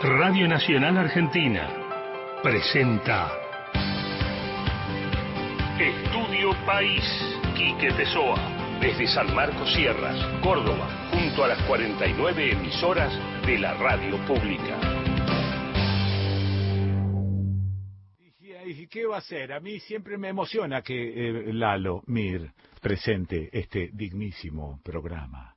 Radio Nacional Argentina presenta Estudio País, Quique Pessoa, desde San Marcos Sierras, Córdoba, junto a las 49 emisoras de la radio pública. ¿Y qué va a hacer? A mí siempre me emociona que Lalo Mir presente este dignísimo programa.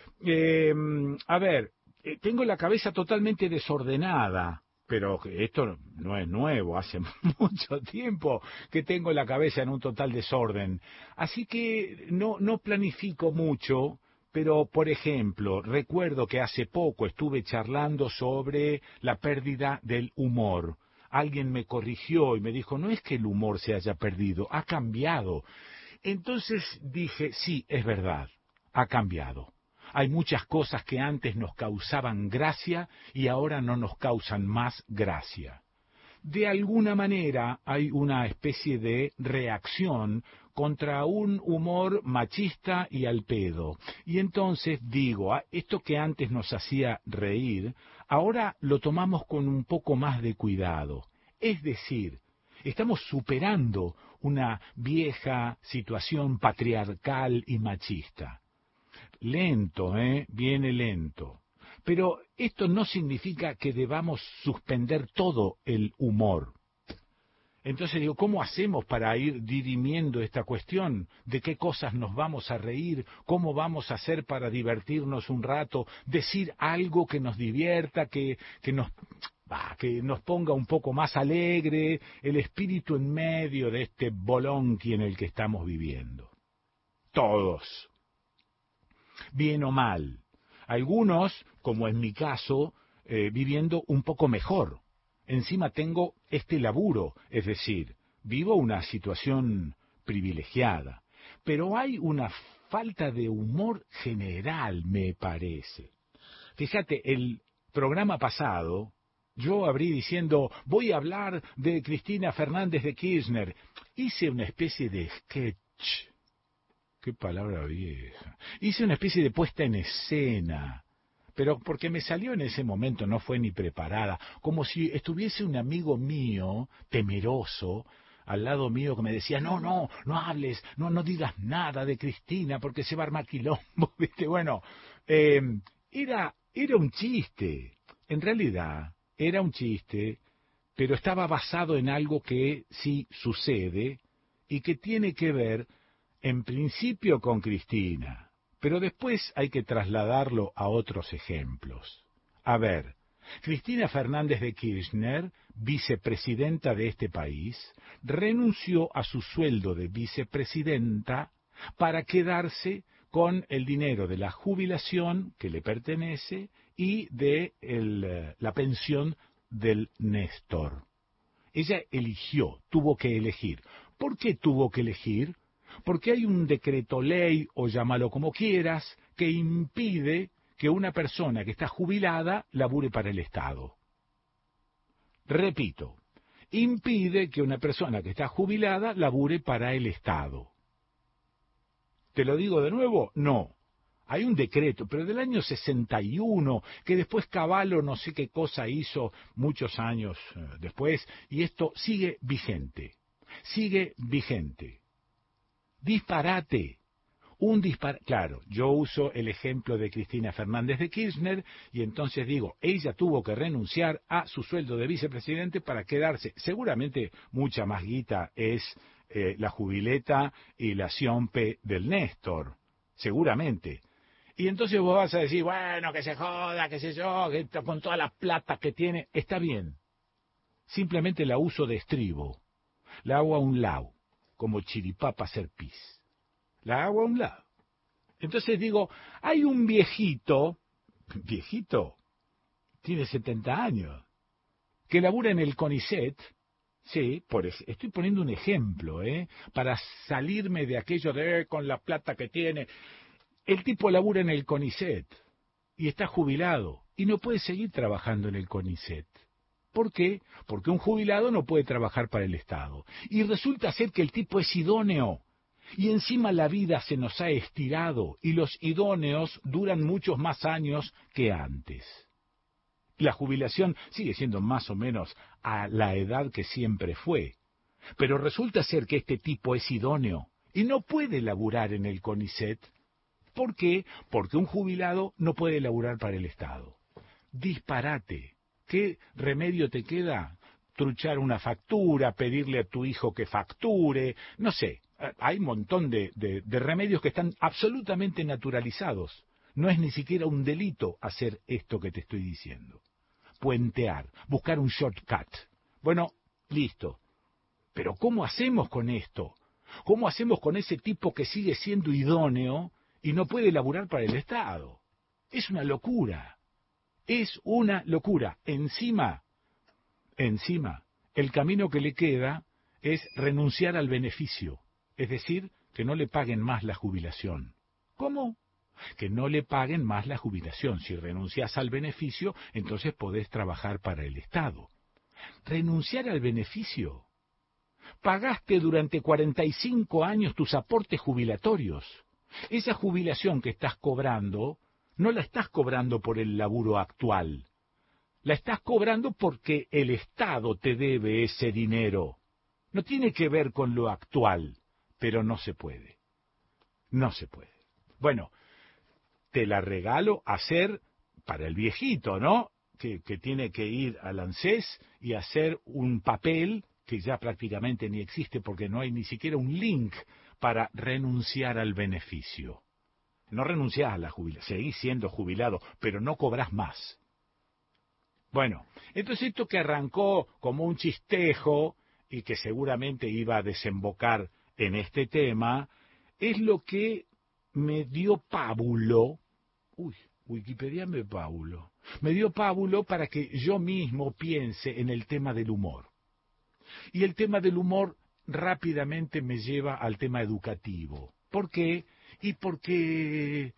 A ver, tengo la cabeza totalmente desordenada, pero esto no es nuevo, hace mucho tiempo que tengo la cabeza en un total desorden. Así que no planifico mucho, pero por ejemplo, recuerdo que hace poco estuve charlando sobre la pérdida del humor. Alguien me corrigió y me dijo, no es que el humor se haya perdido, ha cambiado. Entonces dije, sí, es verdad, ha cambiado. Hay muchas cosas que antes nos causaban gracia y ahora no nos causan más gracia. De alguna manera hay una especie de reacción contra un humor machista y al pedo. Y entonces digo, esto que antes nos hacía reír, ahora lo tomamos con un poco más de cuidado. Es decir, estamos superando una vieja situación patriarcal y machista. Lento, viene lento. Pero esto no significa que debamos suspender todo el humor. Entonces digo, ¿cómo hacemos para ir dirimiendo esta cuestión? ¿De qué cosas nos vamos a reír? ¿Cómo vamos a hacer para divertirnos un rato? Decir algo que nos divierta, que nos ponga un poco más alegre, el espíritu en medio de este bolonqui en el que estamos viviendo. Todos. Bien o mal. Algunos, como en mi caso, viviendo un poco mejor. Encima tengo este laburo, es decir, vivo una situación privilegiada. Pero hay una falta de humor general, me parece. Fíjate, el programa pasado, yo abrí diciendo, voy a hablar de Cristina Fernández de Kirchner. Hice una especie de sketch. Qué palabra vieja. Hice una especie de puesta en escena, pero porque me salió en ese momento, no fue ni preparada, como si estuviese un amigo mío, temeroso, al lado mío que me decía, no hables, no digas nada de Cristina porque se va a armar quilombo, ¿viste? Bueno, era un chiste, en realidad era un chiste, pero estaba basado en algo que sí sucede y que tiene que ver en principio con Cristina, pero después hay que trasladarlo a otros ejemplos. A ver, Cristina Fernández de Kirchner, vicepresidenta de este país, renunció a su sueldo de vicepresidenta para quedarse con el dinero de la jubilación que le pertenece y de la pensión del Néstor. Ella eligió, tuvo que elegir. ¿Por qué tuvo que elegir? Porque hay un decreto ley, o llámalo como quieras, que impide que una persona que está jubilada labure para el Estado. Repito, impide que una persona que está jubilada labure para el Estado. ¿Te lo digo de nuevo? No. Hay un decreto, pero del año 61, que después Cavallo no sé qué cosa hizo muchos años después, y esto sigue vigente. Sigue vigente. Disparate. Claro, yo uso el ejemplo de Cristina Fernández de Kirchner y entonces digo, ella tuvo que renunciar a su sueldo de vicepresidente para quedarse. Seguramente mucha más guita es la jubileta y la siompe del Néstor. Seguramente. Y entonces vos vas a decir, bueno, que se joda, qué sé yo, que con toda la plata que tiene, está bien. Simplemente la uso de estribo. La hago a un lado, como chiripapa hacer pis. La hago a un lado. Entonces digo, hay un viejito, tiene 70 años, que labura en el CONICET, sí, estoy poniendo un ejemplo, para salirme de aquello de con la plata que tiene. El tipo labura en el CONICET y está jubilado y no puede seguir trabajando en el CONICET. ¿Por qué? Porque un jubilado no puede trabajar para el Estado. Y resulta ser que el tipo es idóneo. Y encima la vida se nos ha estirado y los idóneos duran muchos más años que antes. La jubilación sigue siendo más o menos a la edad que siempre fue. Pero resulta ser que este tipo es idóneo y no puede laburar en el CONICET. ¿Por qué? Porque un jubilado no puede laburar para el Estado. Disparate. ¿Qué remedio te queda? Truchar una factura, pedirle a tu hijo que facture, no sé. Hay un montón de remedios que están absolutamente naturalizados. No es ni siquiera un delito hacer esto que te estoy diciendo. Puentear, buscar un shortcut. Bueno, listo. Pero ¿cómo hacemos con esto? ¿Cómo hacemos con ese tipo que sigue siendo idóneo y no puede laburar para el Estado? Es una locura. Es una locura. Encima, el camino que le queda es renunciar al beneficio. Es decir, que no le paguen más la jubilación. ¿Cómo? Que no le paguen más la jubilación. Si renuncias al beneficio, entonces podés trabajar para el Estado. Renunciar al beneficio. Pagaste durante 45 años tus aportes jubilatorios. Esa jubilación que estás cobrando, no la estás cobrando por el laburo actual. La estás cobrando porque el Estado te debe ese dinero. No tiene que ver con lo actual, pero no se puede. No se puede. Bueno, te la regalo hacer para el viejito, ¿no? Que tiene que ir al ANSES y hacer un papel que ya prácticamente ni existe porque no hay ni siquiera un link para renunciar al beneficio. No renunciás a la jubilación, seguís siendo jubilado, pero no cobrás más. Bueno, entonces esto que arrancó como un chistejo y que seguramente iba a desembocar en este tema, es lo que me dio pábulo. Wikipedia me dio pábulo para que yo mismo piense en el tema del humor. Y el tema del humor rápidamente me lleva al tema educativo. ¿Por qué? Y porque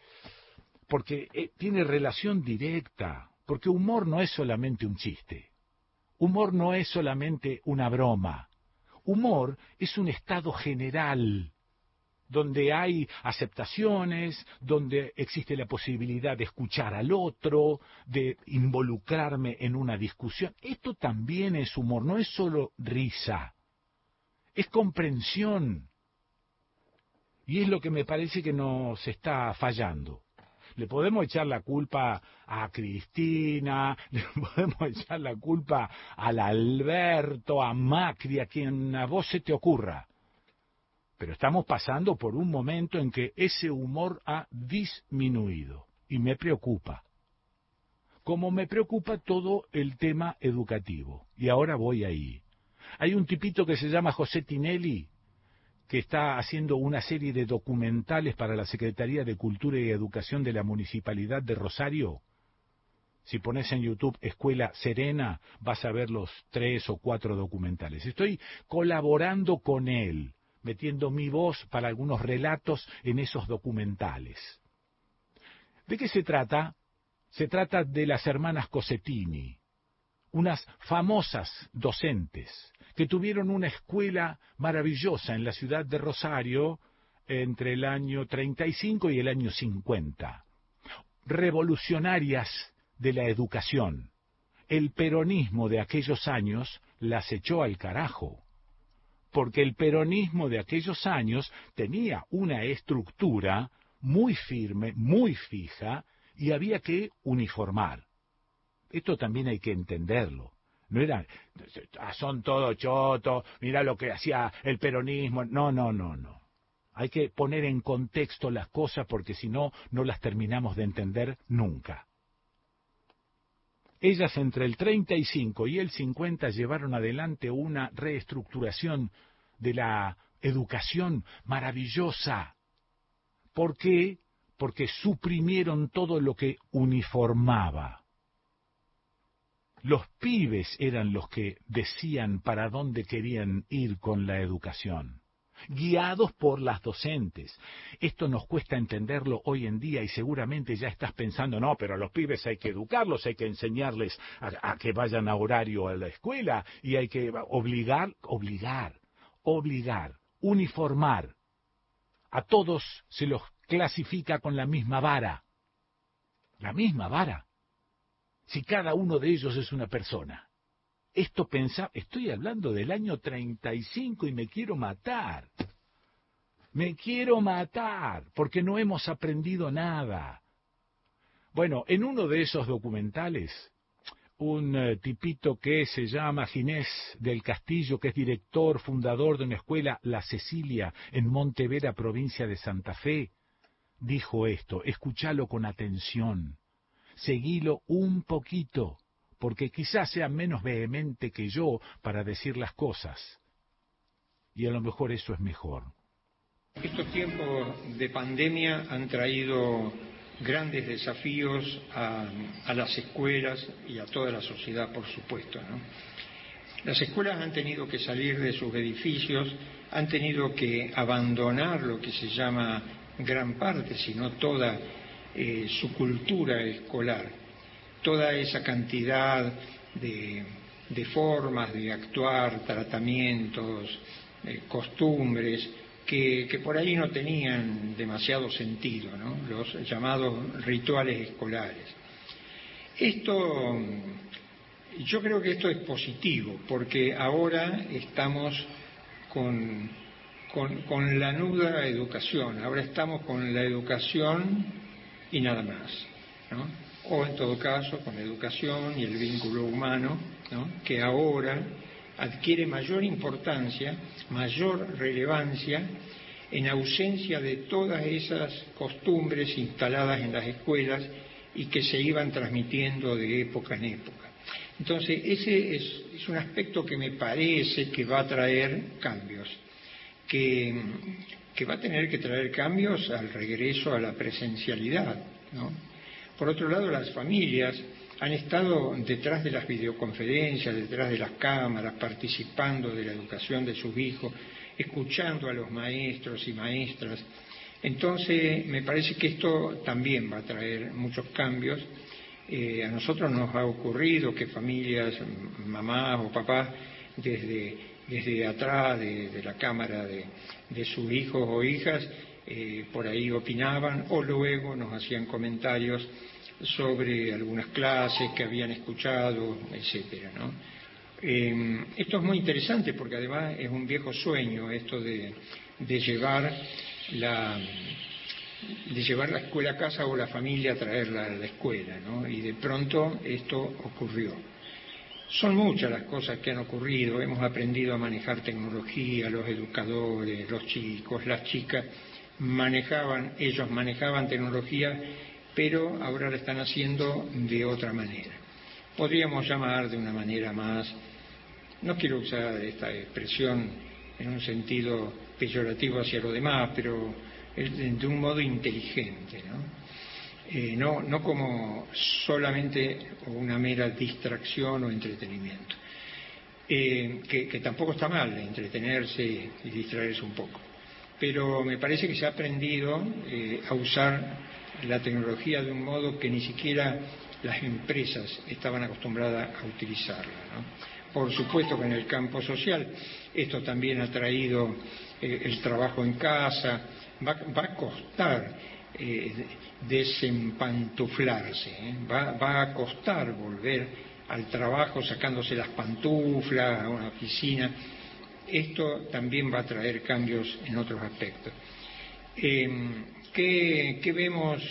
tiene relación directa. Porque humor no es solamente un chiste. Humor no es solamente una broma. Humor es un estado general donde hay aceptaciones, donde existe la posibilidad de escuchar al otro, de involucrarme en una discusión. Esto también es humor, no es solo risa, es comprensión. Y es lo que me parece que nos está fallando. Le podemos echar la culpa a Cristina, le podemos echar la culpa al Alberto, a Macri, a quien a vos se te ocurra. Pero estamos pasando por un momento en que ese humor ha disminuido y me preocupa. Como me preocupa todo el tema educativo. Y ahora voy ahí. Hay un tipito que se llama José Tinelli, que está haciendo una serie de documentales para la Secretaría de Cultura y Educación de la Municipalidad de Rosario. Si pones en YouTube Escuela Serena, vas a ver los 3 o 4 documentales. Estoy colaborando con él, metiendo mi voz para algunos relatos en esos documentales. ¿De qué se trata? Se trata de las hermanas Cosettini, unas famosas docentes que tuvieron una escuela maravillosa en la ciudad de Rosario entre el año 35 y el año 50. Revolucionarias de la educación. El peronismo de aquellos años las echó al carajo, porque el peronismo de aquellos años tenía una estructura muy firme, muy fija, y había que uniformar. Esto también hay que entenderlo. No era, son todos chotos, mira lo que hacía el peronismo. No. Hay que poner en contexto las cosas porque si no, no las terminamos de entender nunca. Ellas entre el 35 y el 50 llevaron adelante una reestructuración de la educación maravillosa. ¿Por qué? Porque suprimieron todo lo que uniformaba. Los pibes eran los que decían para dónde querían ir con la educación, guiados por las docentes. Esto nos cuesta entenderlo hoy en día y seguramente ya estás pensando, no, pero a los pibes hay que educarlos, hay que enseñarles a que vayan a horario a la escuela y hay que obligar, uniformar. A todos se los clasifica con la misma vara. La misma vara. si cada uno de ellos es una persona? Estoy hablando del año 35 y me quiero matar. Me quiero matar, porque no hemos aprendido nada. Bueno, en uno de esos documentales, un tipito que se llama Ginés del Castillo, que es director, fundador de una escuela, La Cecilia, en Montevera, provincia de Santa Fe, dijo esto, escúchalo con atención, seguilo un poquito, porque quizás sea menos vehemente que yo para decir las cosas, y a lo mejor eso es mejor. Estos tiempos de pandemia han traído grandes desafíos a las escuelas y a toda la sociedad, por supuesto, ¿no? Las escuelas han tenido que salir de sus edificios, han tenido que abandonar lo que se llama gran parte, si no toda, su cultura escolar, toda esa cantidad de formas de actuar, tratamientos, costumbres, que por ahí no tenían demasiado sentido, ¿no? Los llamados rituales escolares. Yo creo que esto es positivo, porque ahora estamos con la nuda educación, ahora estamos con la educación y nada más, ¿no? O en todo caso con la educación y el vínculo humano, ¿no? Que ahora adquiere mayor importancia, mayor relevancia, en ausencia de todas esas costumbres instaladas en las escuelas y que se iban transmitiendo de época en época. Entonces, ese es un aspecto que me parece que va a traer cambios, que va a tener que traer cambios al regreso a la presencialidad, ¿no? Por otro lado, las familias han estado detrás de las videoconferencias, detrás de las cámaras, participando de la educación de sus hijos, escuchando a los maestros y maestras. Entonces, me parece que esto también va a traer muchos cambios. A nosotros nos ha ocurrido que familias, mamás o papás, desde atrás de la cámara de sus hijos o hijas, por ahí opinaban o luego nos hacían comentarios sobre algunas clases que habían escuchado, etcétera, ¿no? Esto es muy interesante porque además es un viejo sueño esto de llevar la escuela a casa o la familia a traerla a la escuela, ¿no? Y de pronto esto ocurrió. Son muchas las cosas que han ocurrido, hemos aprendido a manejar tecnología, los educadores, los chicos, las chicas ellos manejaban tecnología, pero ahora la están haciendo de otra manera. Podríamos llamar de una manera más, no quiero usar esta expresión en un sentido peyorativo hacia lo demás, pero de un modo inteligente, ¿no? No como solamente una mera distracción o entretenimiento, que tampoco está mal entretenerse y distraerse un poco, pero me parece que se ha aprendido a usar la tecnología de un modo que ni siquiera las empresas estaban acostumbradas a utilizarla, ¿no? Por supuesto que en el campo social esto también ha traído el trabajo en casa, va a costar desempantuflarse, va a costar volver al trabajo sacándose las pantuflas a una oficina. Esto también va a traer cambios en otros aspectos. ¿Qué vemos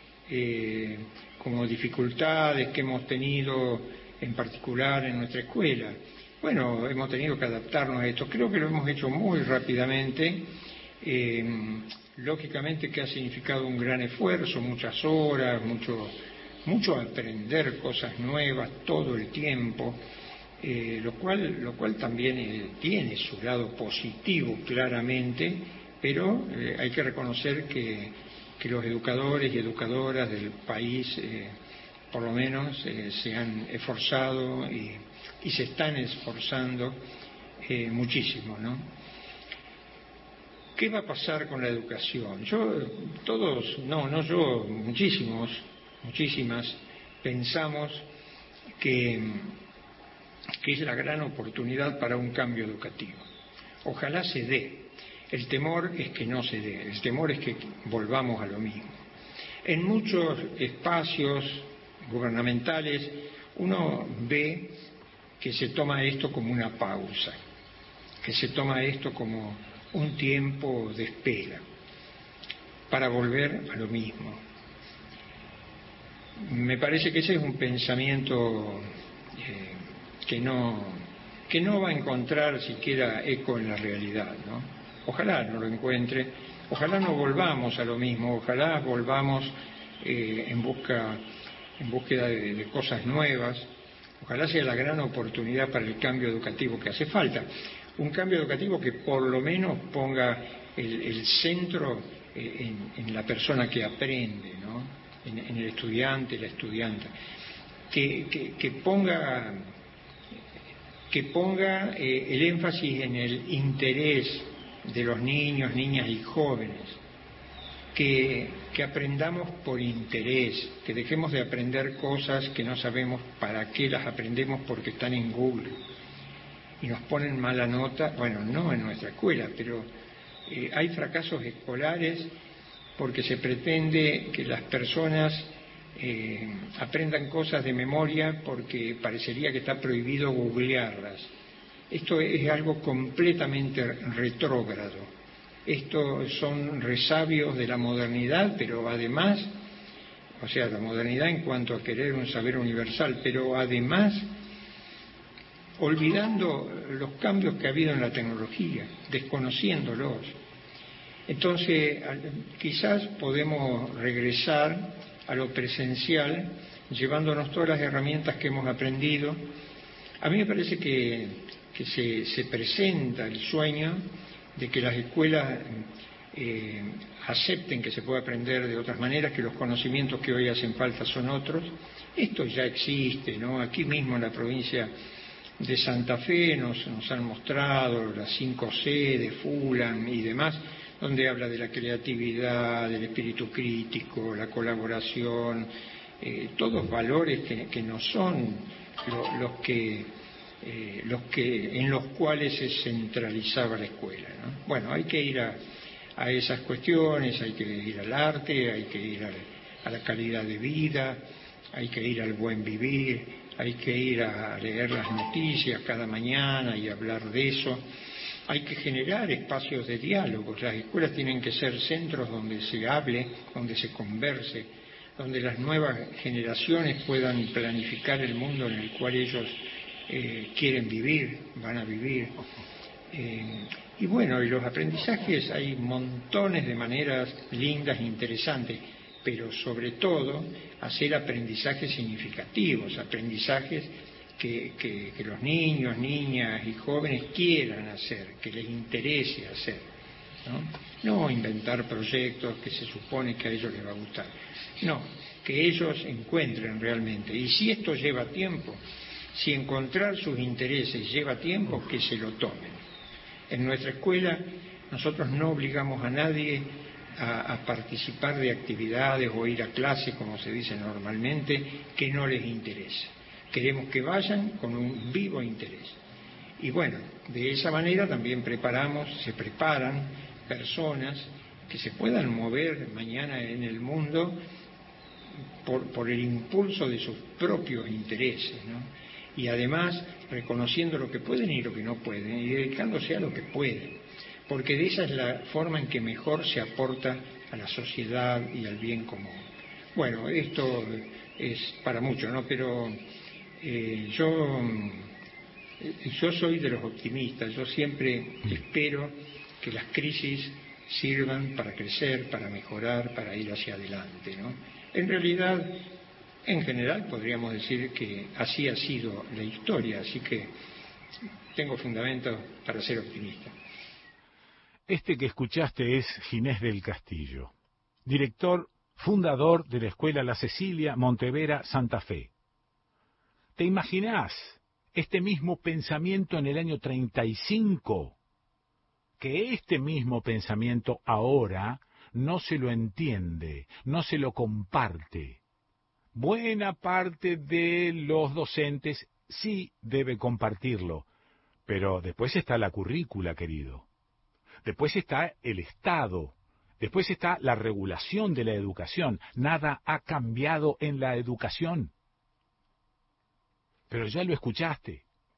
como dificultades que hemos tenido en particular en nuestra escuela? Bueno, hemos tenido que adaptarnos a esto. Creo que lo hemos hecho muy rápidamente. Lógicamente que ha significado un gran esfuerzo, muchas horas, mucho aprender cosas nuevas todo el tiempo, lo cual también tiene su lado positivo claramente, pero hay que reconocer que los educadores y educadoras del país por lo menos se han esforzado y se están esforzando muchísimo, ¿no? ¿Qué va a pasar con la educación? Muchísimas pensamos que es la gran oportunidad para un cambio educativo. Ojalá se dé. El temor es que no se dé, el temor es que volvamos a lo mismo. En muchos espacios gubernamentales, uno ve que se toma esto como una pausa, que se toma esto como un tiempo de espera para volver a lo mismo. Me parece que ese es un pensamiento que no va a encontrar siquiera eco en la realidad, ¿no? Ojalá no lo encuentre, ojalá no volvamos a lo mismo, ojalá volvamos en búsqueda de cosas nuevas, ojalá sea la gran oportunidad para el cambio educativo que hace falta, un cambio educativo que por lo menos ponga el centro en la persona que aprende, ¿no? En el estudiante, la estudianta, que ponga el énfasis en el interés de los niños, niñas y jóvenes, que aprendamos por interés, que dejemos de aprender cosas que no sabemos para qué las aprendemos porque están en Google y nos ponen mala nota, bueno, no en nuestra escuela, pero hay fracasos escolares porque se pretende que las personas aprendan cosas de memoria porque parecería que está prohibido googlearlas. Esto es algo completamente retrógrado. Esto son resabios de la modernidad, pero además, o sea, la modernidad en cuanto a querer un saber universal, pero además olvidando los cambios que ha habido en la tecnología, desconociéndolos. Entonces, quizás podemos regresar a lo presencial, llevándonos todas las herramientas que hemos aprendido. A mí me parece que se presenta el sueño de que las escuelas acepten que se puede aprender de otras maneras, que los conocimientos que hoy hacen falta son otros. Esto ya existe, ¿no? Aquí mismo en la provincia de Santa Fe nos han mostrado las 5C de Fulham y demás, donde habla de la creatividad, del espíritu crítico, la colaboración, todos valores que no son en los cuales se centralizaba la escuela, ¿no? Bueno, hay que ir a esas cuestiones, hay que ir al arte, hay que ir a la calidad de vida, hay que ir al buen vivir, hay que ir a leer las noticias cada mañana y hablar de eso. Hay que generar espacios de diálogo. Las escuelas tienen que ser centros donde se hable, donde se converse, donde las nuevas generaciones puedan planificar el mundo en el cual ellos quieren vivir, van a vivir. Y bueno, y los aprendizajes hay montones de maneras lindas e interesantes, pero sobre todo hacer aprendizajes significativos, aprendizajes que los niños, niñas y jóvenes quieran hacer, que les interese hacer, ¿no? No inventar proyectos que se supone que a ellos les va a gustar, no, que ellos encuentren realmente. Y si esto lleva tiempo, si encontrar sus intereses lleva tiempo, que se lo tomen. En nuestra escuela nosotros no obligamos a nadie a participar de actividades o ir a clase, como se dice normalmente, que no les interesa. Queremos que vayan con un vivo interés. Y bueno, de esa manera también se preparan personas que se puedan mover mañana en el mundo por el impulso de sus propios intereses, ¿no? Y además reconociendo lo que pueden y lo que no pueden, y dedicándose a lo que pueden, porque de esa es la forma en que mejor se aporta a la sociedad y al bien común. Bueno, esto es para mucho, ¿no? Pero yo soy de los optimistas, yo siempre espero que las crisis sirvan para crecer, para mejorar, para ir hacia adelante, ¿no? En realidad, en general podríamos decir que así ha sido la historia, así que tengo fundamentos para ser optimista. Este que escuchaste es Ginés del Castillo, director, fundador de la Escuela La Cecilia, Montevera, Santa Fe. ¿Te imaginás este mismo pensamiento en el año 35? Que este mismo pensamiento ahora no se lo entiende, no se lo comparte. Buena parte de los docentes sí debe compartirlo, pero después está la currícula, querido. Después está el Estado. Después está la regulación de la educación. Nada ha cambiado en la educación. pero ya lo escuchaste.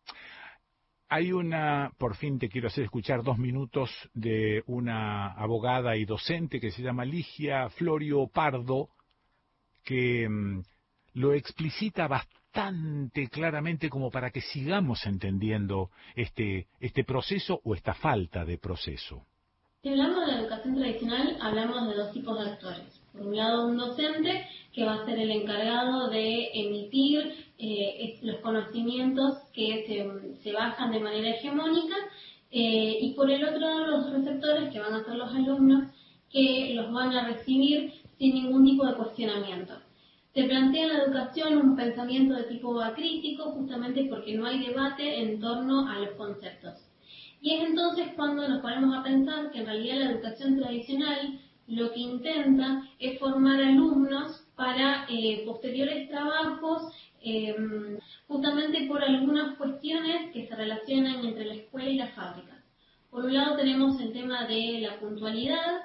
Hay por fin te quiero hacer escuchar 2 minutos de una abogada y docente que se llama Ligia Florio Pardo, que lo explicita bastante claramente como para que sigamos entendiendo este proceso o esta falta de proceso. Si hablamos de la educación tradicional, hablamos de 2 tipos de actores. Por un lado, un docente que va a ser el encargado de emitir los conocimientos que se bajan de manera hegemónica, y por el otro lado, los receptores, que van a ser los alumnos, que los van a recibir sin ningún tipo de cuestionamiento. Se plantea en la educación un pensamiento de tipo acrítico, justamente porque no hay debate en torno a los conceptos. Y es entonces cuando nos ponemos a pensar que en realidad la educación tradicional lo que intenta es formar alumnos para posteriores trabajos, justamente por algunas cuestiones que se relacionan entre la escuela y la fábrica. Por un lado tenemos el tema de la puntualidad,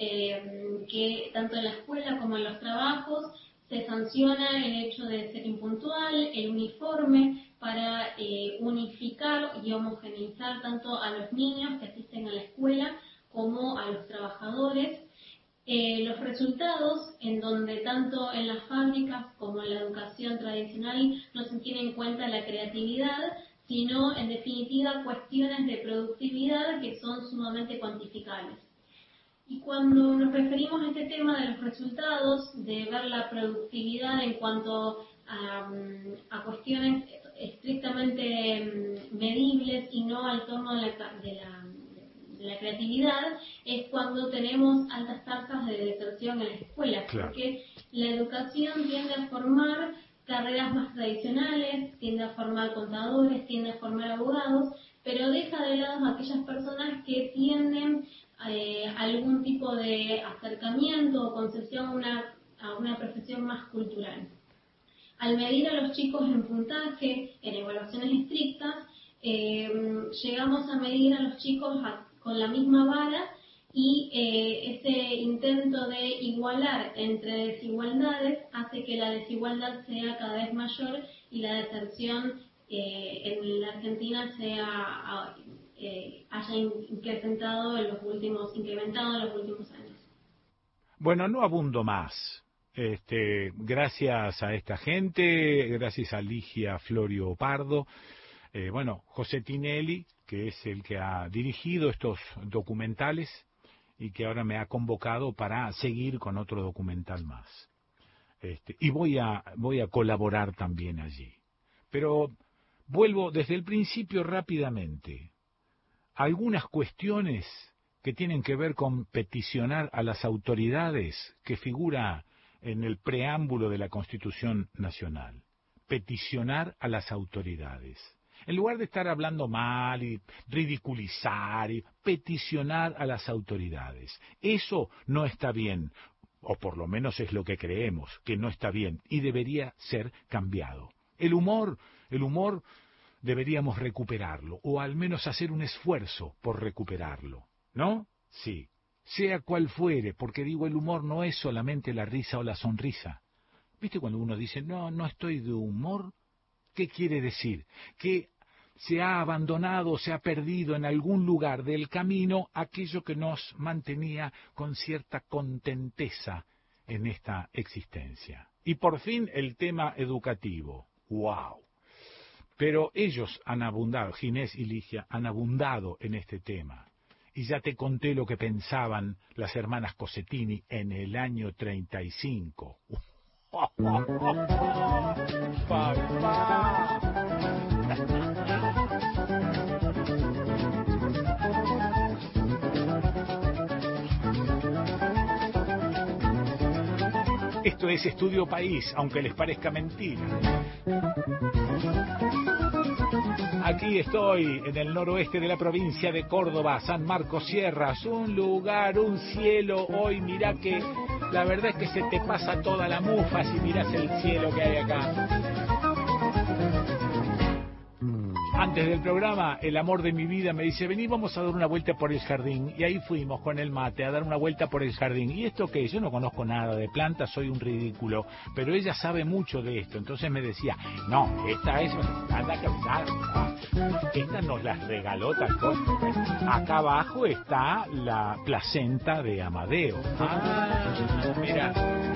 que tanto en la escuela como en los trabajos se sanciona el hecho de ser impuntual, el uniforme, para unificar y homogeneizar tanto a los niños que asisten a la escuela como a los trabajadores. Los resultados, en donde tanto en las fábricas como en la educación tradicional no se tiene en cuenta la creatividad, sino en definitiva cuestiones de productividad que son sumamente cuantificables. Y cuando nos referimos a este tema de los resultados, de ver la productividad en cuanto a cuestiones estrictamente medibles y no al torno de la creatividad, es cuando tenemos altas tasas de deserción en la escuela, claro. Porque la educación tiende a formar carreras más tradicionales, tiende a formar contadores, tiende a formar abogados, pero deja de lado a aquellas personas que tienden algún tipo de acercamiento o concepción a una profesión más cultural. Al medir a los chicos en puntaje, en evaluaciones estrictas, llegamos a medir a los chicos con la misma vara, y ese intento de igualar entre desigualdades hace que la desigualdad sea cada vez mayor y la deserción en la Argentina haya incrementado en los últimos años. Bueno, no abundo más. Gracias a esta gente, gracias a Ligia Florio Pardo, José Tinelli, que es el que ha dirigido estos documentales y que ahora me ha convocado para seguir con otro documental más. Y voy a colaborar también allí. Pero vuelvo desde el principio rápidamente. Algunas cuestiones que tienen que ver con peticionar a las autoridades, que figura en el preámbulo de la Constitución Nacional. Peticionar a las autoridades. En lugar de estar hablando mal y ridiculizar y peticionar a las autoridades. Eso no está bien, o por lo menos es lo que creemos, que no está bien y debería ser cambiado. El humor deberíamos recuperarlo, o al menos hacer un esfuerzo por recuperarlo, ¿no? Sí, sea cual fuere, porque digo, el humor no es solamente la risa o la sonrisa. ¿Viste cuando uno dice, no estoy de humor? ¿Qué quiere decir? Que se ha abandonado, se ha perdido en algún lugar del camino aquello que nos mantenía con cierta contenteza en esta existencia. Y por fin el tema educativo. ¡Wow! Pero ellos han abundado, Ginés y Ligia han abundado en este tema. Y ya te conté lo que pensaban las hermanas Cossettini en el año 35. ¡Papá! Esto es Estudio País, aunque les parezca mentira. Aquí estoy, en el noroeste de la provincia de Córdoba, San Marcos Sierras, un lugar, un cielo. Hoy mirá que la verdad es que se te pasa toda la mufa si mirás el cielo que hay acá. Antes del programa, el amor de mi vida me dice, vení, vamos a dar una vuelta por el jardín. Y ahí fuimos con el mate a dar una vuelta por el jardín. ¿Y esto qué? Yo no conozco nada de plantas, soy un ridículo. Pero ella sabe mucho de esto. Entonces me decía, no, esta es una planta que esta nos las regaló tal cosa. Acá abajo está la placenta de Amadeo. Mira.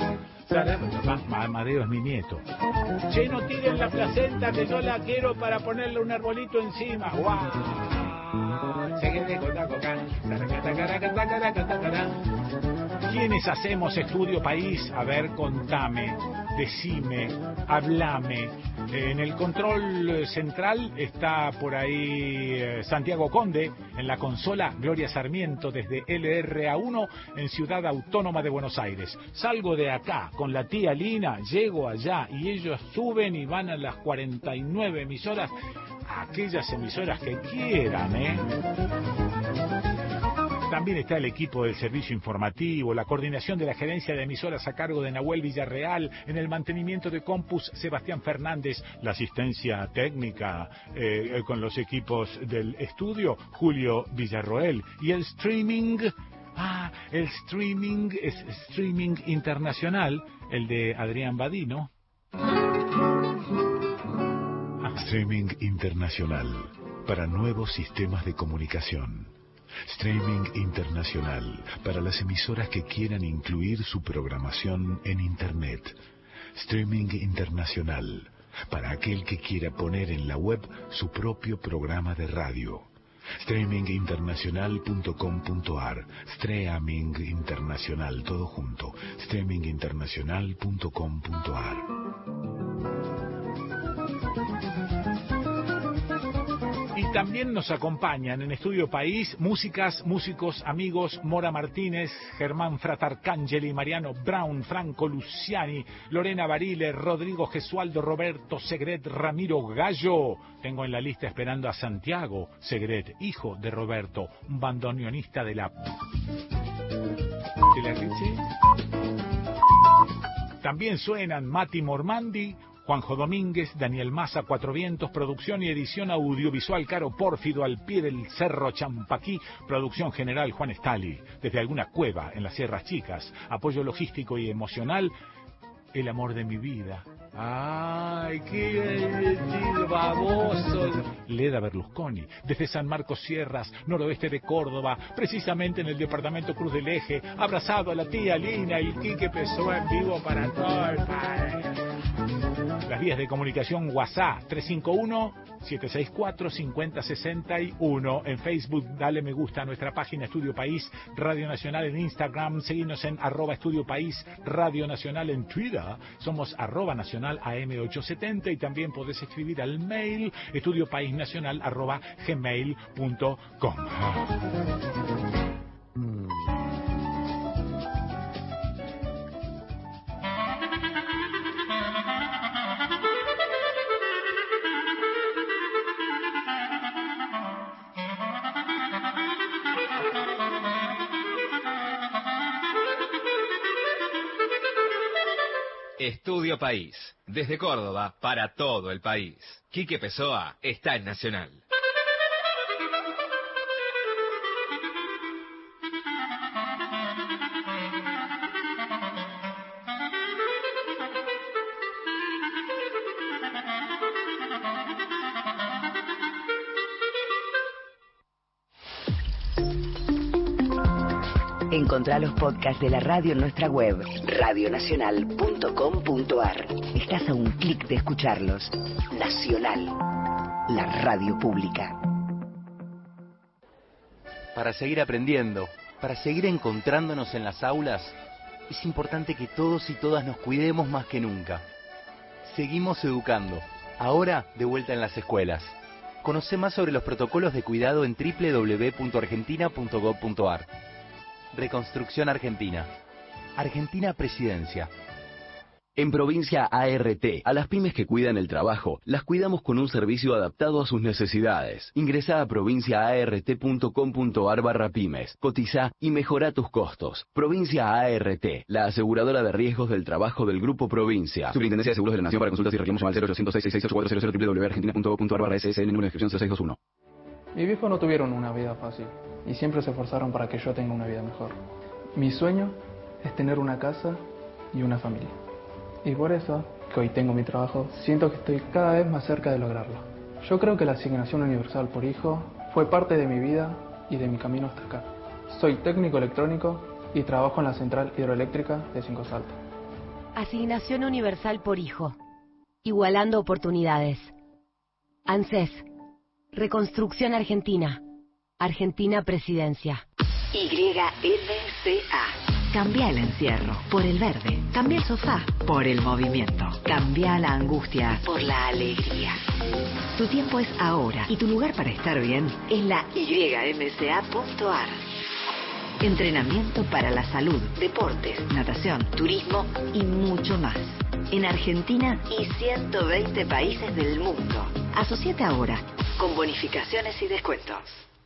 Amadeo es mi nieto. Che, no tiren la placenta que yo la quiero para ponerle un arbolito encima. ¡Guau! ¿Quiénes hacemos Estudio País? A ver, contame, decime, hablame. En el control central está por ahí Santiago Conde, en la consola Gloria Sarmiento desde LRA1 en Ciudad Autónoma de Buenos Aires. Salgo de acá con la tía Lina, llego allá y ellos suben y van a las 49 emisoras, aquellas emisoras que quieran, También está el equipo del servicio informativo, la coordinación de la gerencia de emisoras a cargo de Nahuel Villarreal, en el mantenimiento de Compus, Sebastián Fernández, la asistencia técnica con los equipos del estudio, Julio Villarroel, y el streaming, el streaming es streaming internacional, el de Adrián Badino. Streaming internacional para nuevos sistemas de comunicación. Streaming internacional para las emisoras que quieran incluir su programación en Internet. Streaming internacional para aquel que quiera poner en la web su propio programa de radio. Streaminginternacional.com.ar. Streaming internacional, todo junto. Streaminginternacional.com.ar. Y también nos acompañan en Estudio País músicos, amigos, Mora Martínez, Germán Fratarcangeli, Mariano Brown, Franco Luciani, Lorena Barile, Rodrigo Gesualdo, Roberto Segret, Ramiro Gallo. Tengo en la lista esperando a Santiago Segret, hijo de Roberto, un bandoneonista de la... ¿De la leche? También suenan Mati Mormandi, Juanjo Domínguez, Daniel Massa, Cuatro Vientos, producción y edición audiovisual Caro Pórfido, al pie del Cerro Champaquí, producción general Juan Estali, desde alguna cueva en las Sierras Chicas, apoyo logístico y emocional, el amor de mi vida. ¡Ay, qué baboso! Leda Berlusconi, desde San Marcos Sierras, noroeste de Córdoba, precisamente en el departamento Cruz del Eje, abrazado a la tía Lina y Quique Pessoa en vivo para todo el país. Las vías de comunicación WhatsApp 351-764-5061. En Facebook dale me gusta a nuestra página Estudio País Radio Nacional. En Instagram seguinos en @Estudio País Radio Nacional. En Twitter somos @Nacional AM870 y también podés escribir al mail estudiopaisnacional@gmail.com. Estudio País, desde Córdoba para todo el país. Quique Pessoa está en Nacional. Encontrá los podcasts de la radio en nuestra web, radionacional.com.ar. Estás a un clic de escucharlos. Nacional, la radio pública. Para seguir aprendiendo, para seguir encontrándonos en las aulas, es importante que todos y todas nos cuidemos más que nunca. Seguimos educando, ahora de vuelta en las escuelas. Conoce más sobre los protocolos de cuidado en www.argentina.gov.ar. Reconstrucción Argentina. Argentina Presidencia. En Provincia ART, a las pymes que cuidan el trabajo, las cuidamos con un servicio adaptado a sus necesidades. Ingresá a provinciaart.com.ar/pymes, cotiza y mejora tus costos. Provincia ART, la aseguradora de riesgos del trabajo del Grupo Provincia. Superintendencia de Seguros de la Nación. Para consultas y reclamos llama al 0800-668-400 www.argentina.gov.ar/ssn número de inscripción 0621. Mis viejos no tuvieron una vida fácil y siempre se esforzaron para que yo tenga una vida mejor. Mi sueño es tener una casa y una familia. Y por eso, que hoy tengo mi trabajo, siento que estoy cada vez más cerca de lograrlo. Yo creo que la asignación universal por hijo fue parte de mi vida y de mi camino hasta acá. Soy técnico electrónico y trabajo en la central hidroeléctrica de Cinco Saltos. Asignación universal por hijo. Igualando oportunidades. ANSES. Reconstrucción Argentina. Argentina Presidencia. YMCA. Cambia el encierro por el verde. Cambia el sofá por el movimiento. Cambia la angustia por la alegría. Tu tiempo es ahora y tu lugar para estar bien es la YMCA.ar. Entrenamiento para la salud, deportes, natación, turismo y mucho más. En Argentina y 120 países del mundo. Asociate ahora con bonificaciones y descuentos.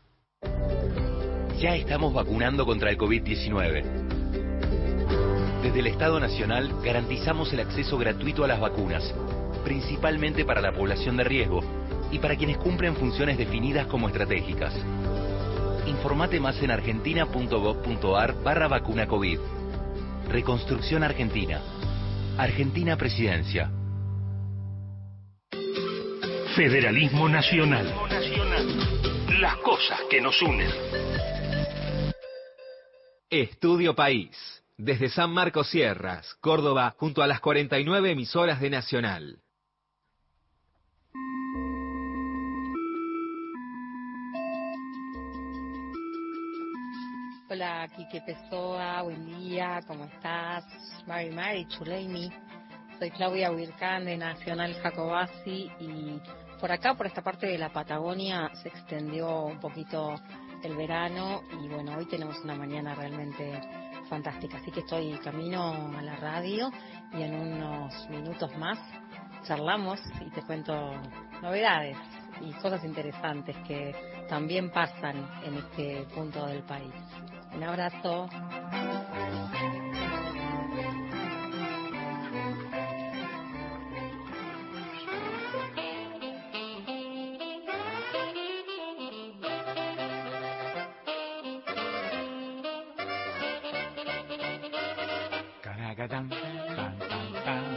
Ya estamos vacunando contra el COVID-19. Desde el Estado Nacional garantizamos el acceso gratuito a las vacunas, principalmente para la población de riesgo y para quienes cumplen funciones definidas como estratégicas. Informate más en argentina.gov.ar/vacuna COVID. Reconstrucción Argentina. Argentina Presidencia. Federalismo Nacional. Las cosas que nos unen. Estudio País. Desde San Marcos Sierras, Córdoba, junto a las 49 emisoras de Nacional. Hola, Quique Pessoa, buen día, ¿cómo estás? Mari, Chuleimi. Soy Claudia Huircán de Nacional Jacobasi y por acá, por esta parte de la Patagonia, se extendió un poquito el verano y bueno, hoy tenemos una mañana realmente fantástica, así que estoy camino a la radio y en unos minutos más charlamos y te cuento novedades y cosas interesantes que también pasan en este punto del país. Un abrazo. Tan, tan, tan, tan.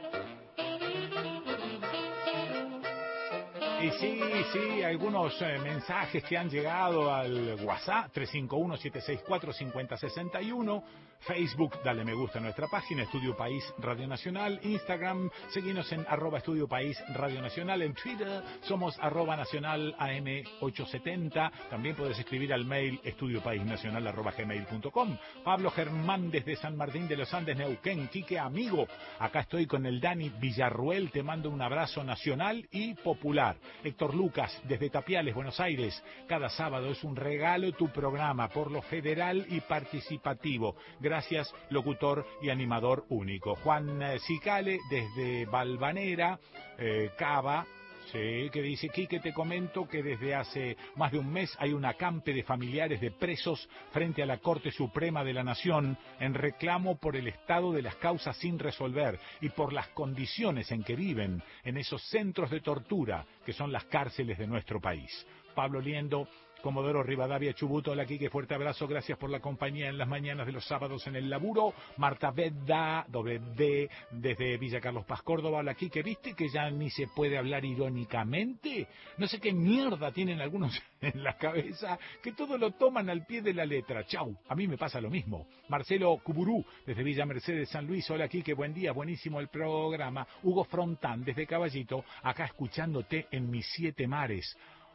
Y sí, algunos mensajes que han llegado al WhatsApp 351-764-5061, Facebook, dale me gusta a nuestra página, Estudio País Radio Nacional, Instagram, seguinos en @Estudio País Radio Nacional, en Twitter somos @Nacional AM870, también puedes escribir al mail estudiopaisnacional@gmail.com. Pablo Germán desde San Martín de los Andes, Neuquén. Quique amigo, acá estoy con el Dani Villarruel, te mando un abrazo nacional y popular. Héctor Lucas desde Tapiales, Buenos Aires, cada sábado es un regalo tu programa por lo federal y participativo. Gracias, locutor y animador único. Juan Cicale desde Valvanera, Cava. Sí, que dice, Quique, te comento que desde hace más de un mes hay un acampe de familiares de presos frente a la Corte Suprema de la Nación en reclamo por el estado de las causas sin resolver y por las condiciones en que viven en esos centros de tortura que son las cárceles de nuestro país. Pablo Liendo, Comodoro Rivadavia, Chubut. Hola, Quique, fuerte abrazo, gracias por la compañía en las mañanas de los sábados en el laburo. Marta Vedda, D, desde Villa Carlos Paz, Córdoba. Hola, Quique, ¿viste que ya ni se puede hablar irónicamente? No sé qué mierda tienen algunos en la cabeza, que todo lo toman al pie de la letra. Chau, a mí me pasa lo mismo. Marcelo Cuburú, desde Villa Mercedes, San Luis. Hola, Quique, buen día, buenísimo el programa. Hugo Frontán, desde Caballito, acá escuchándote en mis 7 mares.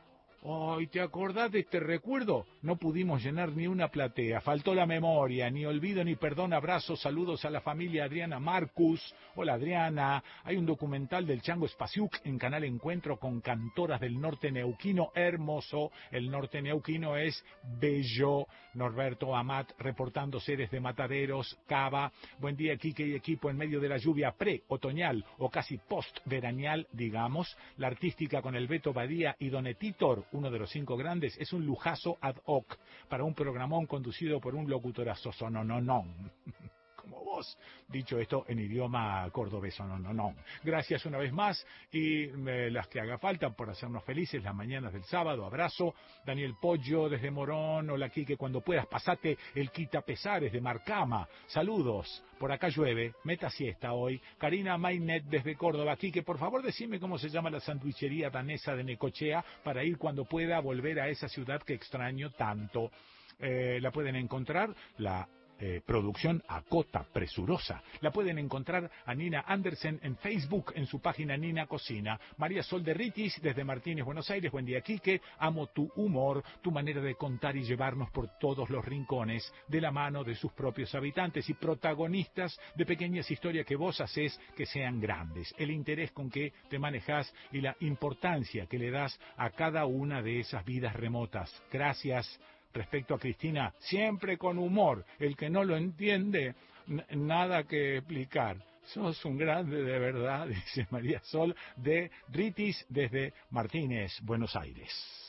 Ay, ¿te acordás de este recuerdo? No pudimos llenar ni una platea, faltó la memoria, ni olvido ni perdón, abrazos, saludos a la familia Adriana Marcus. Hola Adriana, hay un documental del Chango Spasiuk en Canal Encuentro con cantoras del norte neuquino, hermoso, el norte neuquino es bello. Norberto Amat reportándose desde Mataderos, Cava. Buen día Quique y equipo en medio de la lluvia pre-otoñal o casi post-veranial, digamos. La artística con el Beto Badía y Don Etitor, uno de los 5 grandes, es un lujazo ad hoc para un programón conducido por un locutorazo sonononón. Como vos, dicho esto en idioma cordobés, no. Gracias una vez más y las que haga falta por hacernos felices las mañanas del sábado. Abrazo. Daniel Pollo desde Morón. Hola Quique, cuando puedas pasate el quita pesares de Marcama. Saludos. Por acá llueve, meta siesta hoy. Karina Mainet desde Córdoba. Quique, por favor decime cómo se llama la sandwichería danesa de Necochea para ir cuando pueda volver a esa ciudad que extraño tanto. La pueden encontrar, producción acota, presurosa. La pueden encontrar a Nina Andersen en Facebook, en su página Nina Cocina. María Sol de Ritis, desde Martínez, Buenos Aires. Buen día, Quique. Amo tu humor, tu manera de contar y llevarnos por todos los rincones, de la mano de sus propios habitantes y protagonistas de pequeñas historias que vos hacés que sean grandes. El interés con que te manejás y la importancia que le das a cada una de esas vidas remotas. Gracias. Respecto a Cristina, siempre con humor. El que no lo entiende, nada que explicar. Sos un grande de verdad, dice María Sol de Ritis desde Martínez, Buenos Aires.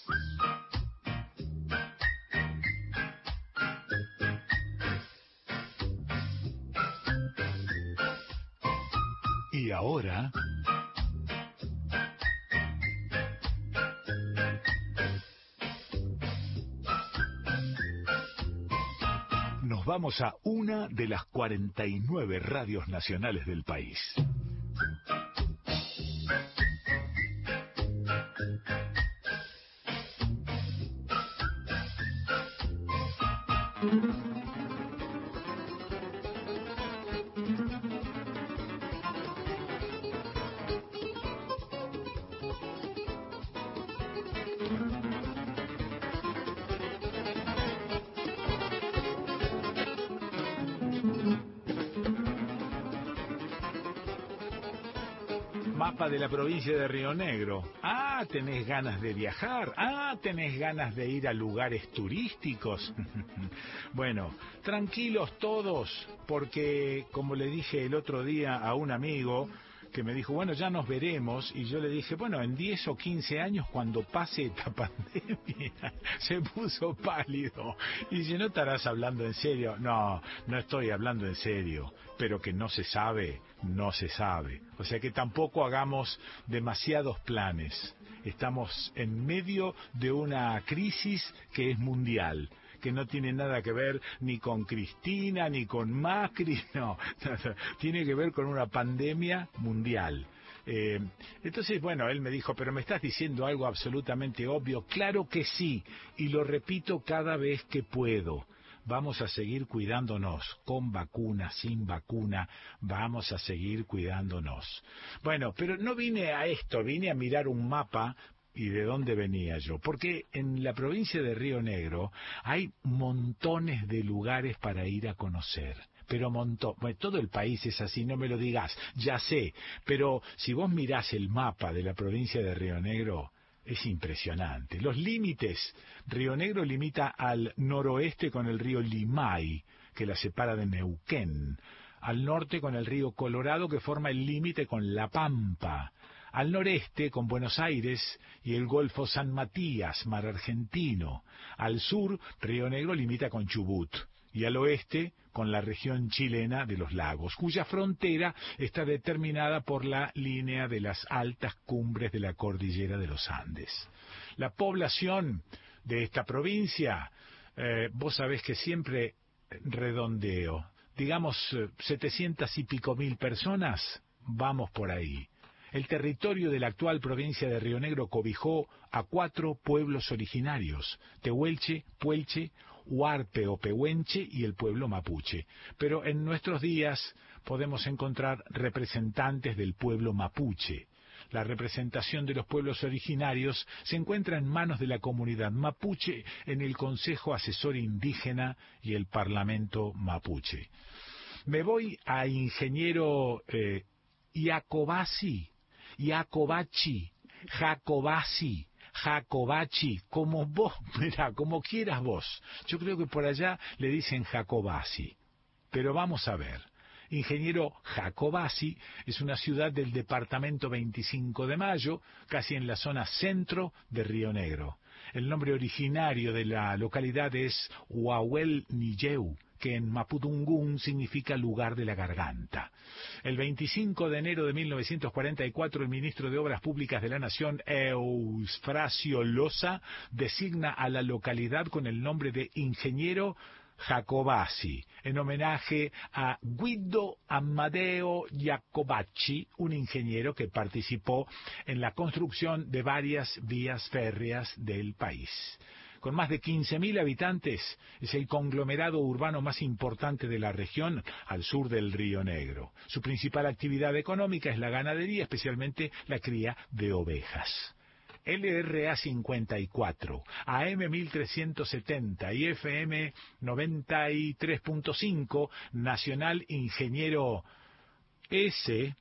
Y ahora... nos vamos a una de las 49 radios nacionales del país. Mapa de la provincia de Río Negro. Ah, tenés ganas de viajar. Ah, tenés ganas de ir a lugares turísticos. Bueno, tranquilos todos, porque como le dije el otro día a un amigo que me dijo, bueno, ya nos veremos, y yo le dije, bueno, en 10 o 15 años, cuando pase esta pandemia, se puso pálido. Y si no estarás hablando en serio, no estoy hablando en serio, pero que no se sabe, no se sabe. O sea que tampoco hagamos demasiados planes. Estamos en medio de una crisis que es mundial, que no tiene nada que ver ni con Cristina, ni con Macri, no, tiene que ver con una pandemia mundial. Entonces, bueno, él me dijo, pero me estás diciendo algo absolutamente obvio. Claro que sí, y lo repito cada vez que puedo. Vamos a seguir cuidándonos, con vacuna, sin vacuna, vamos a seguir cuidándonos. Bueno, pero no vine a esto, vine a mirar un mapa. ¿Y de dónde venía yo? Porque en la provincia de Río Negro hay montones de lugares para ir a conocer. Pero bueno, todo el país es así, no me lo digas, ya sé. Pero si vos mirás el mapa de la provincia de Río Negro, es impresionante. Los límites. Río Negro limita al noroeste con el río Limay, que la separa de Neuquén. Al norte con el río Colorado, que forma el límite con La Pampa. Al noreste con Buenos Aires y el Golfo San Matías, mar argentino. Al sur, Río Negro limita con Chubut. Y al oeste con la región chilena de los lagos, cuya frontera está determinada por la línea de las altas cumbres de la cordillera de los Andes. La población de esta provincia, vos sabés que siempre redondeo, digamos 700 y pico mil personas, vamos por ahí. El territorio de la actual provincia de Río Negro cobijó a 4 pueblos originarios: Tehuelche, Puelche, Huarpe o Pehuenche y el pueblo mapuche. Pero en nuestros días podemos encontrar representantes del pueblo mapuche. La representación de los pueblos originarios se encuentra en manos de la comunidad mapuche en el Consejo Asesor Indígena y el Parlamento Mapuche. Me voy a ingeniero Iacobasi, Jacobacci, como vos, mirá, como quieras vos. Yo creo que por allá le dicen Jacobacci. Pero vamos a ver. Ingeniero Jacobacci es una ciudad del departamento 25 de Mayo, casi en la zona centro de Río Negro. El nombre originario de la localidad es Huahuel Niyeu, que en mapudungún significa lugar de la garganta. El 25 de enero de 1944, el ministro de Obras Públicas de la Nación, Eufrasio Loza, designa a la localidad con el nombre de Ingeniero Jacobacci, en homenaje a Guido Amadeo Jacobacci, un ingeniero que participó en la construcción de varias vías férreas del país. Con más de 15.000 habitantes, es el conglomerado urbano más importante de la región al sur del Río Negro. Su principal actividad económica es la ganadería, especialmente la cría de ovejas. LRA 54, AM 1370 y FM 93.5, Nacional Ingeniero S.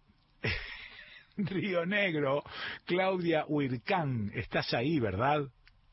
Río Negro, Claudia Huircán, estás ahí, ¿verdad?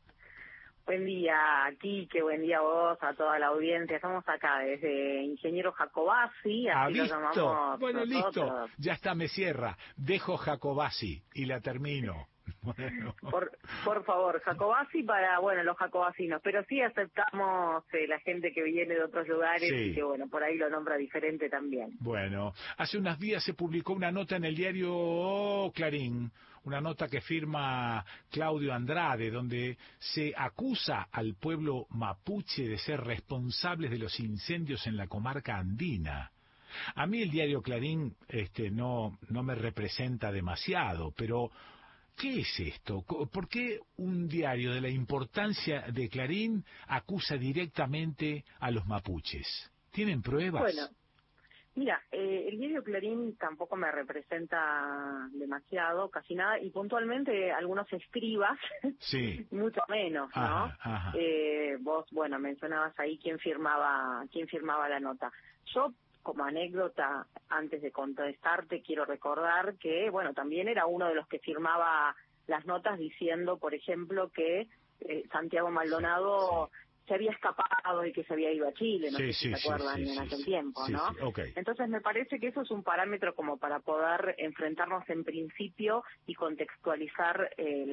Buen día, Quique, buen día a vos, a toda la audiencia. Estamos acá desde Ingeniero Jacobacci, así lo llamamos. Bueno, nosotros. listo, ya está, me cierra. Dejo Jacobacci y la termino. Bueno. Por favor, Jacobacci para, los jacobacinos, pero sí aceptamos la gente que viene de otros lugares y que, por ahí lo nombra diferente también. Bueno, hace unos días se publicó una nota en el diario Clarín, una nota que firma Claudio Andrade, donde se acusa al pueblo mapuche de ser responsables de los incendios en la comarca andina. A mí el diario Clarín no me representa demasiado, pero ¿qué es esto? ¿Por qué un diario de la importancia de Clarín acusa directamente a los mapuches? ¿Tienen pruebas? Bueno, mira, el diario Clarín tampoco me representa demasiado, casi nada, y puntualmente algunos escribas, sí. mucho menos, ¿no? Ajá. Vos, mencionabas ahí quién firmaba la nota. Yo, como anécdota, antes de contestarte, quiero recordar que, también era uno de los que firmaba las notas diciendo, por ejemplo, que Santiago Maldonado se había escapado y que se había ido a Chile, no sé si se acuerdan en aquel tiempo, ¿no? Okay. Entonces me parece que eso es un parámetro como para poder enfrentarnos en principio y contextualizar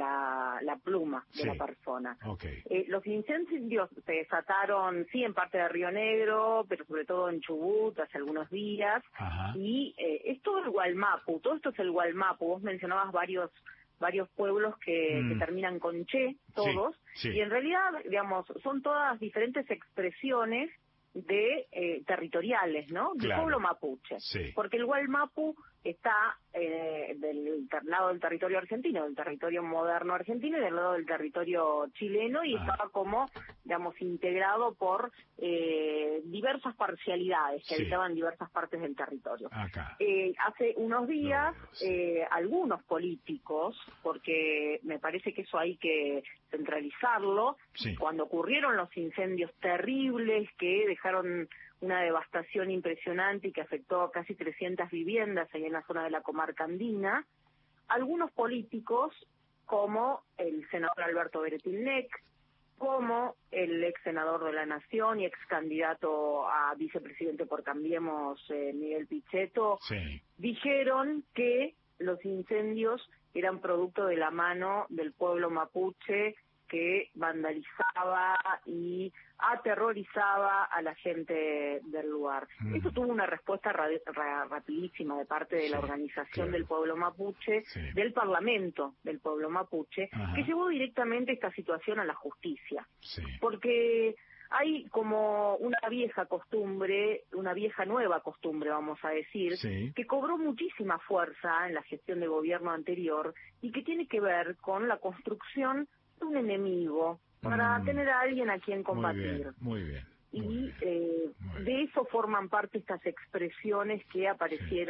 la pluma de la persona. Okay. Los incendios se desataron, sí, en parte de Río Negro, pero sobre todo en Chubut hace algunos días. Ajá. Y es todo el Gualmapu, todo esto es el Gualmapu. Vos mencionabas varios pueblos que terminan con che, todos, y en realidad, son todas diferentes expresiones de territoriales, ¿no? Del pueblo mapuche. Sí. Porque el Gualmapu está del lado del territorio argentino, del territorio moderno argentino, y del lado del territorio chileno, y estaba como, integrado por diversas parcialidades que habitaban diversas partes del territorio. Hace unos días, algunos políticos, porque me parece que eso hay que centralizarlo, cuando ocurrieron los incendios terribles que dejaron una devastación impresionante y que afectó a casi 300 viviendas ahí en la zona de la comarca andina, algunos políticos, como el senador Alberto Beretilnec, como el ex senador de la Nación y ex candidato a vicepresidente por Cambiemos, Miguel Pichetto, dijeron que los incendios eran producto de la mano del pueblo mapuche que vandalizaba y aterrorizaba a la gente del lugar. Esto tuvo una respuesta rapidísima de parte de la organización del pueblo mapuche, del parlamento del pueblo mapuche, que llevó directamente esta situación a la justicia. Porque hay como una vieja costumbre, una vieja nueva costumbre, vamos a decir, que cobró muchísima fuerza en la gestión de gobierno anterior y que tiene que ver con la construcción de un enemigo para tener a alguien a quien combatir. Muy bien. De eso forman parte estas expresiones que aparecieron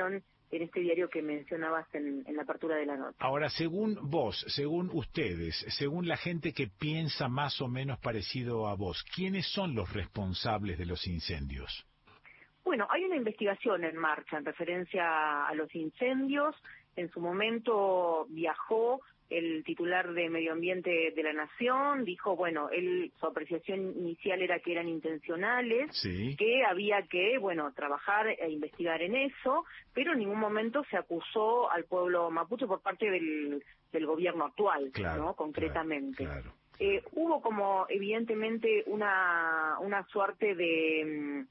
en este diario que mencionabas en la apertura de la nota. Ahora, según vos, según ustedes, según la gente que piensa más o menos parecido a vos, ¿quiénes son los responsables de los incendios? Bueno, hay una investigación en marcha en referencia a los incendios. En su momento viajó el titular de Medio Ambiente de la Nación, dijo, bueno, su apreciación inicial era que eran intencionales, sí, que había que, bueno, trabajar e investigar en eso, pero en ningún momento se acusó al pueblo mapuche por parte del gobierno actual, claro, ¿no? Concretamente. Claro. Hubo como, evidentemente, una suerte de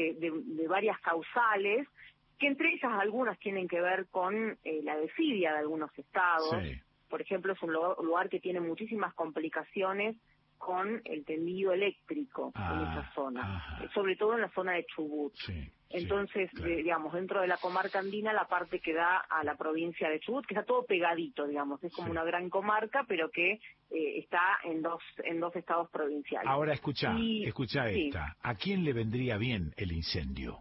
varias causales, que entre ellas algunas tienen que ver con la desidia de algunos estados. Sí. Por ejemplo, es un lugar que tiene muchísimas complicaciones con el tendido eléctrico en esa zona, sobre todo en la zona de Chubut. Sí, entonces, sí, claro, digamos, dentro de la comarca andina, la parte que da a la provincia de Chubut, que está todo pegadito, digamos, es como, sí, una gran comarca, pero que está en dos estados provinciales. Ahora escucha esta, sí. ¿A quién le vendría bien el incendio?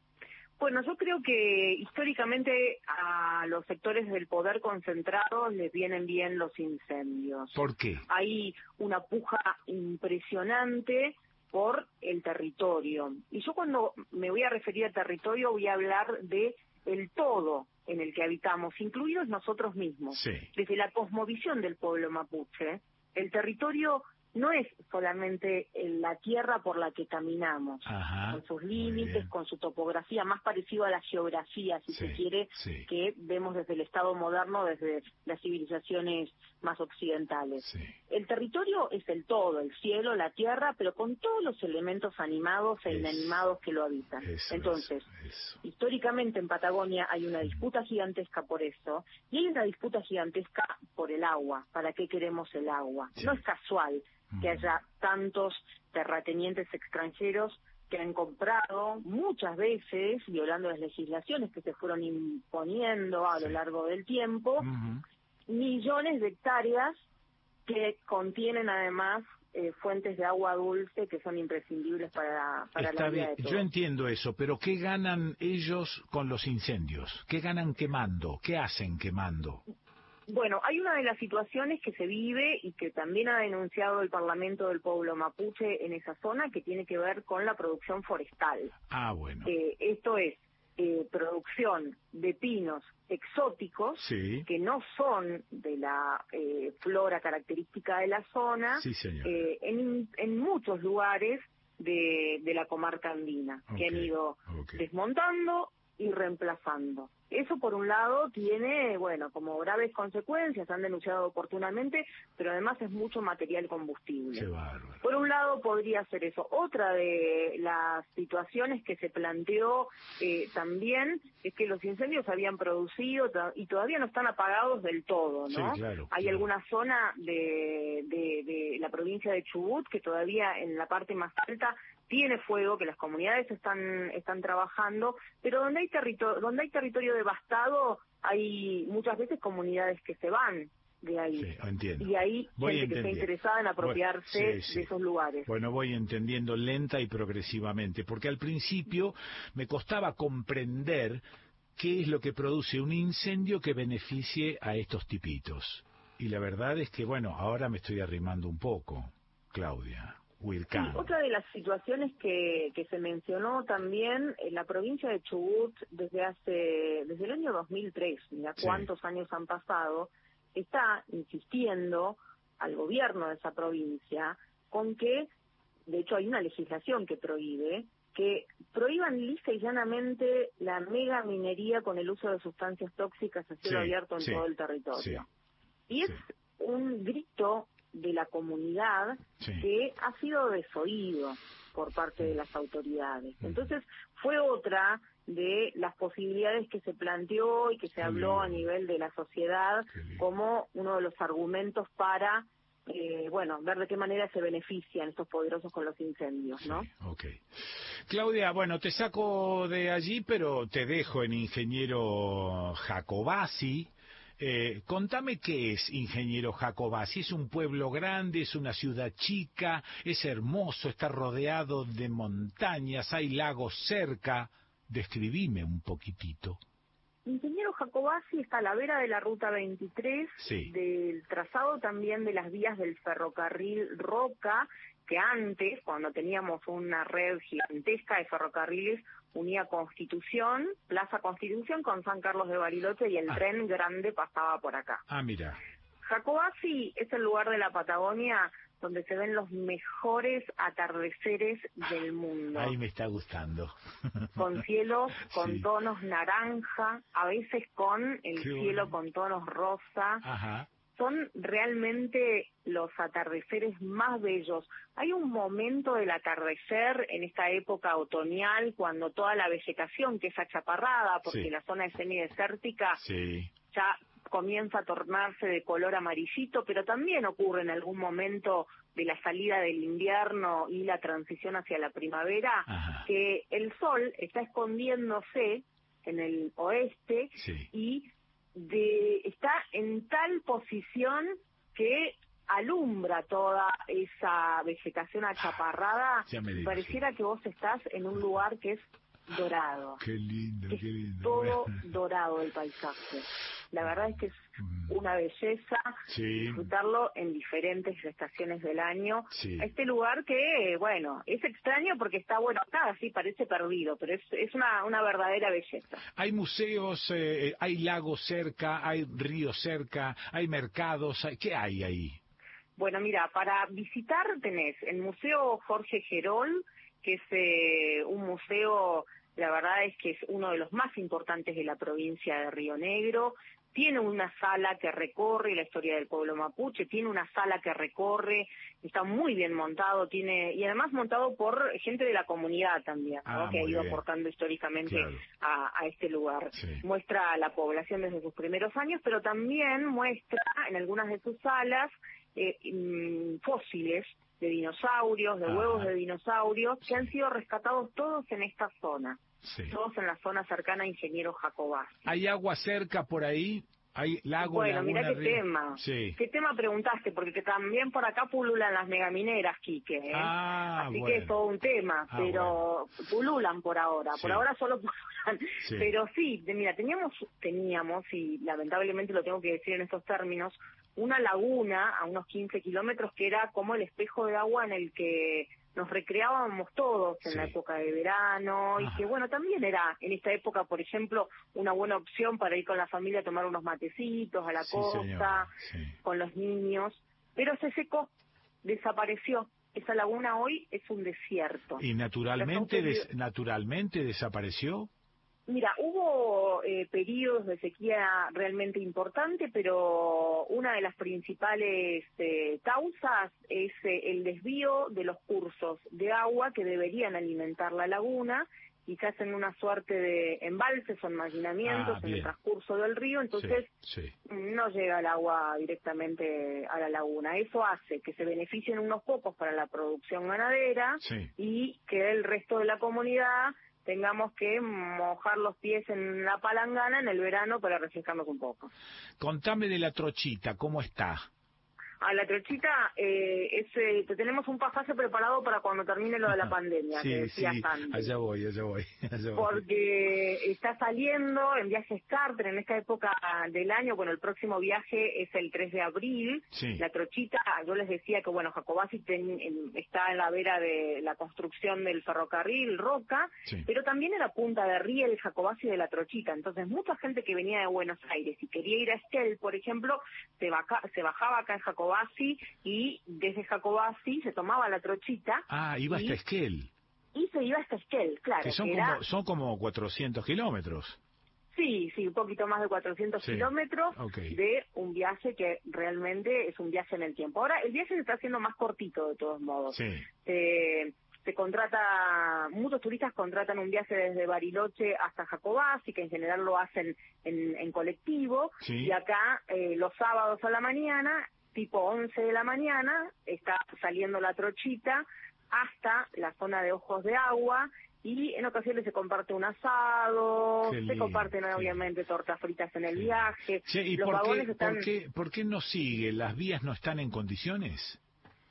Bueno, yo creo que históricamente a los sectores del poder concentrado les vienen bien los incendios. ¿Por qué? Hay una puja impresionante por el territorio. Y yo cuando me voy a referir al territorio voy a hablar de el todo en el que habitamos, incluidos nosotros mismos. Sí. Desde la cosmovisión del pueblo mapuche, el territorio no es solamente la tierra por la que caminamos, con sus límites, con su topografía, más parecido a la geografía, si se quiere, que vemos desde el Estado moderno, desde las civilizaciones más occidentales. Sí. El territorio es el todo, el cielo, la tierra, pero con todos los elementos animados e inanimados que lo habitan. Entonces, históricamente en Patagonia hay una disputa gigantesca por eso, y hay una disputa gigantesca por el agua. ¿Para qué queremos el agua? Sí. No es casual que haya tantos terratenientes extranjeros que han comprado muchas veces, violando las legislaciones que se fueron imponiendo a lo largo del tiempo, millones de hectáreas que contienen además fuentes de agua dulce que son imprescindibles para la vida de todos. Yo entiendo eso, pero ¿qué ganan ellos con los incendios? ¿Qué ganan quemando? ¿Qué hacen quemando? Bueno, hay una de las situaciones que se vive y que también ha denunciado el Parlamento del Pueblo Mapuche en esa zona, que tiene que ver con la producción forestal. Ah, bueno. Esto es producción de pinos exóticos, sí, que no son de la flora característica de la zona, sí, en muchos lugares de la comarca andina, que han ido desmontando y reemplazando. Eso, por un lado, tiene, bueno, como graves consecuencias, han denunciado oportunamente, pero además es mucho material combustible. Qué bárbaro. Por un lado, podría ser eso. Otra de las situaciones que se planteó también es que los incendios se habían producido y todavía no están apagados del todo, ¿no? Sí, claro, hay alguna zona de la provincia de Chubut que todavía en la parte más alta tiene fuego, que las comunidades están trabajando, pero donde hay territorio devastado hay muchas veces comunidades que se van de ahí. Sí, entiendo. Y hay gente que está interesada en apropiarse de esos lugares. Bueno, voy entendiendo lenta y progresivamente, porque al principio me costaba comprender qué es lo que produce un incendio que beneficie a estos tipitos. Y la verdad es que, bueno, ahora me estoy arrimando un poco, Claudia. Sí, otra de las situaciones que se mencionó también en la provincia de Chubut desde el año 2003, mira cuántos años han pasado, está insistiendo al gobierno de esa provincia con que, de hecho hay una legislación que prohíban lisa y llanamente la mega minería con el uso de sustancias tóxicas a cielo abierto en todo el territorio. Y es un grito de la comunidad que ha sido desoído por parte de las autoridades. Entonces, fue otra de las posibilidades que se planteó y que se habló a nivel de la sociedad como uno de los argumentos para, ver de qué manera se benefician estos poderosos con los incendios, ¿no? Claudia, bueno, te saco de allí, pero te dejo en Ingeniero Jacobasi. Contame qué es Ingeniero Jacobasi. ¿Es un pueblo grande? ¿Es una ciudad chica? ¿Es hermoso? ¿Está rodeado de montañas? ¿Hay lagos cerca? Describime un poquitito. Ingeniero Jacobacci está a la vera de la Ruta 23, del trazado también de las vías del ferrocarril Roca, que antes, cuando teníamos una red gigantesca de ferrocarriles, unía Constitución, Plaza Constitución con San Carlos de Bariloche y el tren grande pasaba por acá. Ah, mira. Jacobacci es el lugar de la Patagonia donde se ven los mejores atardeceres del mundo. Ahí me está gustando. Con cielos con tonos naranja, a veces con el cielo con tonos rosa. Ajá. Son realmente los atardeceres más bellos. Hay un momento del atardecer en esta época otoñal cuando toda la vegetación que es achaparrada, porque la zona es semidesértica, ya comienza a tornarse de color amarillito, pero también ocurre en algún momento de la salida del invierno y la transición hacia la primavera, que el sol está escondiéndose en el oeste y está en tal posición que alumbra toda esa vegetación achaparrada. Pareciera que vos estás en un lugar que es dorado. Qué lindo, qué lindo. Todo dorado el paisaje. La verdad es que es una belleza disfrutarlo en diferentes estaciones del año. Este lugar que, bueno, es extraño porque está, bueno, acá así parece perdido, pero es una verdadera belleza. Hay museos, hay lagos cerca, hay ríos cerca, hay mercados, ¿qué hay ahí? Bueno, mira, para visitar tenés el Museo Jorge Gerol, que es un museo, la verdad es que es uno de los más importantes de la provincia de Río Negro. Tiene una sala que recorre la historia del pueblo mapuche, tiene una sala que recorre, está muy bien montado, y además montado por gente de la comunidad también, ¿no? Que ha ido aportando históricamente a este lugar. Muestra a la población desde sus primeros años, pero también muestra en algunas de sus salas fósiles de dinosaurios, de huevos de dinosaurios, que han sido rescatados todos en esta zona. Todos en la zona cercana a Ingeniero Jacobacci. ¿Hay agua cerca por ahí? ¿Hay lago, bueno, laguna, mirá qué río? tema. ¿Qué tema preguntaste? Porque que también por acá pululan las megamineras, Quique. Así que es todo un tema, pero pululan por ahora. Por ahora solo pululan. Pero sí, mira, teníamos, y lamentablemente lo tengo que decir en estos términos, una laguna a unos 15 kilómetros que era como el espejo de agua en el que nos recreábamos todos en la época de verano y que bueno, también era en esta época, por ejemplo, una buena opción para ir con la familia a tomar unos matecitos a la costa, con los niños, pero se secó, desapareció. Esa laguna hoy es un desierto. ¿Y naturalmente desapareció? Mira, hubo periodos de sequía realmente importante, pero una de las principales causas es el desvío de los cursos de agua que deberían alimentar la laguna, quizás en una suerte de embalses o enmaginamientos en el transcurso del río, entonces no llega el agua directamente a la laguna. Eso hace que se beneficien unos pocos para la producción ganadera y que el resto de la comunidad tengamos que mojar los pies en la palangana en el verano para refrescarnos un poco. Contame de la Trochita, ¿cómo está? A la Trochita, tenemos un pasaje preparado para cuando termine lo de la pandemia, que decías antes. Allá voy. Porque está saliendo en viajes charter en esta época del año. Bueno, el próximo viaje es el 3 de abril. La Trochita, yo les decía que, bueno, Jacobacci está en la vera de la construcción del ferrocarril Roca, pero también en la punta de Riel, Jacobacci de la Trochita. Entonces, mucha gente que venía de Buenos Aires y quería ir a Esquel, por ejemplo, se bajaba acá en Jacobacci y desde Jacobacci se tomaba la Trochita. Iba hasta Esquel. Y se iba hasta Esquel, claro. Que son como 400 kilómetros. Sí, un poquito más de 400 kilómetros de un viaje que realmente es un viaje en el tiempo. Ahora, el viaje se está haciendo más cortito de todos modos. Se contrata, muchos turistas contratan un viaje desde Bariloche hasta Jacobacci, que en general lo hacen en colectivo, y acá los sábados a la mañana, tipo 11 de la mañana, está saliendo la Trochita hasta la zona de Ojos de Agua, y en ocasiones se comparte un asado, se comparten obviamente tortas fritas en el viaje. ¿Y por qué no sigue? ¿Las vías no están en condiciones?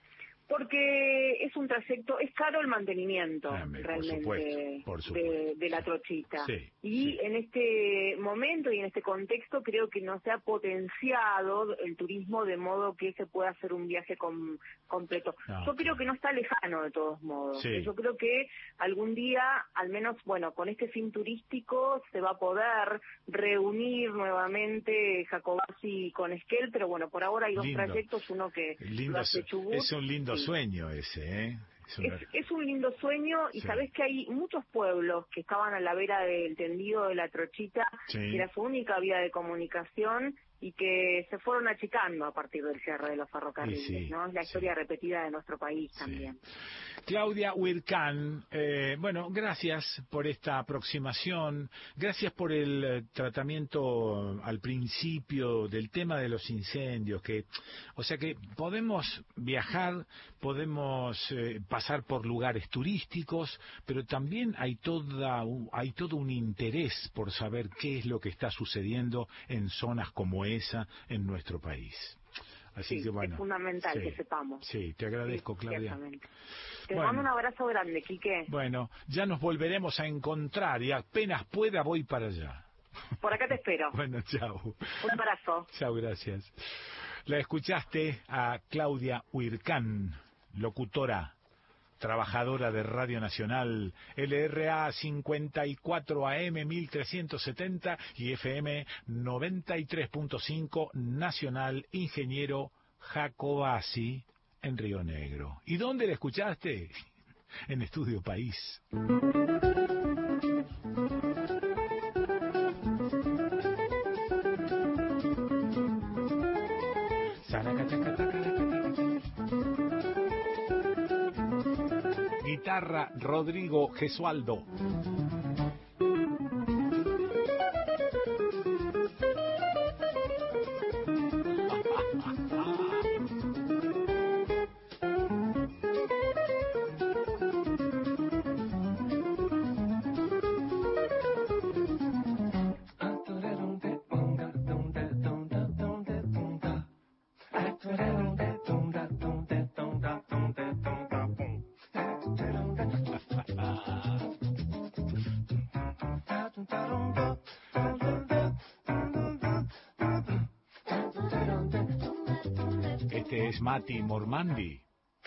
Porque es un trayecto, es caro el mantenimiento realmente por supuesto. De la Trochita. Sí, y en este momento y en este contexto creo que no se ha potenciado el turismo de modo que se pueda hacer un viaje completo. Yo creo que no está lejano de todos modos. Sí. Yo creo que algún día, al menos, bueno, con este fin turístico se va a poder reunir nuevamente Jacobasi con Esquel, pero bueno, por ahora hay dos trayectos, uno que lo hace Chubut. Es un lindo sueño ese, ¿eh? Es un lindo sueño y sabés que hay muchos pueblos que estaban a la vera del tendido de la Trochita, que era su única vía de comunicación y que se fueron achicando a partir del cierre de los ferrocarriles, ¿no? Es la historia repetida de nuestro país también. Claudia Huircán, bueno, gracias por esta aproximación, gracias por el tratamiento al principio del tema de los incendios, o sea que podemos viajar, podemos pasar por lugares turísticos, pero también hay todo un interés por saber qué es lo que está sucediendo en zonas como esa en nuestro país. Así que bueno, es fundamental que sepamos. Sí, te agradezco, Claudia. Te mando un abrazo grande, Quique. Bueno, ya nos volveremos a encontrar y apenas pueda voy para allá. Por acá te espero. Bueno, chao. Un abrazo. Chao, gracias. La escuchaste a Claudia Huircán, locutora, trabajadora de Radio Nacional, LRA 54 AM 1370 y FM 93.5 Nacional, ingeniero Jacobasi en Río Negro. ¿Y dónde la escuchaste? En Estudio País. Guitarra Rodrigo Gesualdo. Es Mati Mormandi.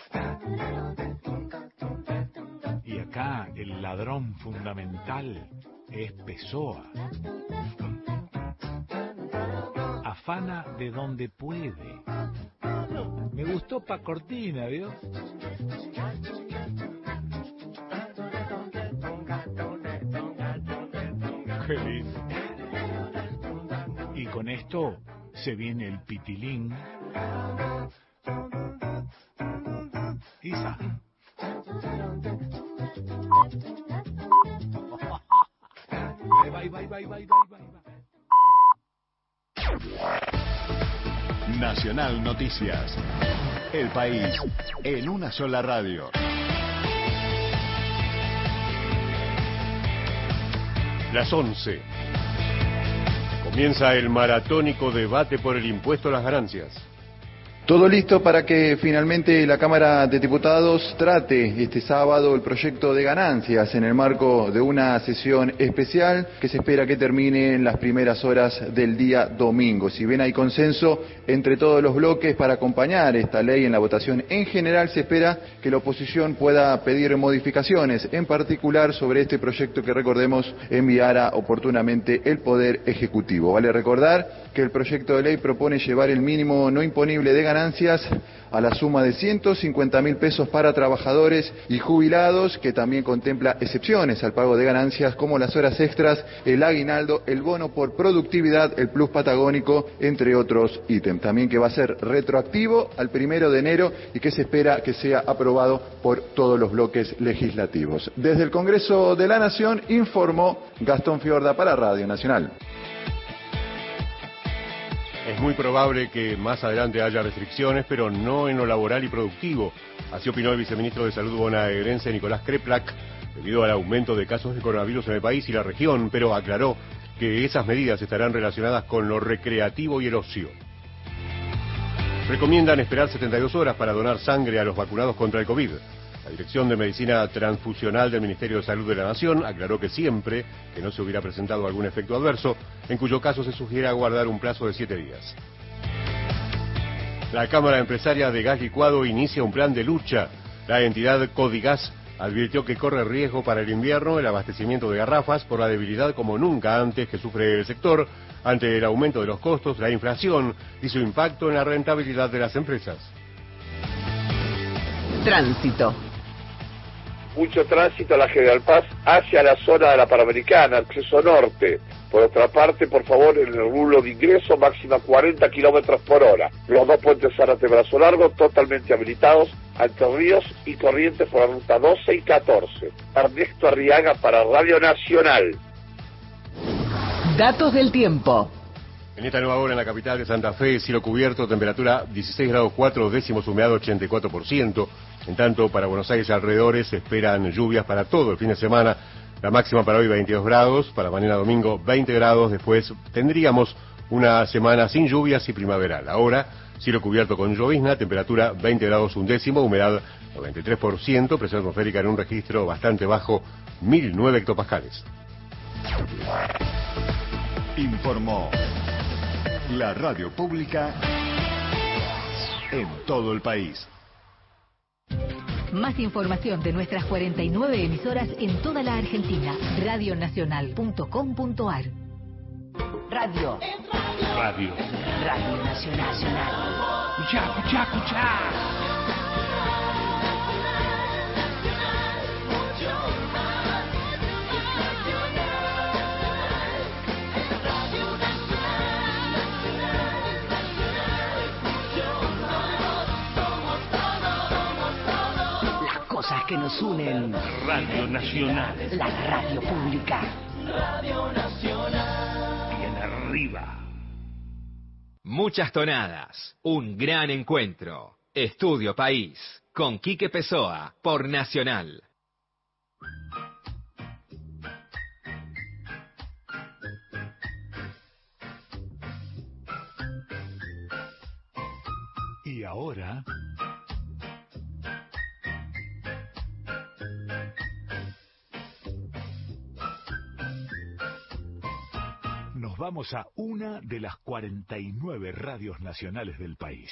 Y acá el ladrón fundamental es Pessoa. Afana de donde puede. Me gustó pa' Cortina, ¿vio? Qué lindo. Y con esto se viene el pitilín. Isa. Bye. Nacional Noticias. El país en una sola radio. Las 11. Comienza el maratónico debate por el impuesto a las ganancias. Todo listo para que finalmente la Cámara de Diputados trate este sábado el proyecto de ganancias en el marco de una sesión especial que se espera que termine en las primeras horas del día domingo. Si bien hay consenso entre todos los bloques para acompañar esta ley en la votación en general, se espera que la oposición pueda pedir modificaciones, en particular sobre este proyecto que, recordemos, enviara oportunamente el Poder Ejecutivo. Vale recordar que el proyecto de ley propone llevar el mínimo no imponible de ganancias a la suma de 150.000 pesos para trabajadores y jubilados, que también contempla excepciones al pago de ganancias como las horas extras, el aguinaldo, el bono por productividad, el plus patagónico, entre otros ítems. También que va a ser retroactivo al 1 de enero y que se espera que sea aprobado por todos los bloques legislativos. Desde el Congreso de la Nación informó Gastón Fiorda para Radio Nacional. Es muy probable que más adelante haya restricciones, pero no en lo laboral y productivo. Así opinó el viceministro de Salud bonaerense Nicolás Kreplak, debido al aumento de casos de coronavirus en el país y la región, pero aclaró que esas medidas estarán relacionadas con lo recreativo y el ocio. recomiendan esperar 72 horas para donar sangre a los vacunados contra el COVID. La Dirección de Medicina Transfusional del Ministerio de Salud de la Nación aclaró que siempre que no se hubiera presentado algún efecto adverso, en cuyo caso se sugiere aguardar un plazo de 7 días. La Cámara Empresaria de Gas Licuado inicia un plan de lucha. La entidad Codigas advirtió que corre riesgo para el invierno el abastecimiento de garrafas por la debilidad como nunca antes que sufre el sector ante el aumento de los costos, la inflación y su impacto en la rentabilidad de las empresas. Tránsito. Mucho tránsito a la General Paz hacia la zona de la Panamericana, acceso norte. Por otra parte, por favor, en el rulo de ingreso, máxima 40 kilómetros por hora. Los dos puentes Zárate Brazo Largo totalmente habilitados, Entre Ríos y Corrientes por la ruta 12 y 14. Ernesto Arriaga para Radio Nacional. Datos del tiempo. En esta nueva hora en la capital de Santa Fe, cielo cubierto, temperatura 16 grados 4 décimos, humedad 84%. En tanto, para Buenos Aires y alrededores se esperan lluvias para todo el fin de semana. La máxima para hoy 22 grados, para mañana domingo 20 grados. Después tendríamos una semana sin lluvias y primaveral. Ahora, cielo cubierto con llovizna, temperatura 20 grados un décimo, humedad 93%, presión atmosférica en un registro bastante bajo, 1009 hectopascales. Informó la radio pública en todo el país. Más información de nuestras 49 emisoras en toda la Argentina. Radionacional.com.ar. Radio. Radio. Radio Nacional. Escuchá, escuchá, escuchá. Cosas que nos unen. Radio Nacional. La radio pública. Radio Nacional. Bien arriba. Muchas tonadas. Un gran encuentro. Estudio País. Con Quique Pessoa. Por Nacional. Y ahora... nos vamos a una de las 49 radios nacionales del país.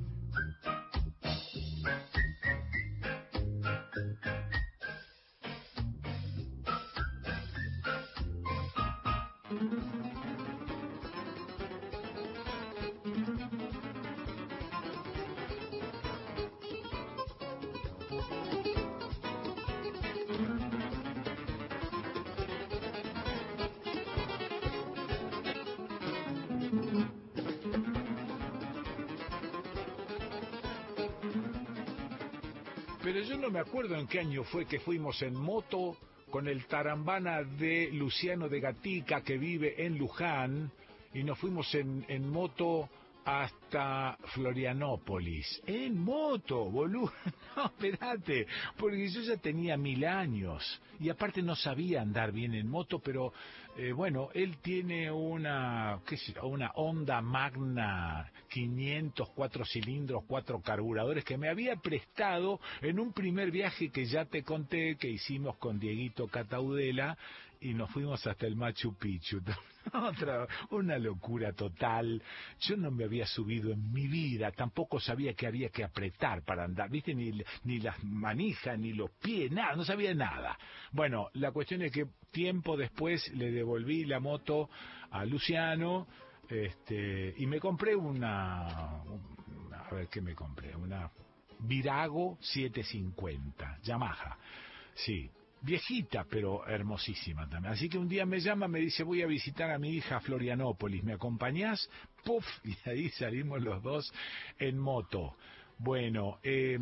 Pero yo no me acuerdo en qué año fue que fuimos en moto con el tarambana de Luciano de Gatica, que vive en Luján, y nos fuimos en moto hasta Florianópolis. En moto, boludo. No, espérate, porque yo ya tenía 1000 años y aparte no sabía andar bien en moto, pero bueno, él tiene una Honda Magna 500, 4 cilindros, 4 carburadores que me había prestado en un primer viaje que ya te conté que hicimos con Dieguito Cataudela y nos fuimos hasta el Machu Picchu. Una locura total. Yo no me había subido en mi vida, tampoco sabía que había que apretar para andar, ¿viste? Ni las manijas, ni los pies, nada, no sabía nada. Bueno, la cuestión es que tiempo después le devolví la moto a Luciano, y me compré a ver qué me compré, una Virago 750, Yamaha, sí. Viejita, pero hermosísima también. Así que un día me llama, me dice, voy a visitar a mi hija a Florianópolis, ¿me acompañás? ¡Puf! Y ahí salimos los dos en moto. Bueno,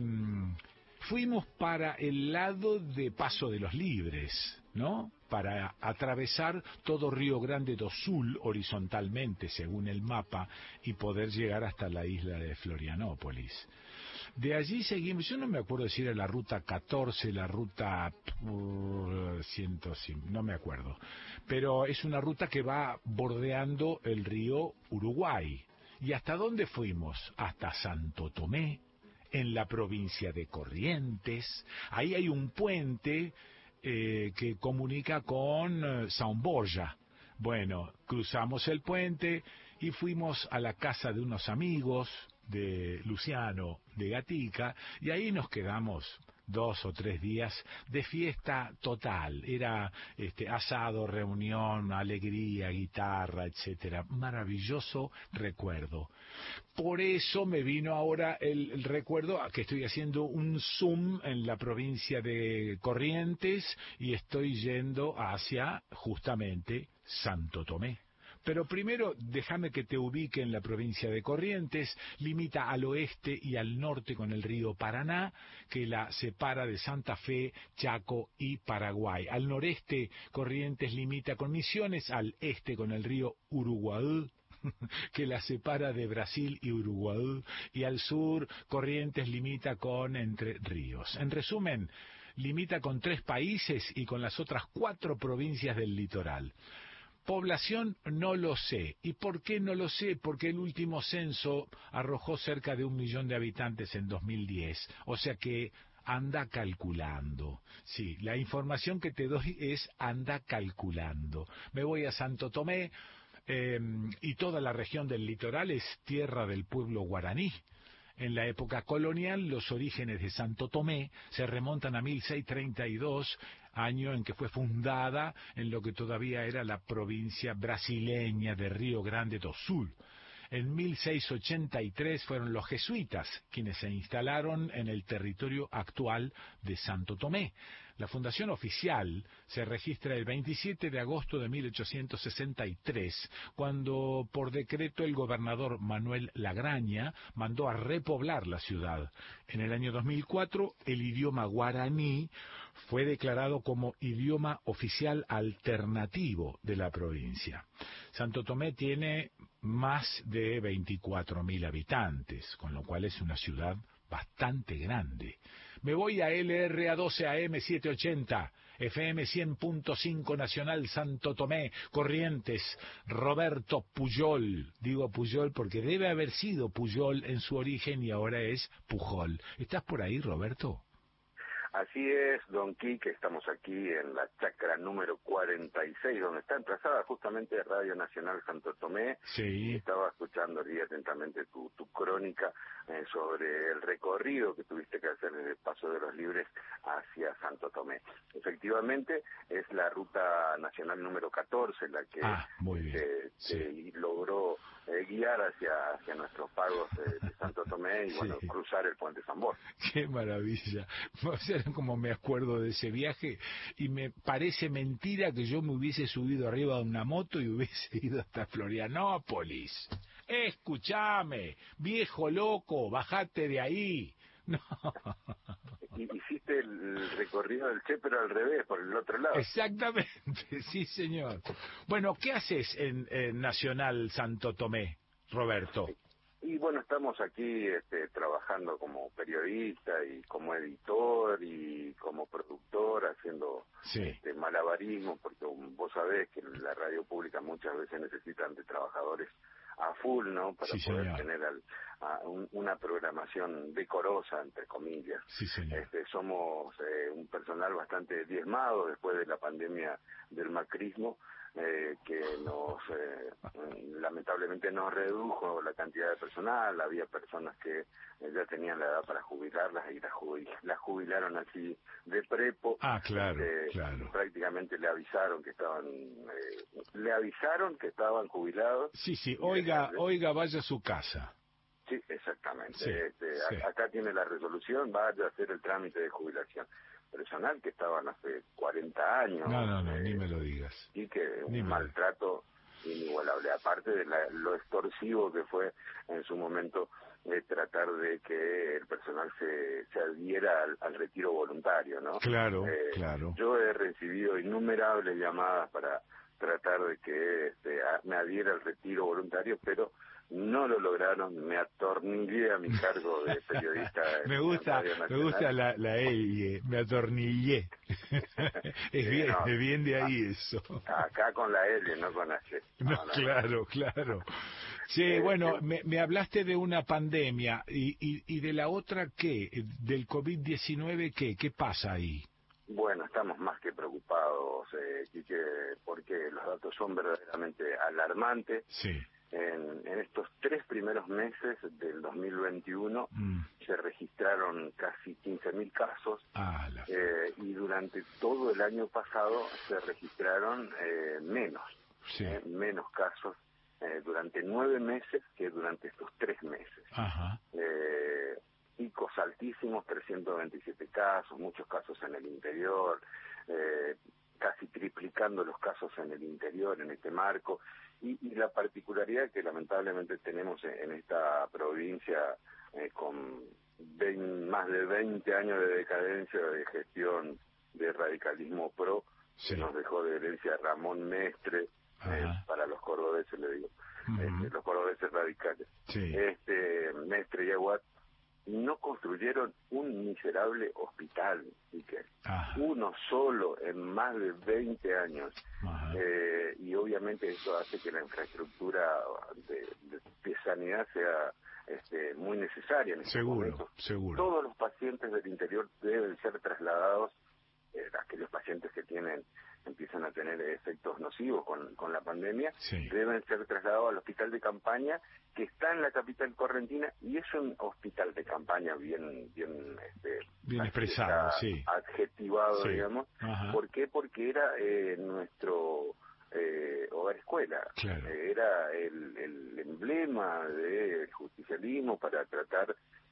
fuimos para el lado de Paso de los Libres, ¿no? Para atravesar todo Río Grande do Sul horizontalmente, según el mapa, y poder llegar hasta la isla de Florianópolis. De allí seguimos, yo no me acuerdo si era la ruta 14, la ruta 105, no me acuerdo, pero es una ruta que va bordeando el río Uruguay ¿Y hasta dónde fuimos? Hasta Santo Tomé, en la provincia de Corrientes. Ahí hay un puente que comunica con São Borja. Bueno, cruzamos el puente y fuimos a la casa de unos amigos de Luciano de Gatica, y ahí nos quedamos 2 o 3 días de fiesta total. Era asado, reunión, alegría, guitarra, etcétera. Maravilloso recuerdo. Por eso me vino ahora el recuerdo que estoy haciendo un zoom en la provincia de Corrientes y estoy yendo hacia justamente Santo Tomé. Pero primero déjame que te ubique en la provincia de Corrientes. Limita al oeste y al norte con el río Paraná, que la separa de Santa Fe, Chaco y Paraguay. Al noreste, Corrientes limita con Misiones, al este con el río Uruguay, que la separa de Brasil y Uruguay, y al sur, Corrientes limita con Entre Ríos. En resumen, limita con 3 países y con las otras 4 provincias del litoral. Población no lo sé. ¿Y por qué no lo sé? Porque el último censo arrojó cerca de 1 millón de habitantes en 2010. O sea que anda calculando. Sí, la información que te doy es anda calculando. Me voy a Santo Tomé y toda la región del litoral es tierra del pueblo guaraní. En la época colonial, los orígenes de Santo Tomé se remontan a 1632, año en que fue fundada en lo que todavía era la provincia brasileña de Río Grande do Sul. En 1683 fueron los jesuitas quienes se instalaron en el territorio actual de Santo Tomé. La fundación oficial se registra el 27 de agosto de 1863, cuando por decreto el gobernador Manuel Lagraña mandó a repoblar la ciudad. En el año 2004, el idioma guaraní fue declarado como idioma oficial alternativo de la provincia. Santo Tomé tiene más de 24.000 habitantes, con lo cual es una ciudad bastante grande. Me voy a LRA 12 AM 780, FM 100.5 Nacional Santo Tomé, Corrientes, Roberto Pujol. Digo Pujol porque debe haber sido Pujol en su origen y ahora es Pujol. ¿Estás por ahí, Roberto? Así es, don Quique, estamos aquí en la chacra número 46, donde está emplazada justamente Radio Nacional Santo Tomé. Sí. Estaba escuchando aquí atentamente tu crónica sobre el recorrido que tuviste que hacer desde el Paso de los Libres hacia Santo Tomé. Efectivamente, es la ruta nacional número 14 la que logró guiar hacia nuestros pagos de Santo Tomé y bueno, cruzar el puente San Borja. ¡Qué maravilla! O sea, como me acuerdo de ese viaje y me parece mentira que yo me hubiese subido arriba de una moto y hubiese ido hasta Florianópolis. Escúchame, viejo loco, bajate de ahí. No. Hiciste el recorrido del Che, pero al revés, por el otro lado. Exactamente, sí señor. Bueno, ¿qué haces en Nacional Santo Tomé, Roberto? Y bueno, estamos aquí trabajando como periodista y como editor y como productor, haciendo malabarismo, porque vos sabés que la radio pública muchas veces necesitan de trabajadores a full, ¿no? Para poder tener una programación decorosa, entre comillas. Sí, señor. Somos un personal bastante diezmado después de la pandemia del macrismo, que lamentablemente nos redujo la cantidad de personal. Había personas que ya tenían la edad para jubilarlas y las jubilaron así de prepo. Claro, claro. Prácticamente le avisaron que estaban jubilados. Sí, oiga, vaya a su casa. Sí, exactamente. Acá tiene la resolución, vaya a hacer el trámite de jubilación. Personal que estaban hace 40 años. No, ni me lo digas. Y que un maltrato inigualable, aparte de lo extorsivo que fue en su momento tratar de que el personal se adhiera al retiro voluntario, ¿no? Claro, claro. Yo he recibido innumerables llamadas para tratar de que me adhiera al retiro voluntario, pero no lo lograron. Me atornillé a mi cargo de periodista. me gusta la L, me atornillé. es bien de ahí eso. Acá con la L, no con la C. Claro. Sí, bueno, me hablaste de una pandemia y de la otra, ¿qué? Del COVID-19, ¿qué pasa ahí? Bueno, estamos más que preocupados, Quique, porque los datos son verdaderamente alarmantes. Sí. En estos 3 primeros meses del 2021 se registraron casi 15.000 casos y durante todo el año pasado se registraron menos casos durante 9 meses que durante estos 3 meses. Ajá. Picos altísimos, 327 casos, muchos casos en el interior, casi triplicando los casos en el interior en este marco. Y la particularidad que lamentablemente tenemos en esta provincia, con más de 20 años de decadencia de gestión de radicalismo pro, que nos dejó de herencia Ramón Mestre, para los cordobeses le digo, los cordobeses radicales. Sí. Mestre y Aguat no construyeron un miserable hospital, uno solo en más de 20 años. Y obviamente eso hace que la infraestructura de sanidad sea muy necesaria en este momento. Seguro. Todos los pacientes del interior deben ser trasladados, aquellos pacientes que empiezan a tener efectos nocivos con la pandemia, deben ser trasladados al hospital de campaña que está en la capital correntina, y es un hospital de campaña bien expresado, adjetivado, digamos. ¿Por qué? Porque era nuestro hogar escuela, era el emblema del justicialismo para tratar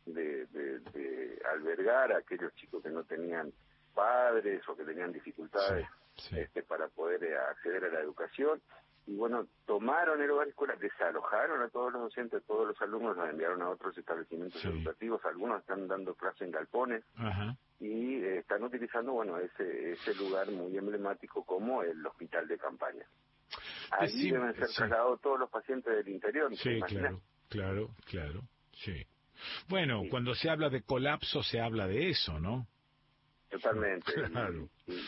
de albergar a aquellos chicos que no tenían padres o que tenían dificultades para poder acceder a la educación. Y bueno, tomaron el hogar escuela, desalojaron a todos los docentes, a todos los alumnos, los enviaron a otros establecimientos educativos, algunos están dando clases en galpones y están utilizando, ese lugar muy emblemático como el hospital de campaña. Allí deben ser trasladados todos los pacientes del interior. Sí, claro. Sí. Bueno, cuando se habla de colapso se habla de eso, ¿no? Totalmente. Claro.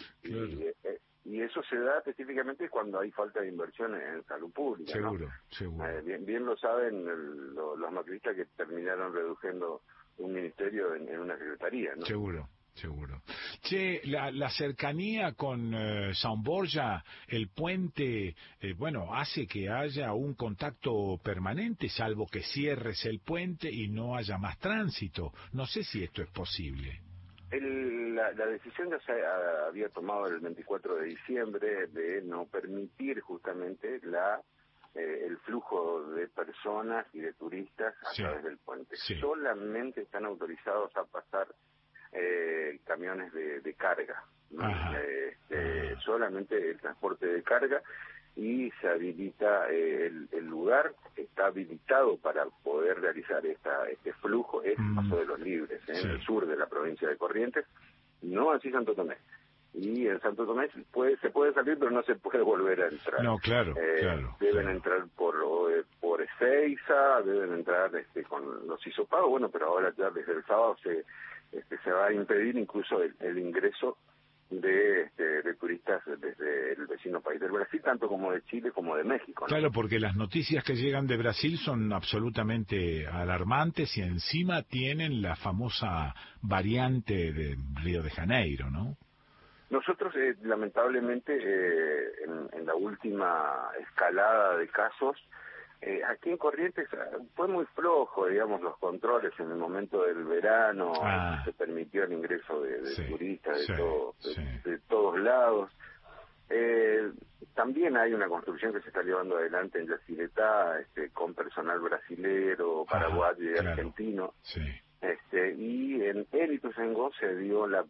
Y eso se da específicamente cuando hay falta de inversión en salud pública. Seguro. Bien lo saben los macristas, que terminaron reduciendo un ministerio en una secretaría, ¿no? Seguro. Che, la cercanía con São Borja, el puente, hace que haya un contacto permanente, salvo que cierres el puente y no haya más tránsito. No sé si esto es posible. La decisión ya se había tomado el 24 de diciembre de no permitir justamente el flujo de personas y de turistas a través del puente. Solamente están autorizados a pasar camiones de carga, ¿no? Solamente el transporte de carga, y se habilita el lugar, está habilitado para poder realizar este flujo, es Paso de los Libres, en el sur de la provincia de Corrientes, no así Santo Tomé. Y en Santo Tomé se puede salir, pero no se puede volver a entrar. No, claro. Deben entrar por Ezeiza, deben entrar con los hisopados, pero ahora ya desde el sábado se va a impedir incluso el ingreso de turistas desde el vecino país del Brasil, tanto como de Chile como de México, ¿no? Claro, porque las noticias que llegan de Brasil son absolutamente alarmantes y encima tienen la famosa variante de Río de Janeiro, ¿no? Nosotros, lamentablemente, en la última escalada de casos, aquí en Corrientes fue muy flojo, digamos, los controles en el momento del verano, se permitió el ingreso de turistas de todos lados. También hay una construcción que se está llevando adelante en Yacyretá, con personal brasilero, paraguayo y argentino. Y en Ituzaingó se dio el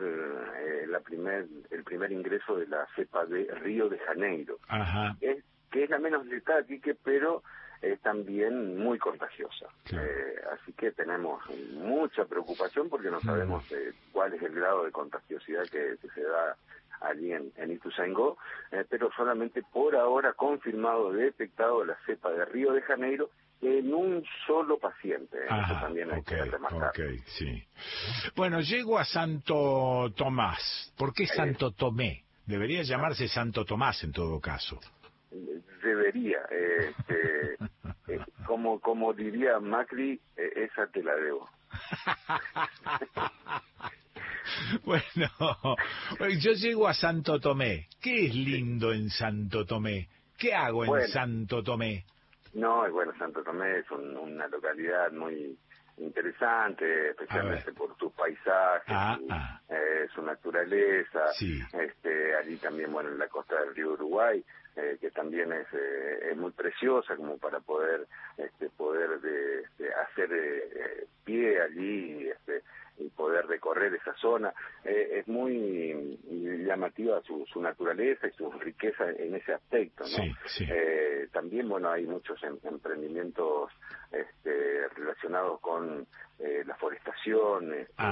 primer ingreso de la cepa de Río de Janeiro, que es la menos letal, pero es también muy contagiosa. Así que tenemos mucha preocupación porque no sabemos cuál es el grado de contagiosidad que se da allí en Ituzaingó, pero solamente por ahora confirmado, detectado la cepa de Río de Janeiro en un solo paciente. Eso también hay que remarcar. Bueno, llego a Santo Tomás. ¿Por qué Santo Tomé? Debería llamarse Santo Tomás en todo caso. Debería. Como diría Macri, esa te la debo. Bueno, yo llego a Santo Tomé. ¿Qué es lindo en Santo Tomé? ¿Qué hago en Santo Tomé? No, bueno, Santo Tomé es una localidad muy interesante, especialmente por sus paisajes, su naturaleza. Sí. Allí también, bueno, en la costa del río Uruguay, que también es muy preciosa como para poder hacer pie allí y poder recorrer esa zona. Es muy llamativa su naturaleza y su riqueza en ese aspecto, ¿no? Sí, sí. También, bueno, hay muchos emprendimientos relacionados con la forestación,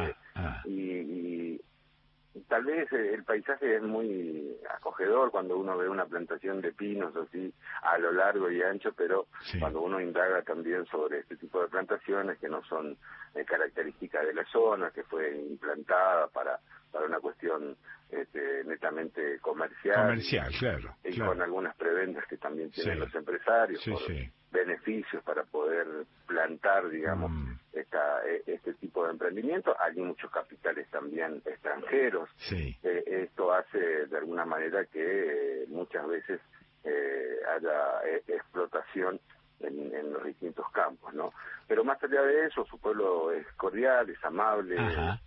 y tal vez el paisaje es muy acogedor cuando uno ve una plantación de pinos así a lo largo y ancho, pero cuando uno indaga también sobre este tipo de plantaciones que no son características de la zona, que fue implantada para una cuestión netamente comercial, claro, y con algunas prebendas que también tienen los empresarios por beneficios para poder plantar, digamos, este tipo de emprendimiento. Hay muchos capitales también extranjeros. Esto hace de alguna manera que muchas veces haya explotación en los distintos campos, ¿no? Pero más allá de eso, su pueblo es cordial, es amable,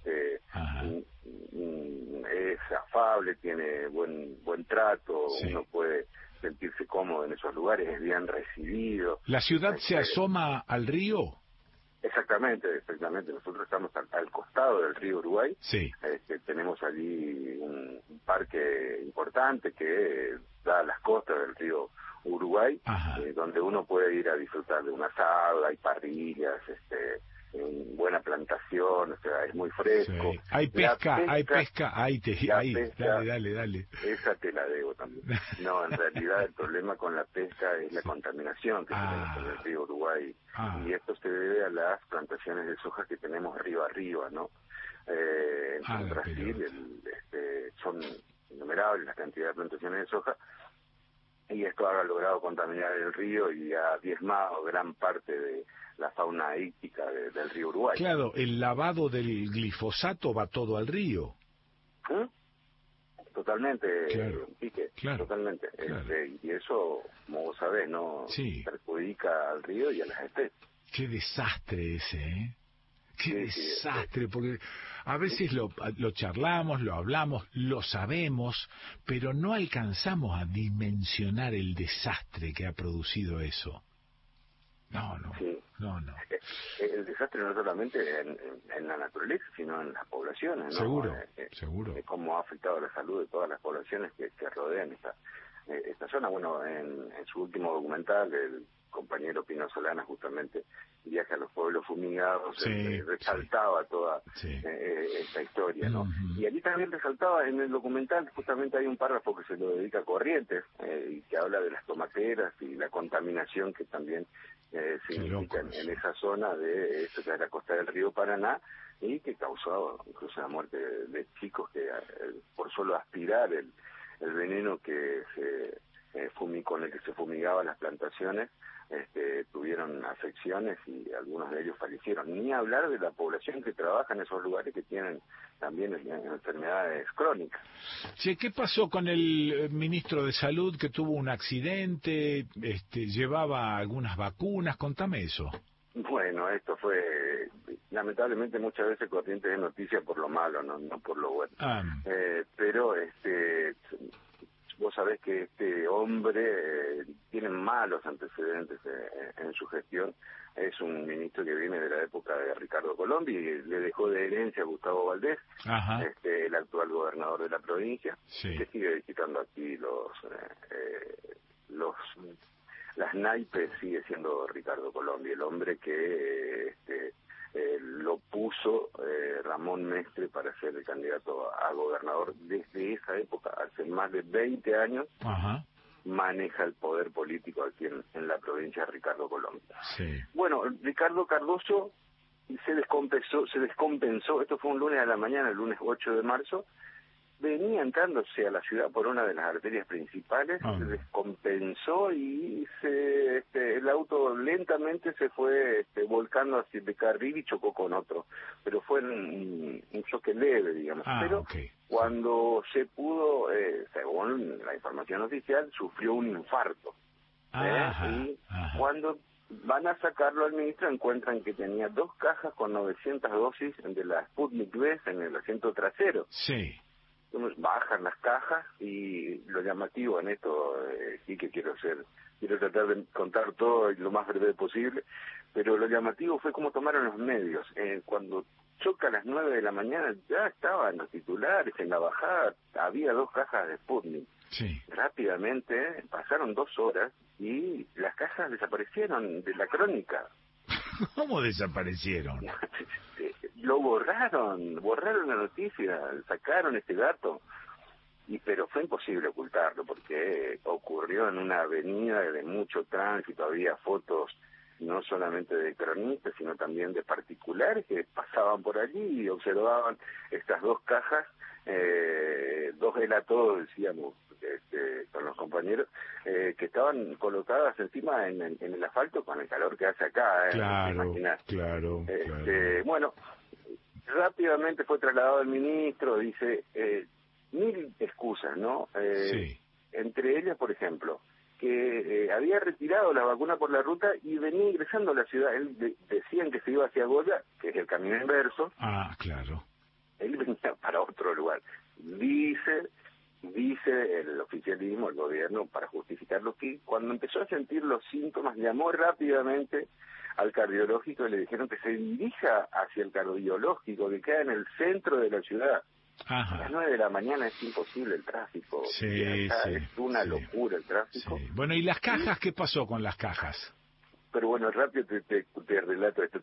es afable, tiene buen trato, uno puede sentirse cómodo en esos lugares, es bien recibido. ¿La ciudad se asoma al río? Exactamente. Nosotros estamos al costado del río Uruguay. Tenemos allí un parque importante que da a las costas del río Uruguay, donde uno puede ir a disfrutar de un asado, hay parrillas, buena plantación, o sea, es muy fresco. Hay pesca, dale. Esa te la debo también. No, en realidad el problema con la pesca es la contaminación que tenemos en el río Uruguay, y esto se debe a las plantaciones de soja que tenemos río arriba, ¿no? En Brasil son innumerables las cantidades de plantaciones de soja, y esto ha logrado contaminar el río y ha diezmado gran parte de la fauna íctica del río Uruguay. Claro, el lavado del glifosato va todo al río. Totalmente, Quique, totalmente. Y eso, como vos sabés, ¿no? Perjudica al río y a las especies. Qué desastre ese, ¿eh? Qué desastre, porque a veces lo charlamos, lo hablamos, lo sabemos, pero no alcanzamos a dimensionar el desastre que ha producido eso. No. El desastre no solamente en la naturaleza, sino en las poblaciones, ¿no? Seguro. Cómo ha afectado la salud de todas las poblaciones que rodean esta zona. Bueno, en su último documental, el compañero Pino Solana, justamente, Viaje a los pueblos fumigados, resaltaba toda esta historia, ¿no? Y allí también resaltaba en el documental, justamente hay un párrafo que se lo dedica a Corrientes, y que habla de las tomateras y la contaminación que también significa en esa zona de esto que es la costa del río Paraná, y que causó incluso la muerte de chicos que por solo aspirar el veneno que con el que se fumigaba las plantaciones, tuvieron afecciones y algunos de ellos fallecieron. Ni hablar de la población que trabaja en esos lugares, que tienen también enfermedades crónicas. ¿Qué pasó con el ministro de Salud que tuvo un accidente, llevaba algunas vacunas? Contame eso. Bueno, esto fue, lamentablemente muchas veces Corrientes es noticia por lo malo, no por lo bueno. Pero vos sabés que este hombre tiene malos antecedentes en su gestión. Es un ministro que viene de la época de Ricardo Colombi y le dejó de herencia a Gustavo Valdés, el actual gobernador de la provincia, que sigue visitando aquí las naipes. Sigue siendo Ricardo Colombi, el hombre que lo puso Ramón Mestre para ser el candidato a gobernador. Desde esa época, hace más de 20 años, maneja el poder político aquí en la provincia de Ricardo Colombi. Bueno, Ricardo Cardoso se descompensó, esto fue un lunes a la mañana, el lunes 8 de marzo, venía entrando hacia la ciudad por una de las arterias principales, se descompensó y el auto lentamente se fue volcando hacia el carril y chocó con otro, pero fue un choque leve, digamos. Pero cuando se pudo, según la información oficial, sufrió un infarto. Cuando van a sacarlo al ministro, encuentran que tenía 2 cajas con 900 dosis de la Sputnik V en el asiento trasero. Sí. Entonces bajan las cajas y lo llamativo en esto, sí que quiero tratar de contar todo lo más breve posible, pero lo llamativo fue cómo tomaron los medios. Cuando choca a las 9 de la mañana ya estaban los titulares en la bajada, había 2 cajas de Sputnik. Sí. Rápidamente pasaron 2 horas y las cajas desaparecieron de la crónica. ¿Cómo desaparecieron? Lo borraron la noticia, sacaron este dato, pero fue imposible ocultarlo porque ocurrió en una avenida de mucho tránsito, había fotos no solamente de cronistas, sino también de particulares que pasaban por allí y observaban estas 2 cajas, 2 gelatodos, decíamos, con los compañeros, que estaban colocadas encima en el asfalto con el calor que hace acá. Claro. Bueno, rápidamente fue trasladado al ministro, dice, 1000 excusas, ¿no? Entre ellas, por ejemplo, que había retirado la vacuna por la ruta y venía ingresando a la ciudad. Él decían que se iba hacia Goya, que es el camino inverso. Claro. Él venía para otro lugar. Dice el oficialismo, el gobierno, para justificarlo, que cuando empezó a sentir los síntomas llamó rápidamente al cardiológico y le dijeron que se dirija hacia el cardiológico, que queda en el centro de la ciudad. A las 9 de la mañana es imposible el tráfico. Es una locura el tráfico. Bueno, ¿y las cajas? ¿Qué pasó con las cajas? Pero bueno, rápido te relato esto.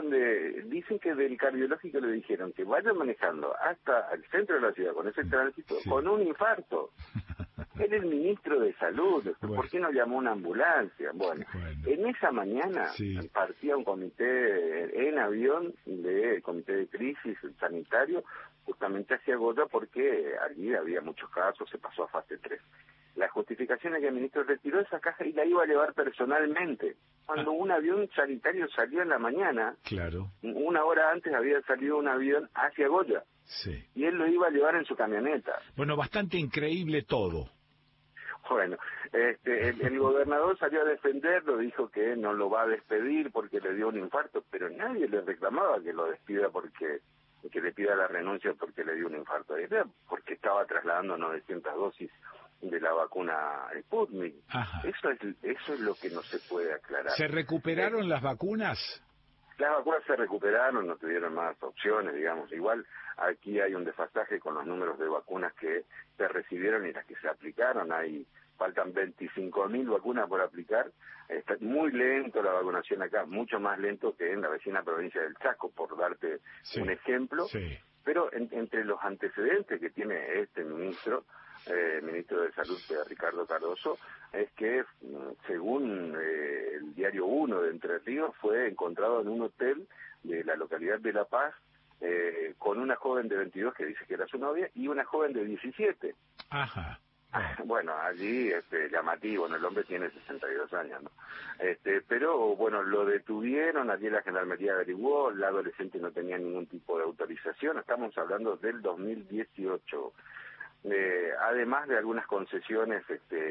Dicen que del cardiológico le dijeron que vayan manejando hasta el centro de la ciudad con ese tránsito con un infarto. Él es ministro de Salud, ¿por qué no llamó una ambulancia? Bueno, en esa mañana partía un comité en avión, comité de crisis sanitario, justamente hacia Goya porque allí había muchos casos, se pasó a fase 3. La justificación es que el ministro retiró esa caja y la iba a llevar personalmente. Cuando un avión sanitario salió en la mañana, una hora antes había salido un avión hacia Goya. Y él lo iba a llevar en su camioneta. Bueno, bastante increíble todo. Bueno, el gobernador salió a defenderlo, dijo que no lo va a despedir porque le dio un infarto, pero nadie le reclamaba que lo despida que le pida la renuncia porque le dio un infarto. Era porque estaba trasladando 900 dosis de la vacuna Sputnik. Eso es lo que no se puede aclarar. ¿Se recuperaron las vacunas? Las vacunas se recuperaron, no tuvieron más opciones, digamos. Igual aquí hay un desfasaje con los números de vacunas que se recibieron y las que se aplicaron. Faltan 25.000 vacunas por aplicar. Está muy lento la vacunación acá, mucho más lento que en la vecina provincia del Chaco, por darte un ejemplo. Pero entre los antecedentes que tiene este ministro de Salud, Ricardo Cardoso, es que según el diario 1 de Entre Ríos, fue encontrado en un hotel de la localidad de La Paz con una joven de 22 que dice que era su novia y una joven de 17. Bueno, allí llamativo, el hombre tiene 62 años, ¿no? Pero bueno, lo detuvieron, allí la gendarmería averiguó, la adolescente no tenía ningún tipo de autorización, estamos hablando del 2018. Además de algunas concesiones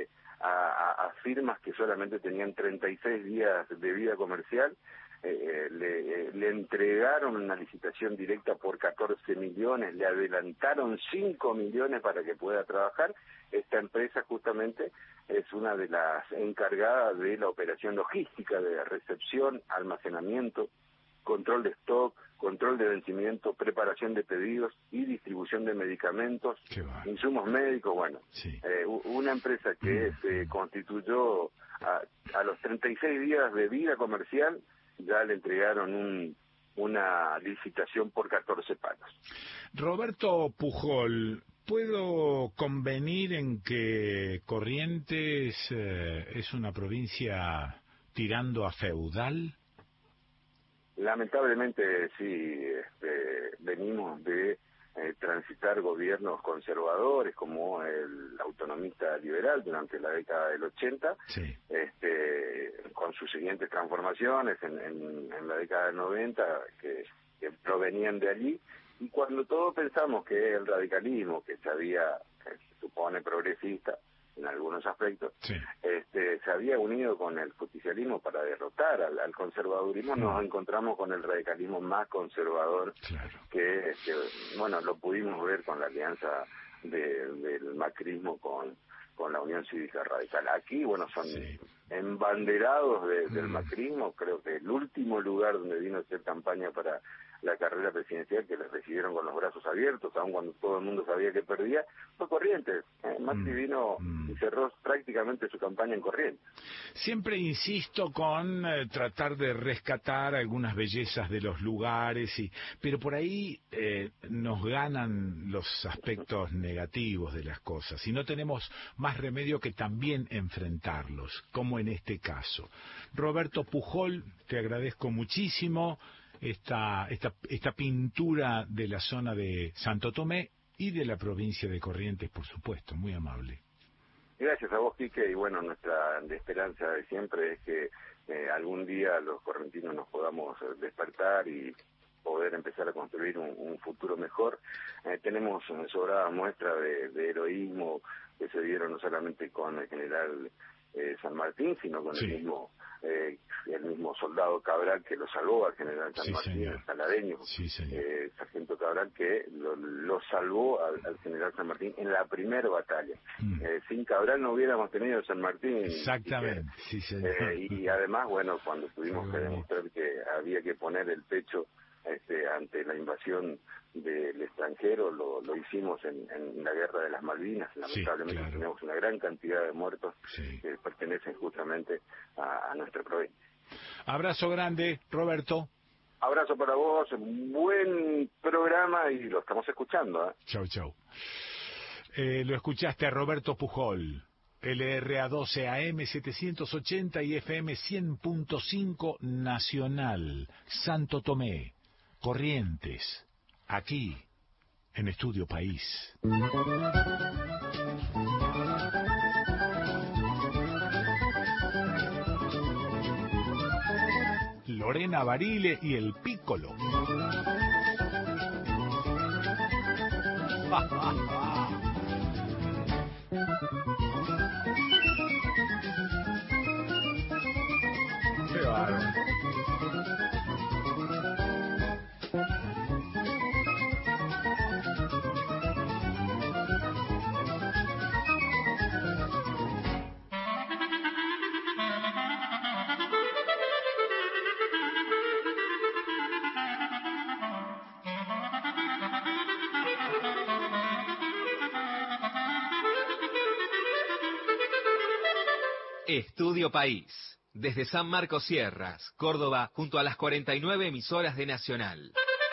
a firmas que solamente tenían 36 días de vida comercial, le entregaron una licitación directa por 14 millones, le adelantaron 5 millones para que pueda trabajar. Esta empresa justamente es una de las encargadas de la operación logística de recepción, almacenamiento, control de stock, control de vencimiento, preparación de pedidos y distribución de medicamentos, insumos médicos. Bueno, una empresa que se constituyó a los 36 días de vida comercial, ya le entregaron una licitación por 14 palos. Roberto Pujol, ¿puedo convenir en que Corrientes es una provincia tirando a feudal? Lamentablemente sí, venimos de transitar gobiernos conservadores como el autonomista liberal durante la década del 80, con sus siguientes transformaciones en la década del 90 que provenían de allí, y cuando todos pensamos que el radicalismo, que se supone progresista en algunos aspectos, se había unido con el justicialismo para derrotar al conservadurismo, nos encontramos con el radicalismo más conservador, que lo pudimos ver con la alianza del macrismo con la Unión Cívica Radical. Aquí, son embanderados del macrismo. Creo que el último lugar donde vino a hacer campaña para la carrera presidencial, que les recibieron con los brazos abiertos, aun cuando todo el mundo sabía que perdía, fue Corrientes. Macri vino y cerró prácticamente su campaña en Corrientes. Siempre insisto con tratar de rescatar algunas bellezas de los lugares, pero por ahí nos ganan los aspectos negativos de las cosas, y no tenemos más remedio que también enfrentarlos, como en este caso. Roberto Pujol, te agradezco muchísimo esta pintura de la zona de Santo Tomé y de la provincia de Corrientes, por supuesto, muy amable. Gracias a vos, Quique, y nuestra esperanza de siempre es que algún día los correntinos nos podamos despertar y poder empezar a construir un futuro mejor. Tenemos sobrada muestra de heroísmo que se dieron no solamente con el general San Martín, sino con el mismo soldado Cabral que lo salvó al general San Martín, el saladeño, sargento Cabral, que lo salvó al general San Martín en la primera batalla. Sin Cabral no hubiéramos tenido San Martín. Exactamente, y además, cuando tuvimos que demostrar que había que poner el pecho ante la invasión del extranjero, lo hicimos en la guerra de las Malvinas. Lamentablemente tenemos una gran cantidad de muertos que pertenecen justamente a nuestra provincia. Abrazo grande, Roberto. Abrazo para vos, buen programa y lo estamos escuchando. Chau. Lo escuchaste a Roberto Pujol, LRA 12 AM 780 y FM 100.5 Nacional, Santo Tomé, Corrientes, aquí en Estudio País. Lorena Barile y el Pícolo. Qué bárbaro. Estudio País, desde San Marcos Sierras, Córdoba, junto a las 49 emisoras de Nacional.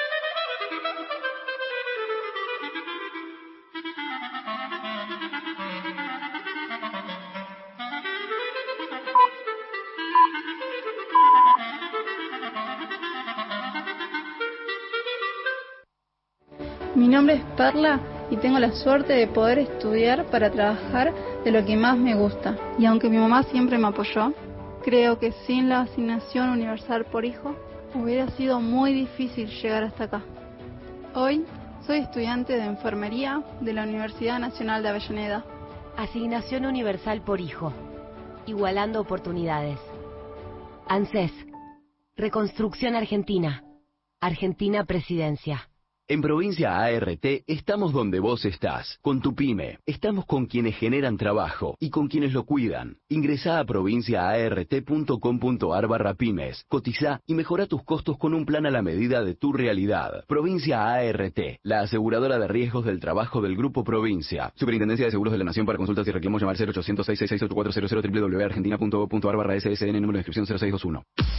Mi nombre es Perla y tengo la suerte de poder estudiar para trabajar de lo que más me gusta. Y aunque mi mamá siempre me apoyó, creo que sin la asignación universal por hijo hubiera sido muy difícil llegar hasta acá. Hoy soy estudiante de enfermería de la Universidad Nacional de Avellaneda. Asignación universal por hijo. Igualando oportunidades. ANSES. Reconstrucción Argentina. Argentina Presidencia. En Provincia ART estamos donde vos estás, con tu pyme. Estamos con quienes generan trabajo y con quienes lo cuidan. Ingresá a provinciaart.com.ar/pymes, cotizá y mejora tus costos con un plan a la medida de tu realidad. Provincia ART, la aseguradora de riesgos del trabajo del Grupo Provincia. Superintendencia de Seguros de la Nación. Para consultas y reclamos llamar 0800-666-8400 www.argentina.gov.ar/SSN, número de inscripción 0621.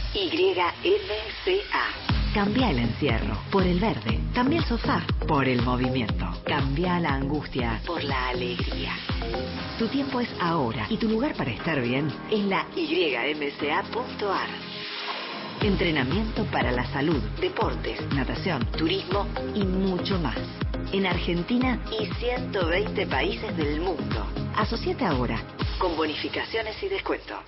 YMCA. Cambia el encierro por el verde. Cambia el sofá por el movimiento. Cambia la angustia por la alegría. Tu tiempo es ahora y tu lugar para estar bien es la YMCA.ar. Entrenamiento para la salud, deportes, natación, turismo y mucho más. En Argentina y 120 países del mundo. Asociate ahora, con bonificaciones y descuentos.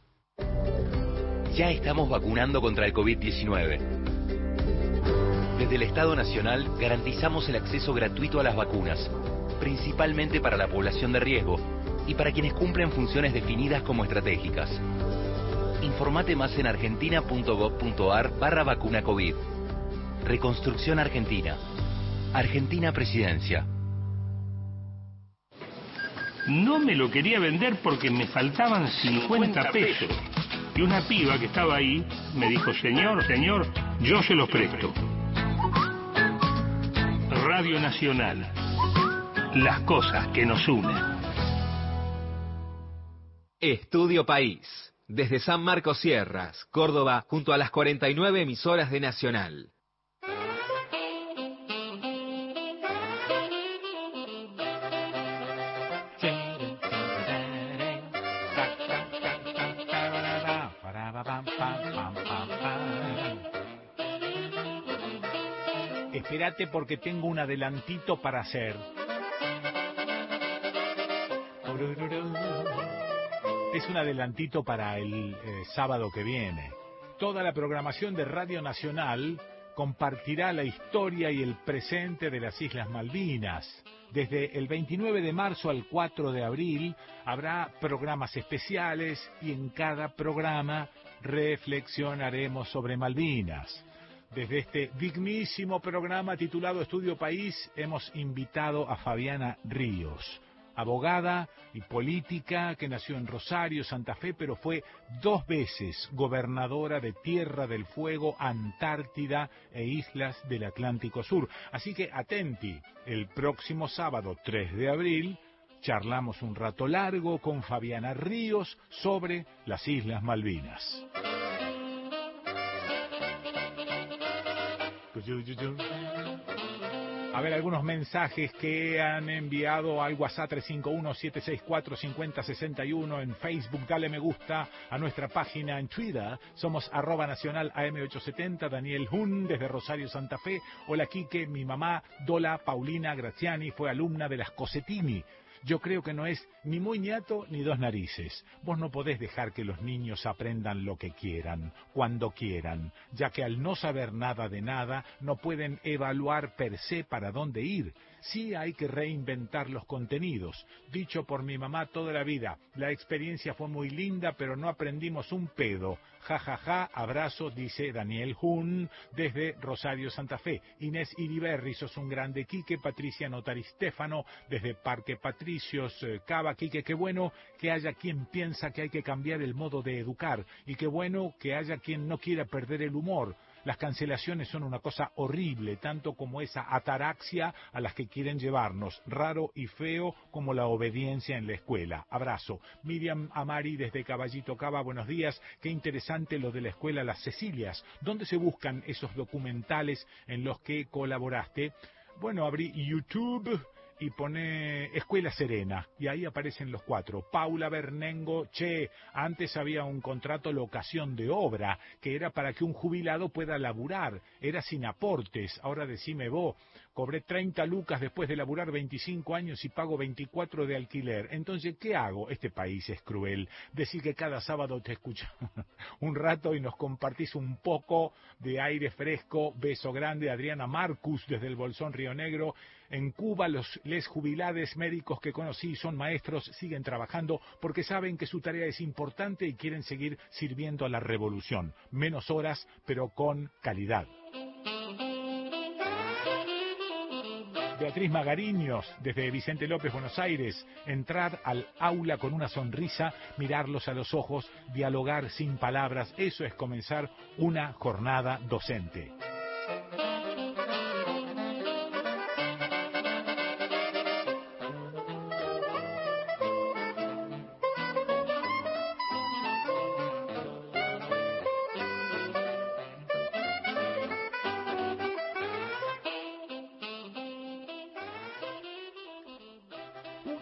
Ya estamos vacunando contra el COVID-19. Desde el Estado Nacional garantizamos el acceso gratuito a las vacunas, principalmente para la población de riesgo y para quienes cumplen funciones definidas como estratégicas. Informate más en argentina.gov.ar/vacuna COVID. Reconstrucción Argentina. Argentina Presidencia. No me lo quería vender porque me faltaban 50 pesos. Y una piba que estaba ahí me dijo, señor, yo se los presto. Radio Nacional. Las cosas que nos unen. Estudio País. Desde San Marcos Sierras, Córdoba, junto a las 49 emisoras de Nacional. Espérate porque tengo un adelantito para hacer. Es un adelantito para el sábado que viene. Toda la programación de Radio Nacional compartirá la historia y el presente de las Islas Malvinas. Desde el 29 de marzo al 4 de abril habrá programas especiales y en cada programa reflexionaremos sobre Malvinas. Desde este dignísimo programa titulado Estudio País hemos invitado a Fabiana Ríos, abogada y política que nació en Rosario, Santa Fe, pero fue 2 veces gobernadora de Tierra del Fuego, Antártida e islas del Atlántico Sur. Así que atenti, el próximo sábado 3 de abril charlamos un rato largo con Fabiana Ríos sobre las Islas Malvinas. A ver, algunos mensajes que han enviado al WhatsApp 351-764-5061, en Facebook, dale me gusta a nuestra página en Twitter, somos @nacional AM870, Daniel Hun desde Rosario, Santa Fe, hola Quique, mi mamá Dola Paulina Graziani fue alumna de las Cosetini. Yo creo que no es ni muy ñato ni 2 narices. Vos no podés dejar que los niños aprendan lo que quieran, cuando quieran, ya que al no saber nada de nada, no pueden evaluar per se para dónde ir. Sí hay que reinventar los contenidos. Dicho por mi mamá toda la vida, la experiencia fue muy linda, pero no aprendimos un pedo. Ja, ja, ja, abrazo, dice Daniel Hun, desde Rosario, Santa Fe. Inés Iriberri, sos un grande. Quique, Patricia Notari Stefano, desde Parque Patricios, Cava. Quique, qué bueno que haya quien piensa que hay que cambiar el modo de educar, y qué bueno que haya quien no quiera perder el humor. Las cancelaciones son una cosa horrible, tanto como esa ataraxia a las que quieren llevarnos, raro y feo como la obediencia en la escuela. Abrazo. Miriam Amari desde Caballito Cava, buenos días. Qué interesante lo de la escuela Las Cecilias. ¿Dónde se buscan esos documentales en los que colaboraste? Bueno, abrí YouTube y pone Escuela Serena, y ahí aparecen los 4. Paula Bernengo, che, antes había un contrato locación de obra, que era para que un jubilado pueda laburar, era sin aportes, ahora decime vos, cobré 30 lucas después de laburar 25 años y pago 24 de alquiler, entonces, ¿qué hago? Este país es cruel, decir que cada sábado te escucha un rato y nos compartís un poco de aire fresco, beso grande, Adriana Marcus desde el Bolsón Río Negro. En Cuba, les jubilades médicos que conocí son maestros, siguen trabajando porque saben que su tarea es importante y quieren seguir sirviendo a la revolución. Menos horas, pero con calidad. Beatriz Magariños, desde Vicente López, Buenos Aires. Entrar al aula con una sonrisa, mirarlos a los ojos, dialogar sin palabras, eso es comenzar una jornada docente.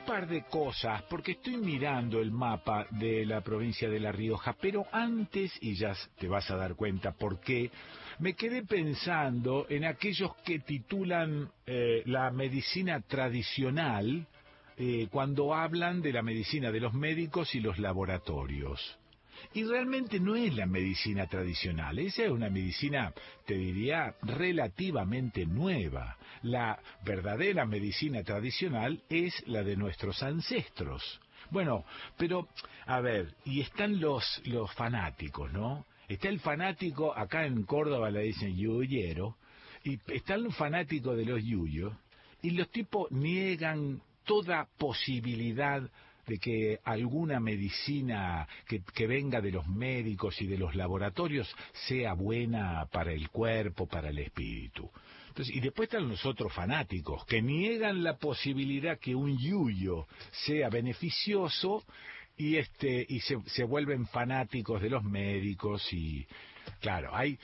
par de cosas, porque estoy mirando el mapa de la provincia de La Rioja, pero antes, y ya te vas a dar cuenta por qué, me quedé pensando en aquellos que titulan la medicina tradicional cuando hablan de la medicina de los médicos y los laboratorios. Y realmente no es la medicina tradicional, esa es una medicina, te diría, relativamente nueva. La verdadera medicina tradicional es la de nuestros ancestros. Bueno, pero, a ver, y están los fanáticos, ¿no? Está el fanático, acá en Córdoba le dicen yuyero, y están los fanáticos de los yuyos, y los tipos niegan toda posibilidad de que alguna medicina que venga de los médicos y de los laboratorios sea buena para el cuerpo, para el espíritu. Entonces, y después están los otros fanáticos que niegan la posibilidad que un yuyo sea beneficioso y se vuelven fanáticos de los médicos. Y claro, hay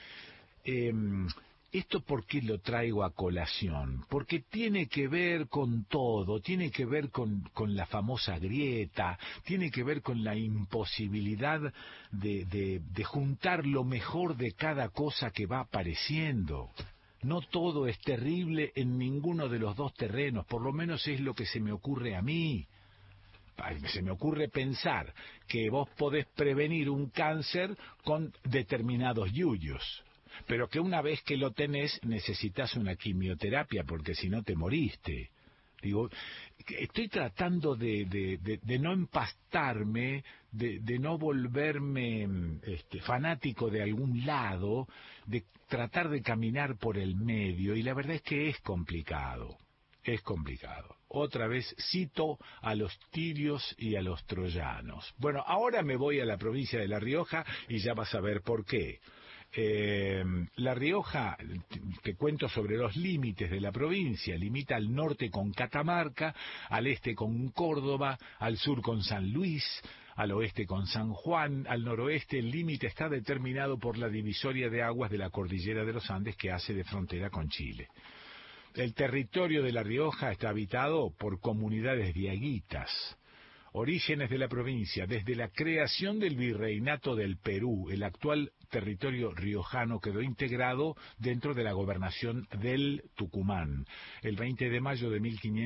¿esto por qué lo traigo a colación? Porque tiene que ver con todo, tiene que ver con la famosa grieta, tiene que ver con la imposibilidad de juntar lo mejor de cada cosa que va apareciendo. No todo es terrible en ninguno de los dos terrenos, por lo menos es lo que se me ocurre a mí. Se me ocurre pensar que vos podés prevenir un cáncer con determinados yuyos, pero que una vez que lo tenés necesitas una quimioterapia porque si no te moriste. Digo, estoy tratando de no empastarme, de no volverme fanático de algún lado, de tratar de caminar por el medio, y la verdad es que es complicado. Es complicado. Otra vez cito a los tirios y a los troyanos. Bueno, ahora me voy a la provincia de La Rioja y ya vas a ver por qué. La Rioja, te cuento sobre los límites de la provincia, limita al norte con Catamarca, al este con Córdoba, al sur con San Luis, al oeste con San Juan, al noroeste el límite está determinado por la divisoria de aguas de la cordillera de los Andes que hace de frontera con Chile. El territorio de La Rioja está habitado por comunidades diaguitas. Orígenes de la provincia. Desde la creación del Virreinato del Perú, el actual territorio riojano quedó integrado dentro de la gobernación del Tucumán. El 20 de mayo de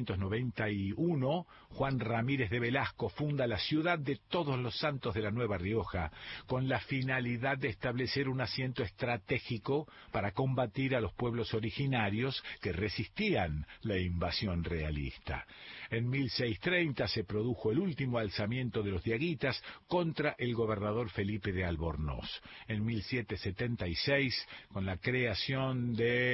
1591, Juan Ramírez de Velasco funda la ciudad de Todos los Santos de la Nueva Rioja, con la finalidad de establecer un asiento estratégico para combatir a los pueblos originarios que resistían la invasión realista. En 1630 se produjo el último alzamiento de los diaguitas contra el gobernador Felipe de Albornoz. En 1776, con la creación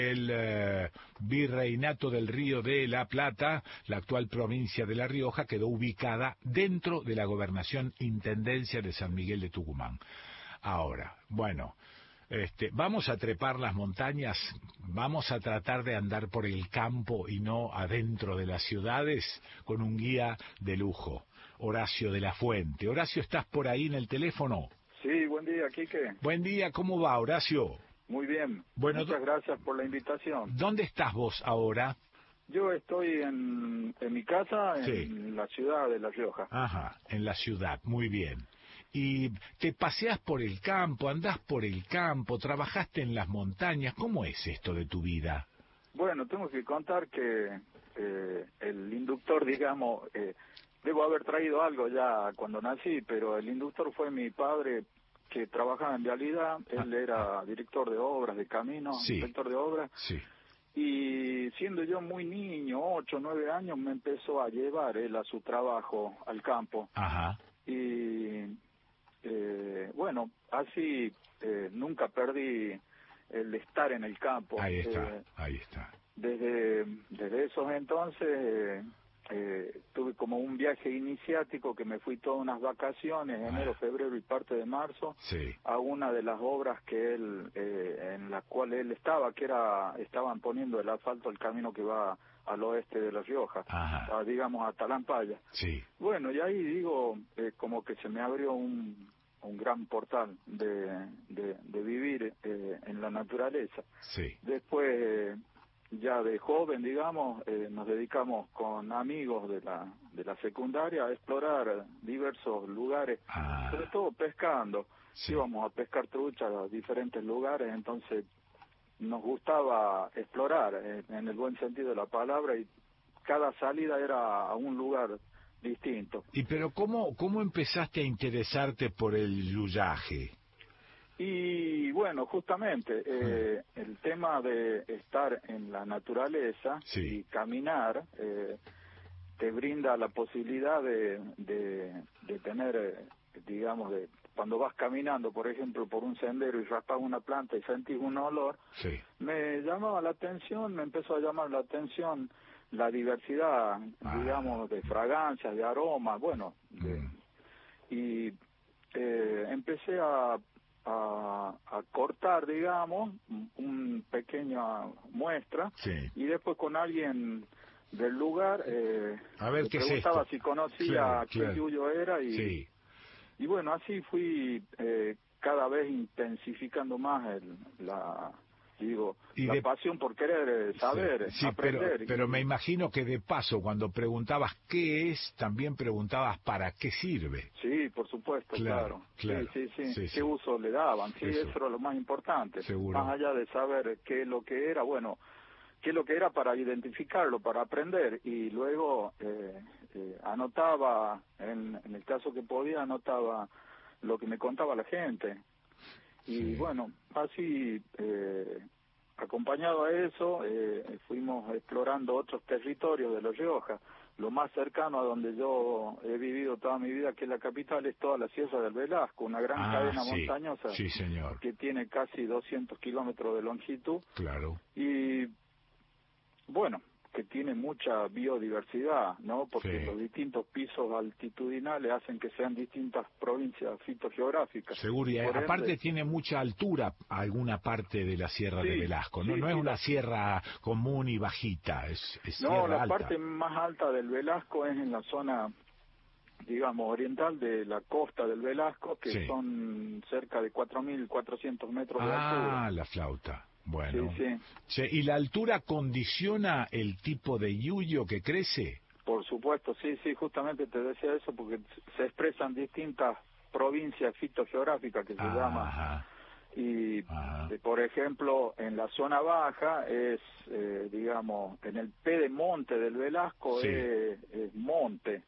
del Virreinato del Río de la Plata, la actual provincia de La Rioja quedó ubicada dentro de la gobernación Intendencia de San Miguel de Tucumán. Ahora, bueno, vamos a trepar las montañas, vamos a tratar de andar por el campo y no adentro de las ciudades con un guía de lujo, Horacio de la Fuente. Horacio, ¿estás por ahí en el teléfono? Sí, buen día, Quique. Buen día, ¿cómo va, Horacio? Muy bien, bueno, muchas gracias por la invitación. ¿Dónde estás vos ahora? Yo estoy en mi casa, en la ciudad de La Rioja. Ajá, en la ciudad, muy bien. ¿Y te paseás por el campo, andás por el campo, trabajaste en las montañas? ¿Cómo es esto de tu vida? Bueno, tengo que contar que el inductor, digamos, debo haber traído algo ya cuando nací, pero el inductor fue mi padre que trabajaba en vialidad. Él era director de obras, de caminos, inspector de obras. Sí. Y siendo yo muy niño, 8 o 9 años, me empezó a llevar él a su trabajo al campo. Ajá. Y bueno, así nunca perdí el estar en el campo. Ahí está, ahí está. Desde esos entonces tuve como un viaje iniciático que me fui todas unas vacaciones, enero, febrero y parte de marzo, a una de las obras que él, en la cual él estaba, que estaban poniendo el asfalto al camino que va al oeste de La Rioja, digamos a Talampaya. Sí. Bueno, y ahí digo, como que se me abrió un gran portal de vivir en la naturaleza. Sí. Después ya de joven, digamos, nos dedicamos con amigos de la secundaria a explorar diversos lugares, sobre todo pescando. Íbamos a pescar trucha a diferentes lugares, entonces nos gustaba explorar en el buen sentido de la palabra, y cada salida era a un lugar distinto. ¿Y pero cómo empezaste a interesarte por el yuyaje? Y bueno, justamente el tema de estar en la naturaleza y caminar te brinda la posibilidad de tener, digamos, cuando vas caminando, por ejemplo, por un sendero y raspas una planta y sentís un olor, me llamaba la atención, me empezó a llamar la atención la diversidad, digamos, de fragancias, de aromas, bueno, y empecé a cortar, digamos, una pequeña muestra, y después con alguien del lugar a ver, le ¿qué preguntaba es esto? si conocía qué yuyo era, y bueno, así fui cada vez intensificando más la pasión por querer saber, aprender. Pero me imagino que de paso, cuando preguntabas qué es, también preguntabas para qué sirve. Sí, por supuesto, claro. Sí. ¿Qué uso le daban? Sí, eso era lo más importante. Seguro. Más allá de saber qué es lo que era, bueno, qué es lo que era para identificarlo, para aprender, y luego anotaba, en el caso que podía, anotaba lo que me contaba la gente. Y bueno, así, acompañado a eso, fuimos explorando otros territorios de La Rioja. Lo más cercano a donde yo he vivido toda mi vida, que es la capital, es toda la Sierra del Velasco, una gran cadena montañosa que tiene casi 200 kilómetros de longitud. Claro. Y bueno, que tiene mucha biodiversidad, ¿no? Porque los distintos pisos altitudinales hacen que sean distintas provincias fitogeográficas. Seguro, y aparte tiene mucha altura alguna parte de la Sierra de Velasco, ¿no? No es una sierra común y bajita, es sierra alta. No, la parte más alta del Velasco es en la zona, digamos, oriental de la costa del Velasco, que son cerca de 4.400 metros de altura. Ah, la flauta. Bueno, sí. ¿Y la altura condiciona el tipo de yuyo que crece? Por supuesto, sí, justamente te decía eso porque se expresan distintas provincias fitogeográficas que se llaman. Y, por ejemplo, en la zona baja es, digamos, en el pedemonte del Velasco es monte.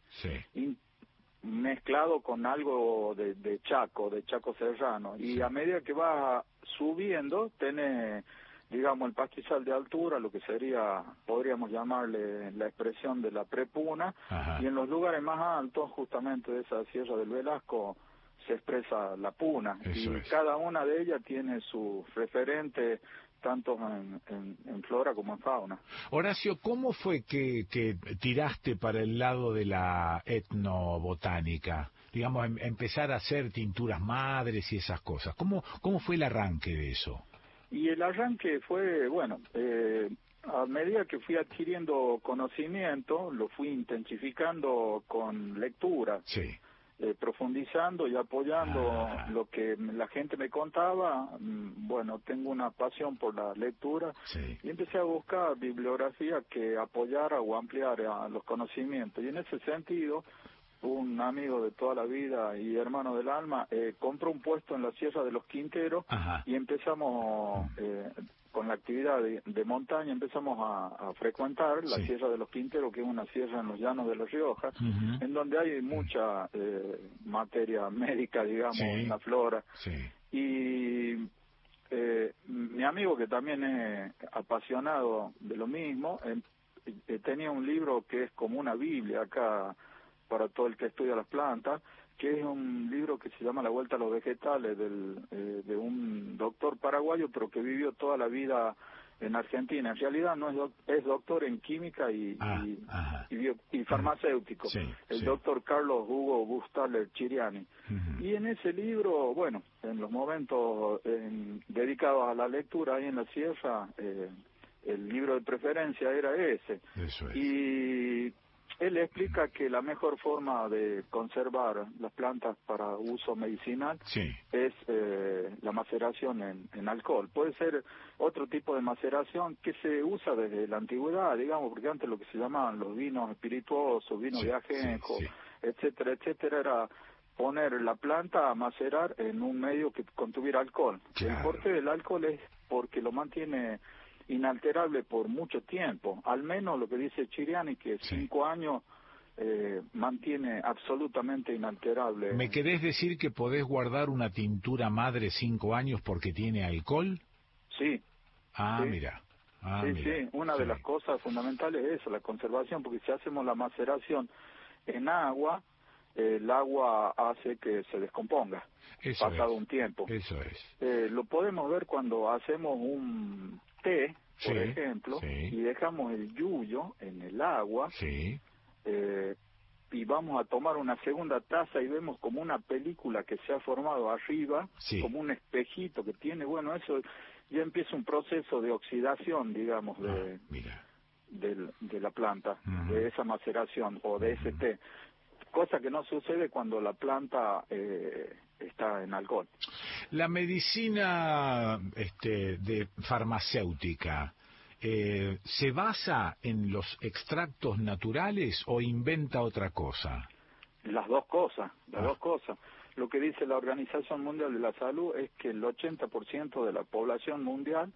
Mezclado con algo de Chaco serrano, y a medida que va subiendo tenés, digamos, el pastizal de altura, lo que sería, podríamos llamarle la expresión de la prepuna, y en los lugares más altos, justamente de esa Sierra del Velasco, se expresa la puna, cada una de ellas tiene su referente tanto en flora como en fauna. Horacio, ¿cómo fue que tiraste para el lado de la etnobotánica? Digamos, empezar a hacer tinturas madres y esas cosas. ¿Cómo fue el arranque de eso? Y el arranque fue, bueno, a medida que fui adquiriendo conocimiento, lo fui intensificando con lectura. Profundizando y apoyando lo que la gente me contaba. Bueno, tengo una pasión por la lectura y empecé a buscar bibliografía que apoyara o ampliara los conocimientos, y en ese sentido un amigo de toda la vida y hermano del alma compró un puesto en la Sierra de los Quinteros y empezamos con la actividad de montaña, empezamos a frecuentar la Sierra de los Quinteros, que es una sierra en los llanos de La Rioja, en donde hay mucha materia médica, digamos, en la flora. Y mi amigo, que también es apasionado de lo mismo, tenía un libro que es como una Biblia acá para todo el que estudia las plantas, que es un libro que se llama La Vuelta a los Vegetales, de un doctor paraguayo, pero que vivió toda la vida en Argentina. En realidad no es doctor en química y farmacéutico, el doctor Carlos Hugo Bustaler Chiriani. Y en ese libro, bueno, en los momentos dedicados a la lectura ahí en la sierra, el libro de preferencia era ese. Eso es. Y Él explica que la mejor forma de conservar las plantas para uso medicinal es la maceración en alcohol. Puede ser otro tipo de maceración que se usa desde la antigüedad, digamos, porque antes lo que se llamaban los vinos espirituosos, vinos de ajenjo, etcétera, etcétera, era poner la planta a macerar en un medio que contuviera alcohol. El porqué del alcohol es porque lo mantiene inalterable por mucho tiempo, al menos lo que dice Chiriani, que 5 años mantiene absolutamente inalterable. ¿Me querés decir que podés guardar una tintura madre 5 años porque tiene alcohol? Sí. Mira. Sí, una de las cosas fundamentales es eso, la conservación, porque si hacemos la maceración en agua, el agua hace que se descomponga pasado un tiempo. Eso es. Lo podemos ver cuando hacemos un té, por ejemplo, y dejamos el yuyo en el agua, y vamos a tomar una segunda taza y vemos como una película que se ha formado arriba, como un espejito que tiene, bueno, eso ya empieza un proceso de oxidación, digamos, de la planta, de esa maceración o de ese té, cosa que no sucede cuando la planta está en alcohol. La medicina de farmacéutica ¿se basa en los extractos naturales o inventa otra cosa? Las dos cosas. Lo que dice la Organización Mundial de la Salud es que el 80% de la población mundial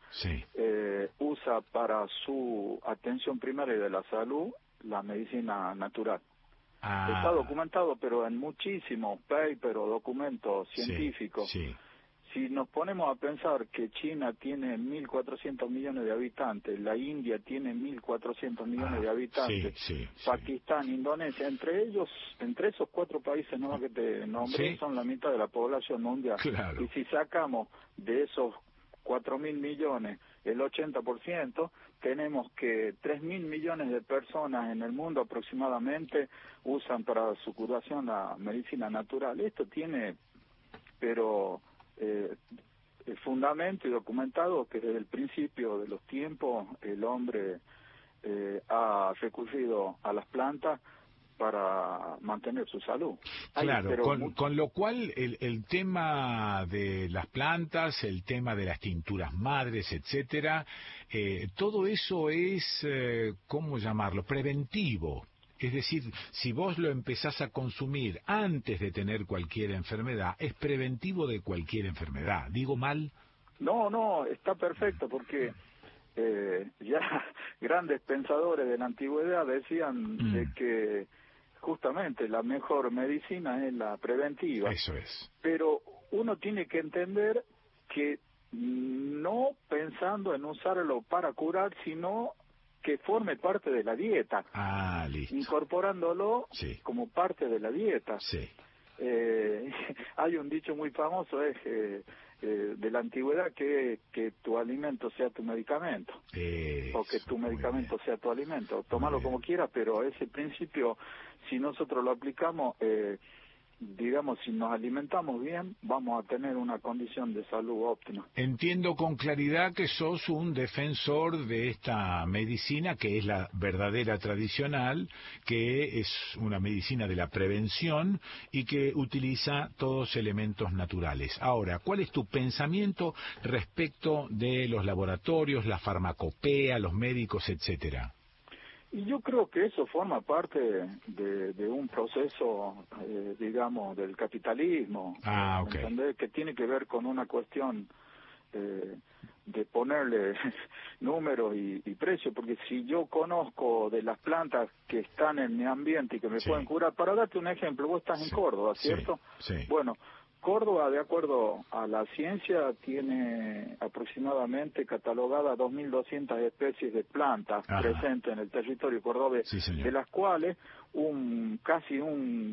usa para su atención primaria de la salud la medicina natural. Está documentado, pero en muchísimos papers o documentos científicos. Si nos ponemos a pensar que China tiene 1.400 millones de habitantes, la India tiene 1.400 millones de habitantes, Pakistán, Indonesia, entre esos 4 países nuevos que te nombré, son la mitad de la población mundial. Y si sacamos de esos 4.000 millones el 80%, tenemos que 3.000 millones de personas en el mundo aproximadamente usan para su curación la medicina natural. Esto tiene, pero fundamento y documentado que desde el principio de los tiempos el hombre ha recurrido a las plantas para mantener su salud. Con lo cual el tema de las plantas, el tema de las tinturas madres, etcétera, todo eso es, ¿cómo llamarlo?, preventivo. Es decir, si vos lo empezás a consumir antes de tener cualquier enfermedad, es preventivo de cualquier enfermedad. ¿Digo mal? No, está perfecto, porque ya grandes pensadores de la antigüedad decían de que justamente la mejor medicina es la preventiva. Eso es. Pero uno tiene que entender que no pensando en usarlo para curar, sino que forme parte de la dieta, incorporándolo como parte de la dieta. Hay un dicho muy famoso de la antigüedad que tu alimento sea tu medicamento, o que tu medicamento sea tu alimento. Tómalo como quieras, pero ese principio, si nosotros lo aplicamos, digamos, si nos alimentamos bien, vamos a tener una condición de salud óptima. Entiendo con claridad que sos un defensor de esta medicina, que es la verdadera tradicional, que es una medicina de la prevención y que utiliza todos elementos naturales. Ahora, ¿cuál es tu pensamiento respecto de los laboratorios, la farmacopea, los médicos, etcétera? Y yo creo que eso forma parte de un proceso, digamos, del capitalismo, ¿entendés? Que tiene que ver con una cuestión de ponerle números y precio, porque si yo conozco de las plantas que están en mi ambiente y que me pueden curar, para darte un ejemplo, vos estás en Córdoba, ¿cierto? Bueno, Córdoba, de acuerdo a la ciencia, tiene aproximadamente catalogadas 2.200 especies de plantas presentes en el territorio cordobés, de las cuales casi un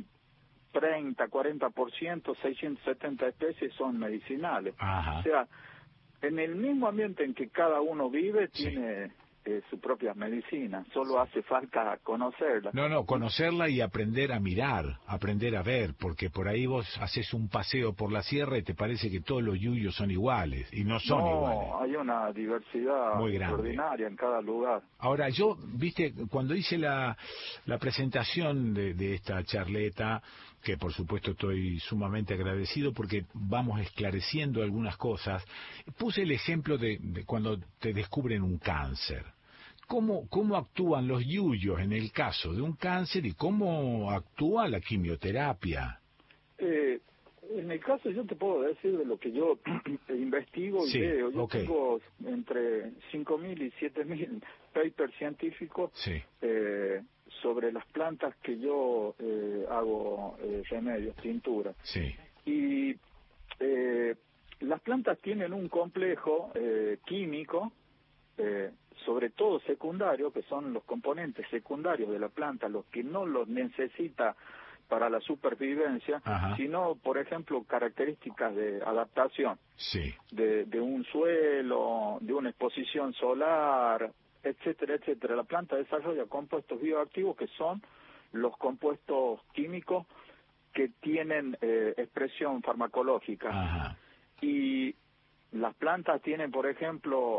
30-40%, 670 especies son medicinales. O sea, en el mismo ambiente en que cada uno vive, tiene su propias medicinas, solo hace falta conocerlas. No, conocerla y aprender a mirar, aprender a ver, porque por ahí vos haces un paseo por la sierra y te parece que todos los yuyos son iguales, y no son iguales. No, hay una diversidad muy grande, extraordinaria en cada lugar. Ahora, yo, viste, cuando hice la presentación de esta charleta, que por supuesto estoy sumamente agradecido porque vamos esclareciendo algunas cosas, puse el ejemplo de cuando te descubren un cáncer. ¿Cómo actúan los yuyos en el caso de un cáncer y cómo actúa la quimioterapia? En el caso, yo te puedo decir de lo que yo investigo y veo. Yo tengo entre 5.000 y 7.000 papers científicos sobre las plantas que yo hago remedios, tinturas. Y las plantas tienen un complejo químico, sobre todo secundario, que son los componentes secundarios de la planta, los que no los necesita para la supervivencia, sino, por ejemplo, características de adaptación, de un suelo, de una exposición solar, etcétera, etcétera. La planta desarrolla compuestos bioactivos que son los compuestos químicos que tienen expresión farmacológica. Y las plantas tienen, por ejemplo,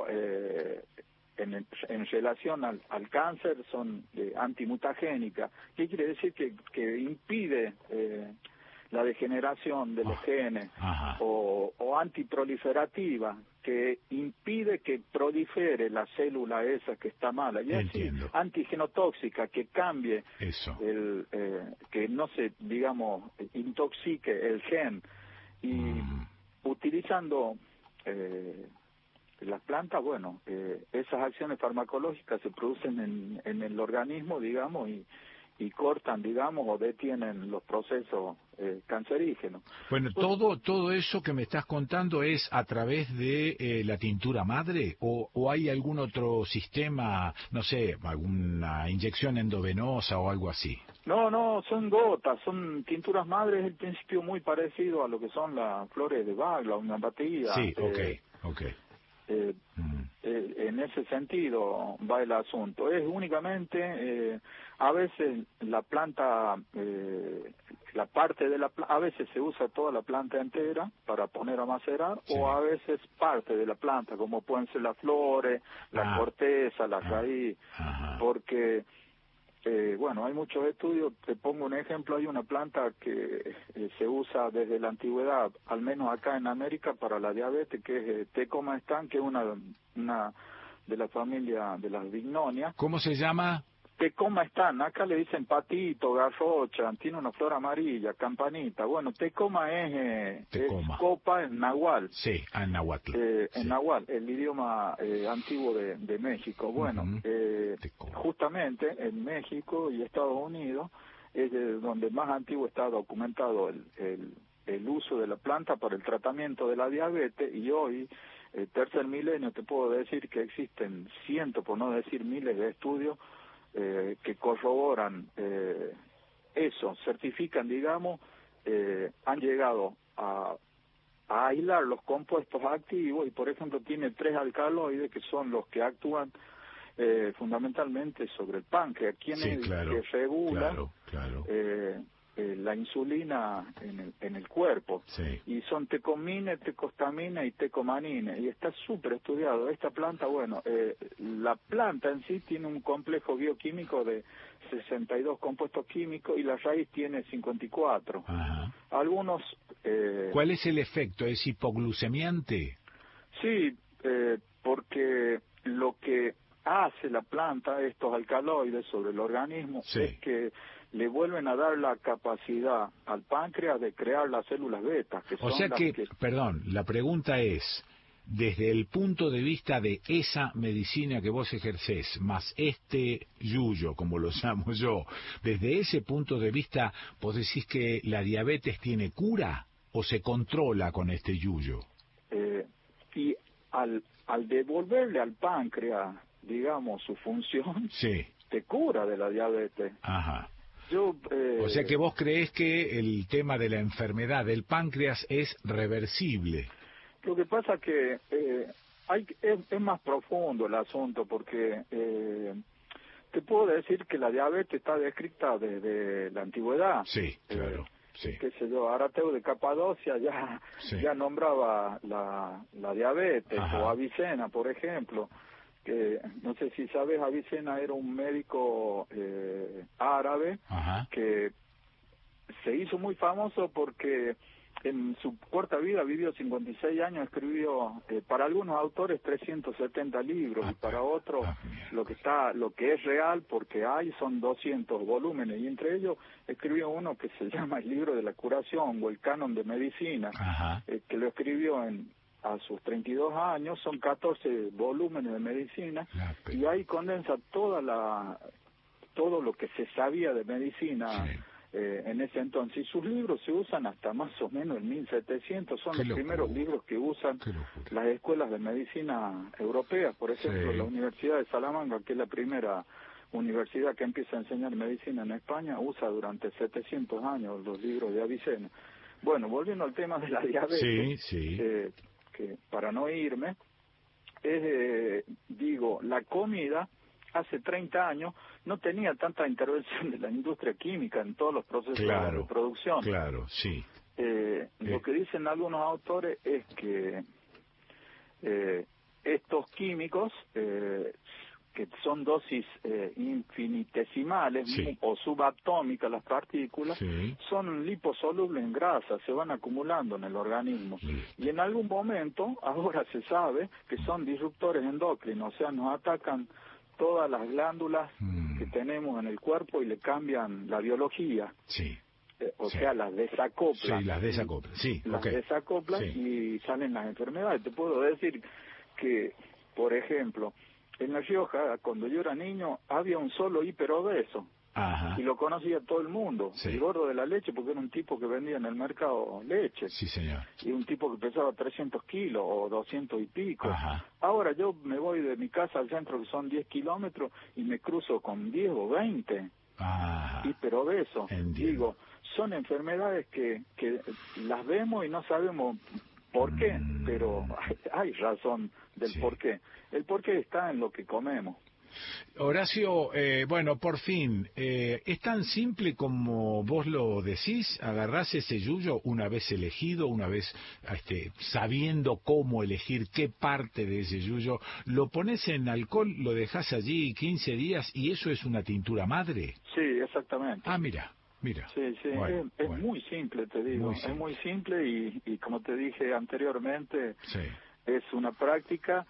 en relación al cáncer, son antimutagénicas. ¿Qué quiere decir? Que impide la degeneración de los genes, o antiproliferativa, que impide que prolifere la célula esa que está mala, y así, antigenotóxica, que cambie que no se, digamos, intoxique el gen, y utilizando las plantas, bueno, esas acciones farmacológicas se producen en el organismo, digamos, y cortan, digamos, o detienen los procesos cancerígenos. Bueno, todo eso que me estás contando es a través de la tintura madre, o hay algún otro sistema, no sé, alguna inyección endovenosa o algo así. No, son gotas, son tinturas madres, es el principio muy parecido a lo que son las flores de Bach, la homeopatía. Sí, okay. En ese sentido va el asunto. Es únicamente, a veces la planta, la parte de la planta, a veces se usa toda la planta entera para poner a macerar, o a veces parte de la planta, como pueden ser las flores, la corteza, la raíz, porque bueno, hay muchos estudios. Te pongo un ejemplo, hay una planta que se usa desde la antigüedad, al menos acá en América, para la diabetes, que es Tecoma Stan, que es una de la familia de las bignonias. ¿Cómo se llama? Tecoma Stan, acá le dicen patito, garrocha, tiene una flor amarilla, campanita. Bueno, Tecoma es copa en náhuatl. Sí, en náhuatl. En náhuatl, el idioma antiguo de México. Bueno, justamente en México y Estados Unidos es donde más antiguo está documentado el uso de la planta para el tratamiento de la diabetes, y hoy, tercer milenio, te puedo decir que existen cientos, por no decir miles de estudios que corroboran eso, certifican, digamos, han llegado a aislar los compuestos activos, y por ejemplo tiene 3 alcaloides que son los que actúan fundamentalmente sobre el páncreas, que regula la insulina en el cuerpo, y son tecomine, tecostamina y tecomanine, y está súper estudiado. Esta planta, bueno, la planta en sí tiene un complejo bioquímico de 62 compuestos químicos, y la raíz tiene 54. Algunos... ¿Cuál es el efecto? ¿Es hipoglucemiante? Sí, porque lo que hace la planta, estos alcaloides sobre el organismo, es que le vuelven a dar la capacidad al páncreas de crear las células beta. Perdón, la pregunta es, desde el punto de vista de esa medicina que vos ejercés, más este yuyo, como lo llamo yo, desde ese punto de vista, ¿vos decís que la diabetes tiene cura o se controla con este yuyo? Y al devolverle al páncreas, digamos, su función, te cura de la diabetes. O sea que vos creés que el tema de la enfermedad del páncreas es reversible. Lo que pasa que es más profundo el asunto, porque puedo decir que la diabetes está descrita desde la antigüedad. Sí, claro. Sí. Qué sé yo, Arateo de Capadocia ya nombraba la diabetes. Ajá. O Avicena, por ejemplo, que no sé si sabes, Avicena era un médico árabe. Ajá. Que se hizo muy famoso porque en su corta vida vivió 56 años, escribió para algunos autores 370 libros y para otros lo que es real, porque son 200 volúmenes, y entre ellos escribió uno que se llama el libro de la curación o el canon de medicina, que lo escribió a sus 32 años, son 14 volúmenes de medicina, y ahí condensa todo lo que se sabía de medicina. Sí. En ese entonces, y sus libros se usan hasta más o menos en 1700, son los primeros libros que usan las escuelas de medicina europeas. Por ejemplo, la Universidad de Salamanca, que es la primera universidad que empieza a enseñar medicina en España, usa durante 700 años los libros de Avicena. Bueno, volviendo al tema de la diabetes, que para no irme, la comida hace 30 años no tenía tanta intervención de la industria química en todos los procesos de producción. Claro, sí. Lo que dicen algunos autores es que estos químicos, que son dosis infinitesimales o subatómicas las partículas, son liposolubles en grasa, se van acumulando en el organismo. Y en algún momento, ahora se sabe que son disruptores endocrinos, o sea, nos atacan todas las glándulas que tenemos en el cuerpo y le cambian la biología. O sea, las desacoplan. Las desacoplan, desacoplan y salen las enfermedades. Te puedo decir que, por ejemplo, en La Rioja, cuando yo era niño, había un solo hiperobeso. Y lo conocía todo el mundo, el gordo de la leche, porque era un tipo que vendía en el mercado leche. Sí, señor. Y un tipo que pesaba 300 kilos o 200 y pico. Ahora yo me voy de mi casa al centro, que son 10 kilómetros, y me cruzo con 10 o 20 hiperobesos. Digo, son enfermedades que las vemos y no sabemos por qué, pero hay razón del por qué. El por qué está en lo que comemos. Horacio, bueno, por fin, ¿es tan simple como vos lo decís? ¿Agarrás ese yuyo una vez elegido, una vez sabiendo cómo elegir qué parte de ese yuyo, lo pones en alcohol, lo dejás allí 15 días y eso es una tintura madre? Sí, exactamente. Mira. Sí, bueno, es muy simple, te digo, es muy simple y como te dije anteriormente, es una práctica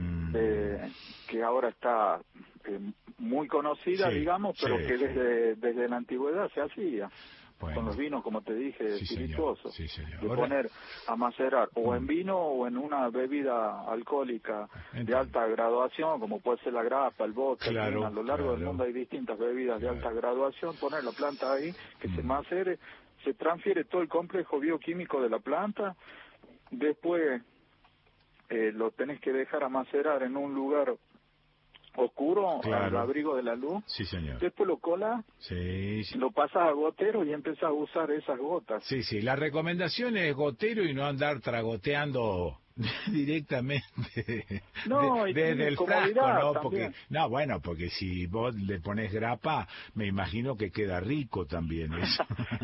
que ahora está muy conocida, digamos, pero que desde la antigüedad se hacía. Con los vinos, como te dije, espirituosos. De poner a macerar o en vino o en una bebida alcohólica de alta graduación, como puede ser la grappa, el vodka. A lo largo del mundo hay distintas bebidas de alta graduación. Poner la planta ahí, que se macere, se transfiere todo el complejo bioquímico de la planta. Después lo tenés que dejar a macerar en un lugar oscuro, al abrigo de la luz. Sí, señor. Después lo colas, lo pasas a gotero y empiezas a usar esas gotas. Sí, la recomendación es gotero y no andar tragoteando directamente desde el frasco, ¿no? Porque porque si vos le pones grapa, me imagino que queda rico también eso.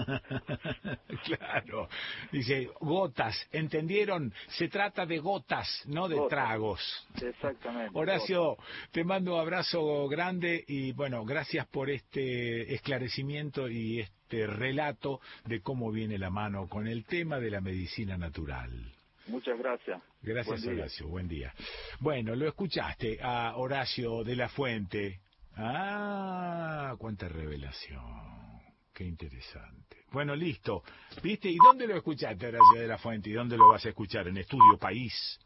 Claro. Dice, gotas, ¿entendieron? Se trata de gotas, no de tragos. Exactamente. Horacio, te mando un abrazo grande y bueno, gracias por este esclarecimiento y este relato de cómo viene la mano con el tema de la medicina natural. Muchas gracias. Gracias, Horacio. Buen día. Bueno, lo escuchaste a Horacio de la Fuente. Cuánta revelación. Qué interesante. Bueno, listo. ¿Viste? ¿Y dónde lo escuchaste, Horacio de la Fuente? ¿Y dónde lo vas a escuchar? En Estudio País.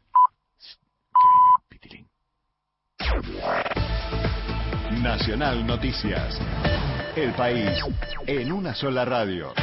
Nacional Noticias. El país en una sola radio.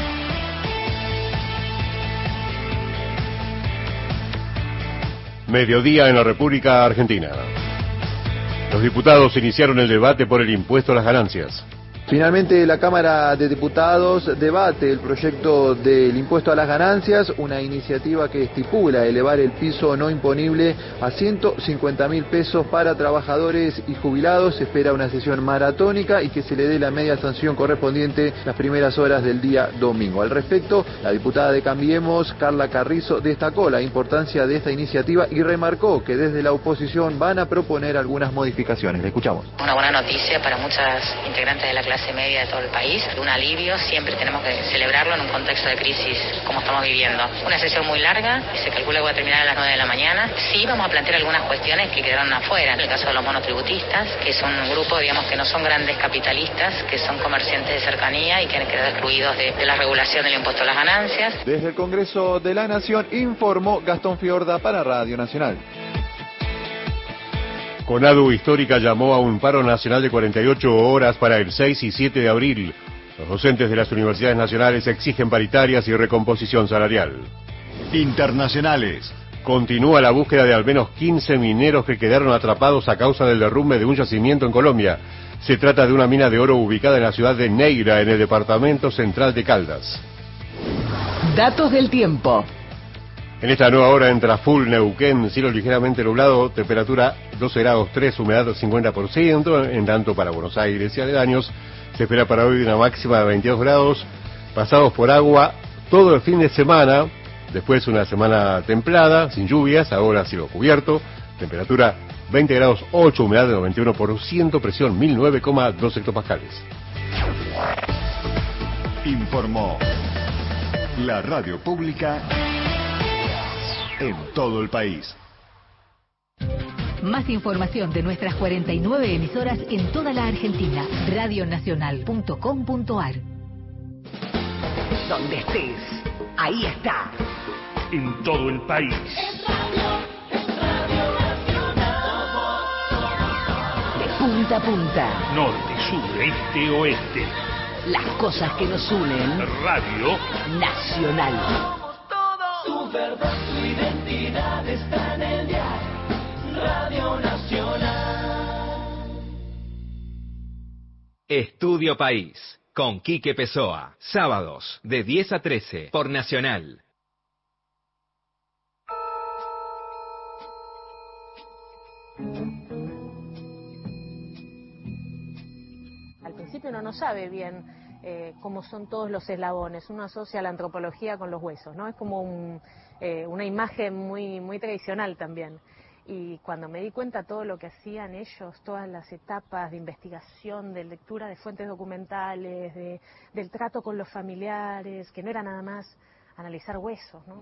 Mediodía en la República Argentina. Los diputados iniciaron el debate por el impuesto a las ganancias. Finalmente, la Cámara de Diputados debate el proyecto del impuesto a las ganancias, una iniciativa que estipula elevar el piso no imponible a 150.000 pesos para trabajadores y jubilados. Se espera una sesión maratónica y que se le dé la media sanción correspondiente las primeras horas del día domingo. Al respecto, la diputada de Cambiemos, Carla Carrizo, destacó la importancia de esta iniciativa y remarcó que desde la oposición van a proponer algunas modificaciones. Le escuchamos. Una buena noticia para muchas integrantes de la clase media de todo el país, un alivio, siempre tenemos que celebrarlo en un contexto de crisis como estamos viviendo. Una sesión muy larga, se calcula que va a terminar a las 9 de la mañana. Sí, vamos a plantear algunas cuestiones que quedaron afuera, en el caso de los monotributistas, que es un grupo, digamos, que no son grandes capitalistas, que son comerciantes de cercanía y que han quedado excluidos de la regulación del impuesto a las ganancias. Desde el Congreso de la Nación informó Gastón Fiorda para Radio Nacional. CONADU Histórica llamó a un paro nacional de 48 horas para el 6 y 7 de abril. Los docentes de las universidades nacionales exigen paritarias y recomposición salarial. Internacionales. Continúa la búsqueda de al menos 15 mineros que quedaron atrapados a causa del derrumbe de un yacimiento en Colombia. Se trata de una mina de oro ubicada en la ciudad de Neira, en el departamento central de Caldas. Datos del tiempo. En esta nueva hora en Traful, Neuquén, cielo ligeramente nublado, temperatura 12 grados 3, humedad 50%, en tanto para Buenos Aires y aledaños se espera para hoy una máxima de 22 grados, pasados por agua todo el fin de semana, después una semana templada, sin lluvias, ahora cielo cubierto, temperatura 20 grados 8, humedad de 91%, presión 1009,2 hectopascales. Informó la radio pública en todo el país. Más información de nuestras 49 emisoras en toda la Argentina. Radionacional.com.ar. Donde estés, ahí está. En todo el país. De punta a punta. Norte, sur, este, oeste. Las cosas que nos unen. Radio Nacional. Tu verdad, tu identidad está en el diario Radio Nacional. Estudio País, con Quique Pessoa. Sábados, de 10 a 13, por Nacional. Al principio uno no sabe bien cómo son todos los eslabones. Uno asocia la antropología con los huesos, ¿no? Es como una imagen muy tradicional también. Y cuando me di cuenta todo lo que hacían ellos, todas las etapas de investigación, de lectura de fuentes documentales, del trato con los familiares, que no era nada más analizar huesos, ¿no?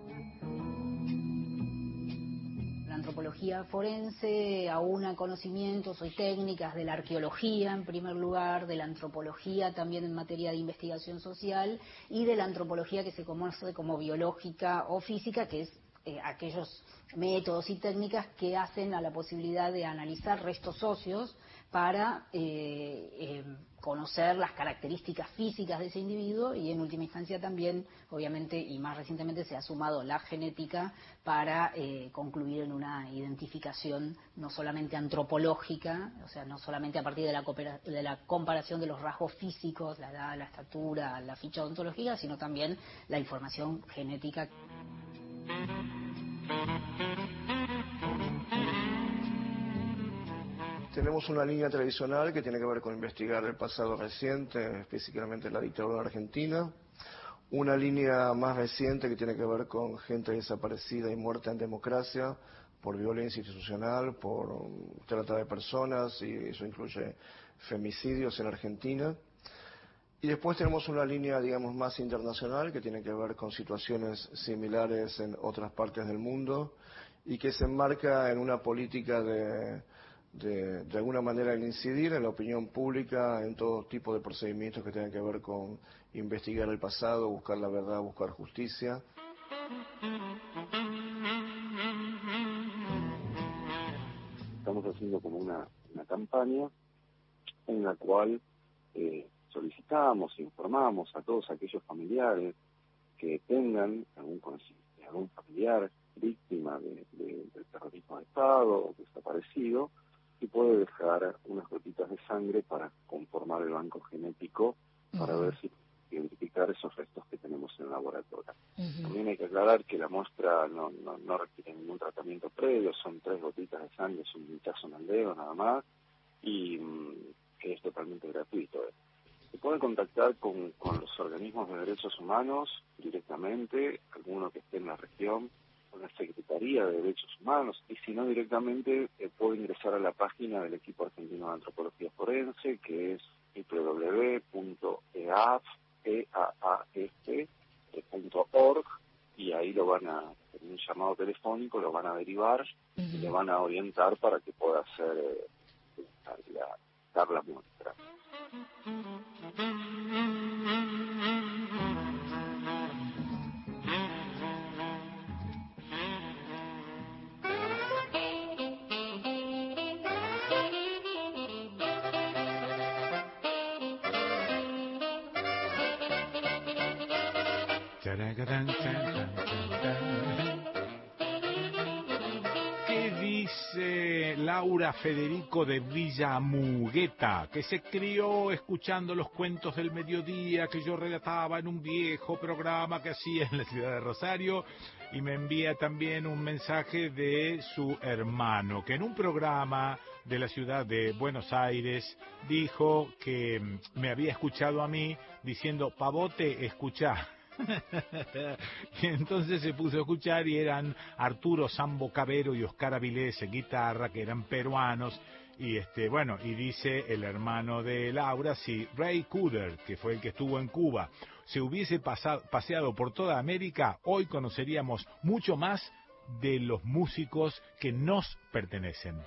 La antropología forense aúna conocimientos y técnicas de la arqueología, en primer lugar, de la antropología también en materia de investigación social y de la antropología que se conoce como biológica o física, que es aquellos métodos y técnicas que hacen a la posibilidad de analizar restos óseos para conocer las características físicas de ese individuo y en última instancia también, obviamente, y más recientemente se ha sumado la genética para concluir en una identificación no solamente antropológica, o sea, no solamente a partir de la comparación de los rasgos físicos, la edad, la estatura, la ficha odontológica, sino también la información genética. Tenemos una línea tradicional que tiene que ver con investigar el pasado reciente, específicamente la dictadura argentina. Una línea más reciente que tiene que ver con gente desaparecida y muerta en democracia por violencia institucional, por trata de personas, y eso incluye femicidios en Argentina. Y después tenemos una línea, digamos, más internacional que tiene que ver con situaciones similares en otras partes del mundo y que se enmarca en una política de alguna manera el incidir en la opinión pública en todo tipo de procedimientos que tengan que ver con investigar el pasado, buscar la verdad, buscar justicia. Estamos haciendo como una campaña en la cual solicitamos, informamos a todos aquellos familiares que tengan algún familiar víctima del terrorismo de Estado o desaparecido, y puede dejar unas gotitas de sangre para conformar conformar el banco genético para ver si identificar esos restos que tenemos en el laboratorio. También hay que aclarar que la muestra no requiere ningún tratamiento previo, son 3 gotitas de sangre, es un pinchazo en el dedo nada más, y que es totalmente gratuito. Se pueden contactar con los organismos de derechos humanos directamente, alguno que esté en la región, con la Secretaría de Derechos Humanos, y si no directamente puede ingresar a la página del equipo argentino de antropología forense, que es www.eaaf.org, y ahí lo van a, en un llamado telefónico, lo van a derivar y le van a orientar para que pueda hacer dar la muestra. ¿Qué dice Laura Federico de Villamugueta, que se crió escuchando los cuentos del mediodía que yo relataba en un viejo programa que hacía en la ciudad de Rosario, y me envía también un mensaje de su hermano, que en un programa de la ciudad de Buenos Aires dijo que me había escuchado a mí diciendo: Pavote, escuchá. Y entonces se puso a escuchar y eran Arturo Sambo Cabero y Oscar Avilés en guitarra, que eran peruanos, y y dice el hermano de Laura, si Ray Cooder, que fue el que estuvo en Cuba, se hubiese paseado por toda América, hoy conoceríamos mucho más de los músicos que nos pertenecen.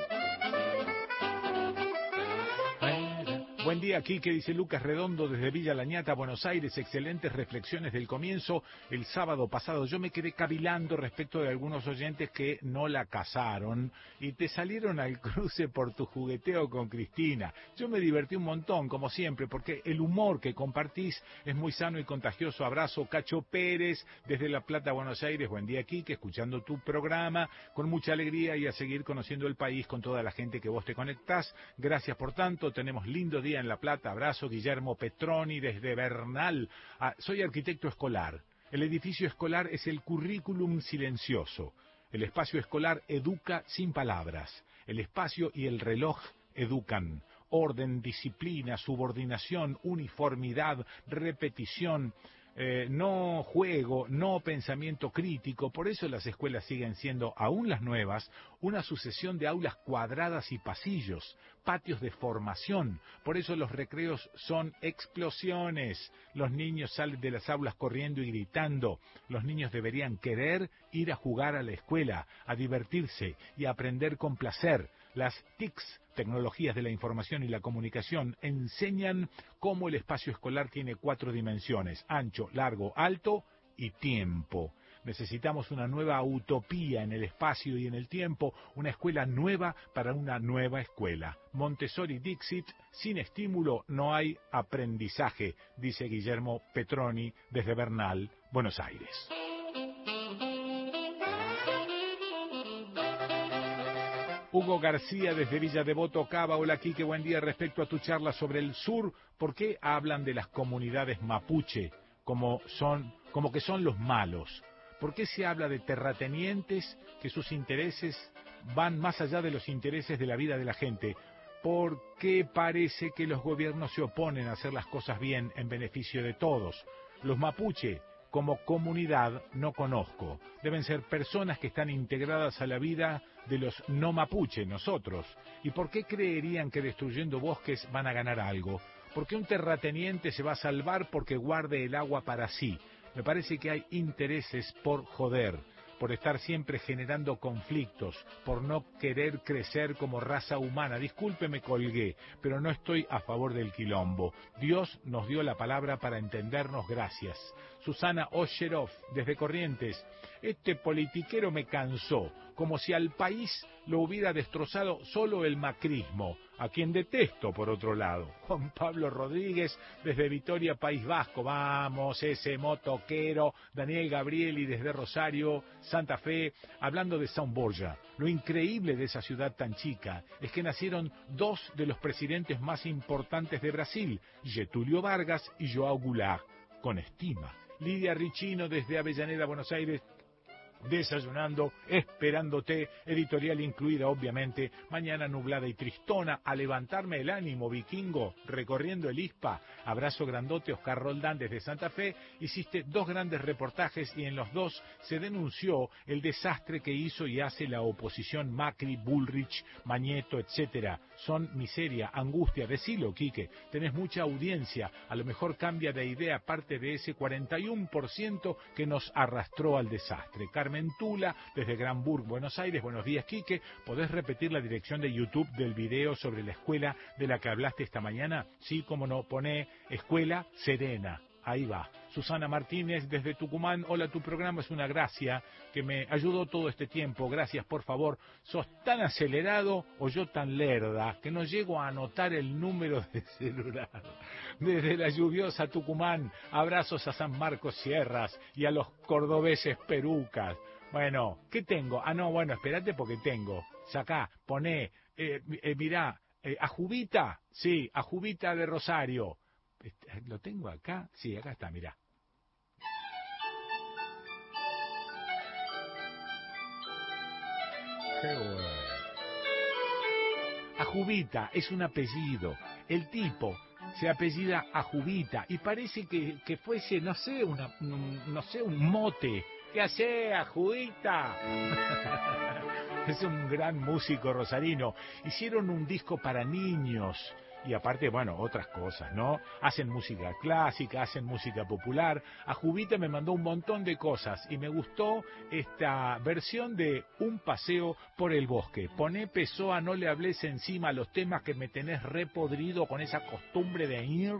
Buen día, aquí que dice Lucas Redondo desde Villa Lañata, Buenos Aires. Excelentes reflexiones del comienzo. El sábado pasado yo me quedé cavilando respecto de algunos oyentes que no la casaron y te salieron al cruce por tu jugueteo con Cristina. Yo me divertí un montón, como siempre, porque el humor que compartís es muy sano y contagioso. Abrazo, Cacho Pérez, desde La Plata, Buenos Aires. Buen día, aquí que escuchando tu programa con mucha alegría y a seguir conociendo el país con toda la gente que vos te conectás. Gracias por tanto. Tenemos lindo día en La Plata. Abrazo, Guillermo Petroni desde Bernal. Soy arquitecto escolar. El edificio escolar es el currículum silencioso. El espacio escolar educa sin palabras. El espacio y el reloj educan. Orden, disciplina, subordinación, uniformidad, repetición. No juego, no pensamiento crítico. Por eso las escuelas siguen siendo, aún las nuevas, una sucesión de aulas cuadradas y pasillos, patios de formación. Por eso los recreos son explosiones. Los niños salen de las aulas corriendo y gritando. Los niños deberían querer ir a jugar a la escuela, a divertirse y a aprender con placer. Las TICs, tecnologías de la información y la comunicación, enseñan cómo el espacio escolar tiene 4 dimensiones: ancho, largo, alto y tiempo. Necesitamos una nueva utopía en el espacio y en el tiempo, una escuela nueva para una nueva escuela. Montessori Dixit, sin estímulo no hay aprendizaje, dice Guillermo Petroni desde Bernal, Buenos Aires. Hugo García desde Villa Devoto, Cava. Hola, Quique, buen día. Respecto a tu charla sobre el sur, ¿por qué hablan de las comunidades mapuche como que son los malos? ¿Por qué se habla de terratenientes que sus intereses van más allá de los intereses de la vida de la gente? ¿Por qué parece que los gobiernos se oponen a hacer las cosas bien en beneficio de todos? Los mapuche, como comunidad, no conozco. Deben ser personas que están integradas a la vida de los no mapuche, nosotros. ¿Y por qué creerían que destruyendo bosques van a ganar algo? ¿Por qué un terrateniente se va a salvar porque guarde el agua para sí? Me parece que hay intereses por joder, por estar siempre generando conflictos, por no querer crecer como raza humana. Disculpe, me colgué, pero no estoy a favor del quilombo. Dios nos dio la palabra para entendernos, gracias. Susana Osherov, desde Corrientes. Este politiquero me cansó. como si al país lo hubiera destrozado solo el macrismo, a quien detesto por otro lado. Juan Pablo Rodríguez desde Vitoria, País Vasco, vamos, ese motoquero. Daniel Gabrieli desde Rosario, Santa Fe, hablando de São Borja. Lo increíble de esa ciudad tan chica es que nacieron dos de los presidentes más importantes de Brasil, Getúlio Vargas y João Goulart, con estima. Lidia Richino desde Avellaneda, Buenos Aires, desayunando, esperándote, editorial incluida obviamente, mañana nublada y tristona, a levantarme el ánimo, vikingo, recorriendo el ISPA, abrazo grandote, Oscar Roldán desde Santa Fe, hiciste 2 grandes reportajes y en los 2 se denunció el desastre que hizo y hace la oposición Macri, Bullrich, Mañeto, etcétera. Son miseria, angustia, decilo, Quique, tenés mucha audiencia, a lo mejor cambia de idea parte de ese 41% que nos arrastró al desastre. Carmen Tula, desde Granburg, Buenos Aires, buenos días, Quique, ¿podés repetir la dirección de YouTube del video sobre la escuela de la que hablaste esta mañana? Sí, como no, pone Escuela Serena. Ahí va. Susana Martínez desde Tucumán, hola, tu programa es una gracia que me ayudó todo este tiempo, gracias, por favor. Sos tan acelerado o yo tan lerda que no llego a anotar el número de celular. Desde la lluviosa Tucumán, abrazos a San Marcos Sierras y a los cordobeses perucas. Bueno, ¿qué tengo? Ah, no, bueno, espérate porque tengo. Sacá, poné, mirá, a Jubita, sí, a Jubita de Rosario. ¿Lo tengo acá? Sí, acá está, mirá. Qué bueno. Ajubita es un apellido. El tipo se apellida Ajubita y parece que fuese, no sé, un mote. ¿Qué hace, Ajubita? Es un gran músico rosarino. Hicieron un disco para niños. Y aparte, bueno, otras cosas, ¿no? Hacen música clásica, hacen música popular. A Jubita me mandó un montón de cosas y me gustó esta versión de Un paseo por el bosque. Poné Pessoa, no le hables encima a los temas que me tenés repodrido con esa costumbre de ir...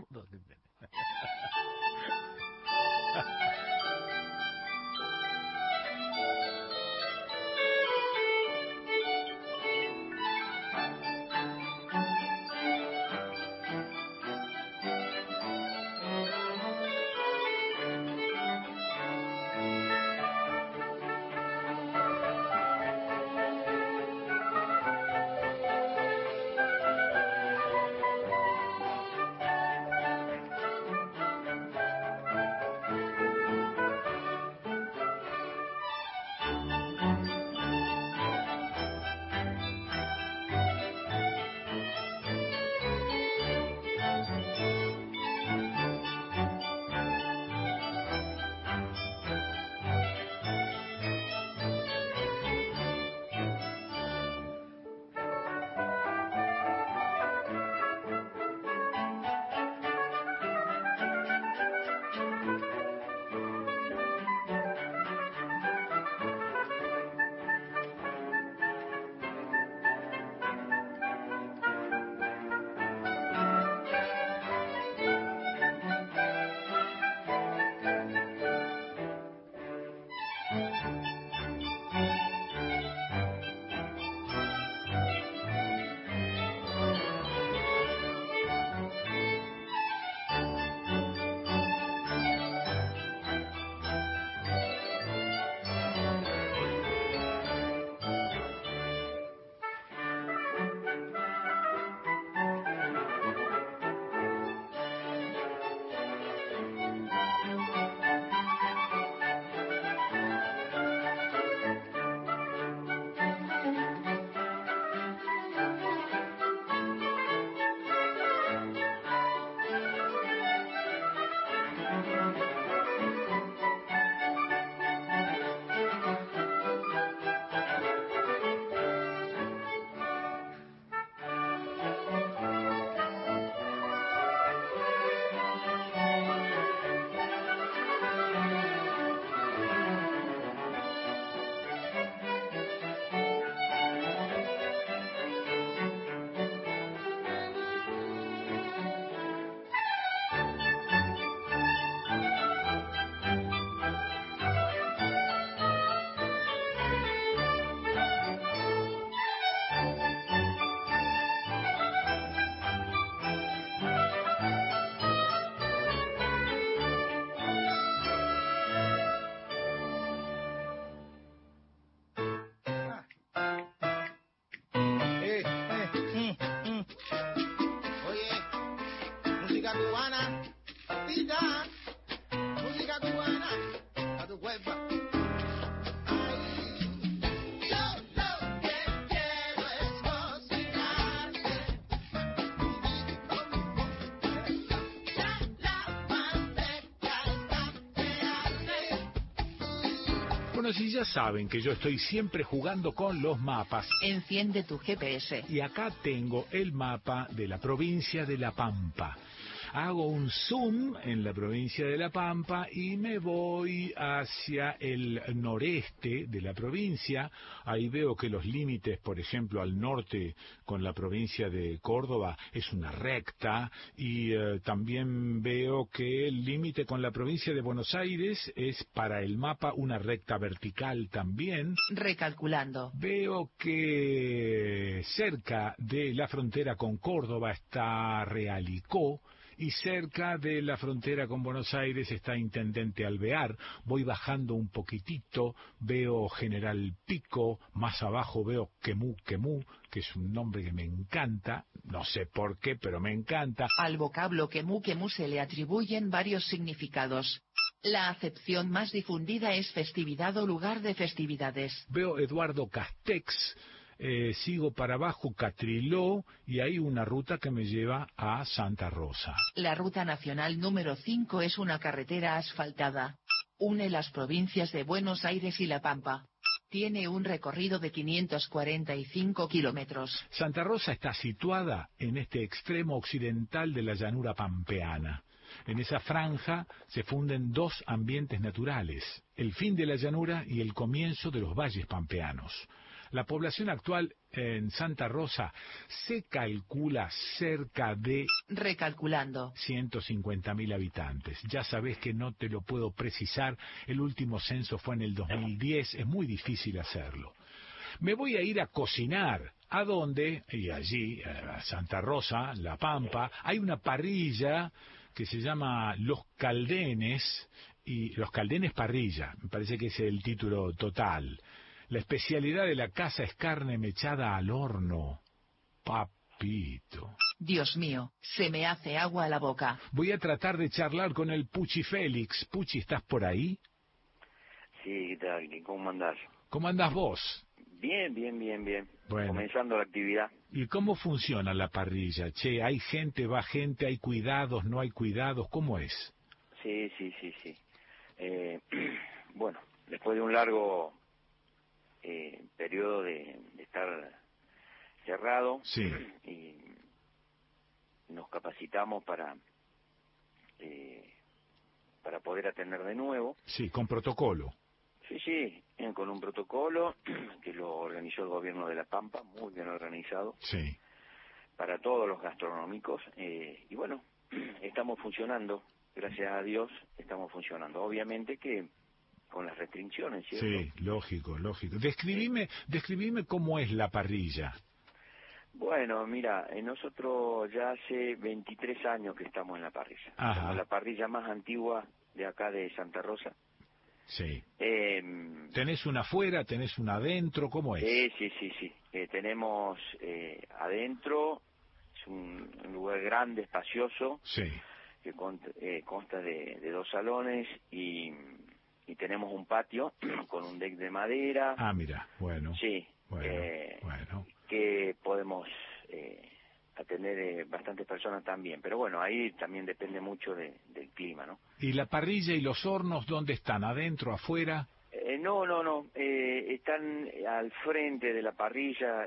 cubana, papita, música cubana, a tu cuerpo. Bueno, si ya saben que yo estoy siempre jugando con los mapas. Enciende tu GPS. Y acá tengo el mapa de la provincia de La Pampa. Hago un zoom en la provincia de La Pampa y me voy hacia el noreste de la provincia. Ahí veo que los límites, por ejemplo, al norte con la provincia de Córdoba es una recta y también veo que el límite con la provincia de Buenos Aires es para el mapa una recta vertical también. Recalculando. Veo que cerca de la frontera con Córdoba está Realicó. Y cerca de la frontera con Buenos Aires está Intendente Alvear. Voy bajando un poquitito, veo General Pico, más abajo veo Quemú, que es un nombre que me encanta, no sé por qué, pero me encanta. Al vocablo Quemú se le atribuyen varios significados. La acepción más difundida es festividad o lugar de festividades. Veo Eduardo Castex. Sigo para abajo Catriló y hay una ruta que me lleva a Santa Rosa. La ruta nacional número 5 es una carretera asfaltada. Une las provincias de Buenos Aires y La Pampa. Tiene un recorrido de 545 kilómetros. Santa Rosa está situada en este extremo occidental de la llanura pampeana. En esa franja se funden dos ambientes naturales, el fin de la llanura y el comienzo de los valles pampeanos. La población actual en Santa Rosa se calcula cerca de... Recalculando. 150.000 habitantes. Ya sabés que no te lo puedo precisar, el último censo fue en el 2010, es muy difícil hacerlo. Me voy a ir a cocinar. ¿A dónde? Y allí, a Santa Rosa, La Pampa, hay una parrilla que se llama Los Caldenes, y Los Caldenes Parrilla, me parece que es el título total. La especialidad de la casa es carne mechada al horno. Papito. Dios mío, se me hace agua a la boca. Voy a tratar de charlar con el Puchi Félix. Puchi, ¿estás por ahí? Sí, ¿qué tal? ¿Cómo andás? ¿Cómo andás vos? Bien. Bueno. Comenzando la actividad. ¿Y cómo funciona la parrilla? Che, ¿hay gente, va gente, hay cuidados, no hay cuidados? ¿Cómo es? Sí. Bueno, después de un largo periodo de estar cerrado, sí, y nos capacitamos para poder atender de nuevo. Sí, con protocolo. Sí, con un protocolo que lo organizó el gobierno de La Pampa, muy bien organizado. Sí. Para todos los gastronómicos, y bueno, estamos funcionando, gracias a Dios, estamos funcionando. Obviamente que con las restricciones, ¿cierto? Sí, lógico. Describime cómo es la parrilla. Bueno, mira, nosotros ya hace 23 años que estamos en la parrilla. Ajá. Somos la parrilla más antigua de acá de Santa Rosa. Sí. ¿Tenés una afuera, tenés una adentro? ¿Cómo es? Sí. Tenemos adentro, es un lugar grande, espacioso, sí, que consta de 2 salones y tenemos un patio con un deck de madera. Ah, mira, bueno. Sí. Bueno. Que podemos atender bastantes personas también, pero bueno, ahí también depende mucho del clima, ¿no? ¿Y la parrilla y los hornos dónde están? ¿Adentro, afuera? No, están al frente de la parrilla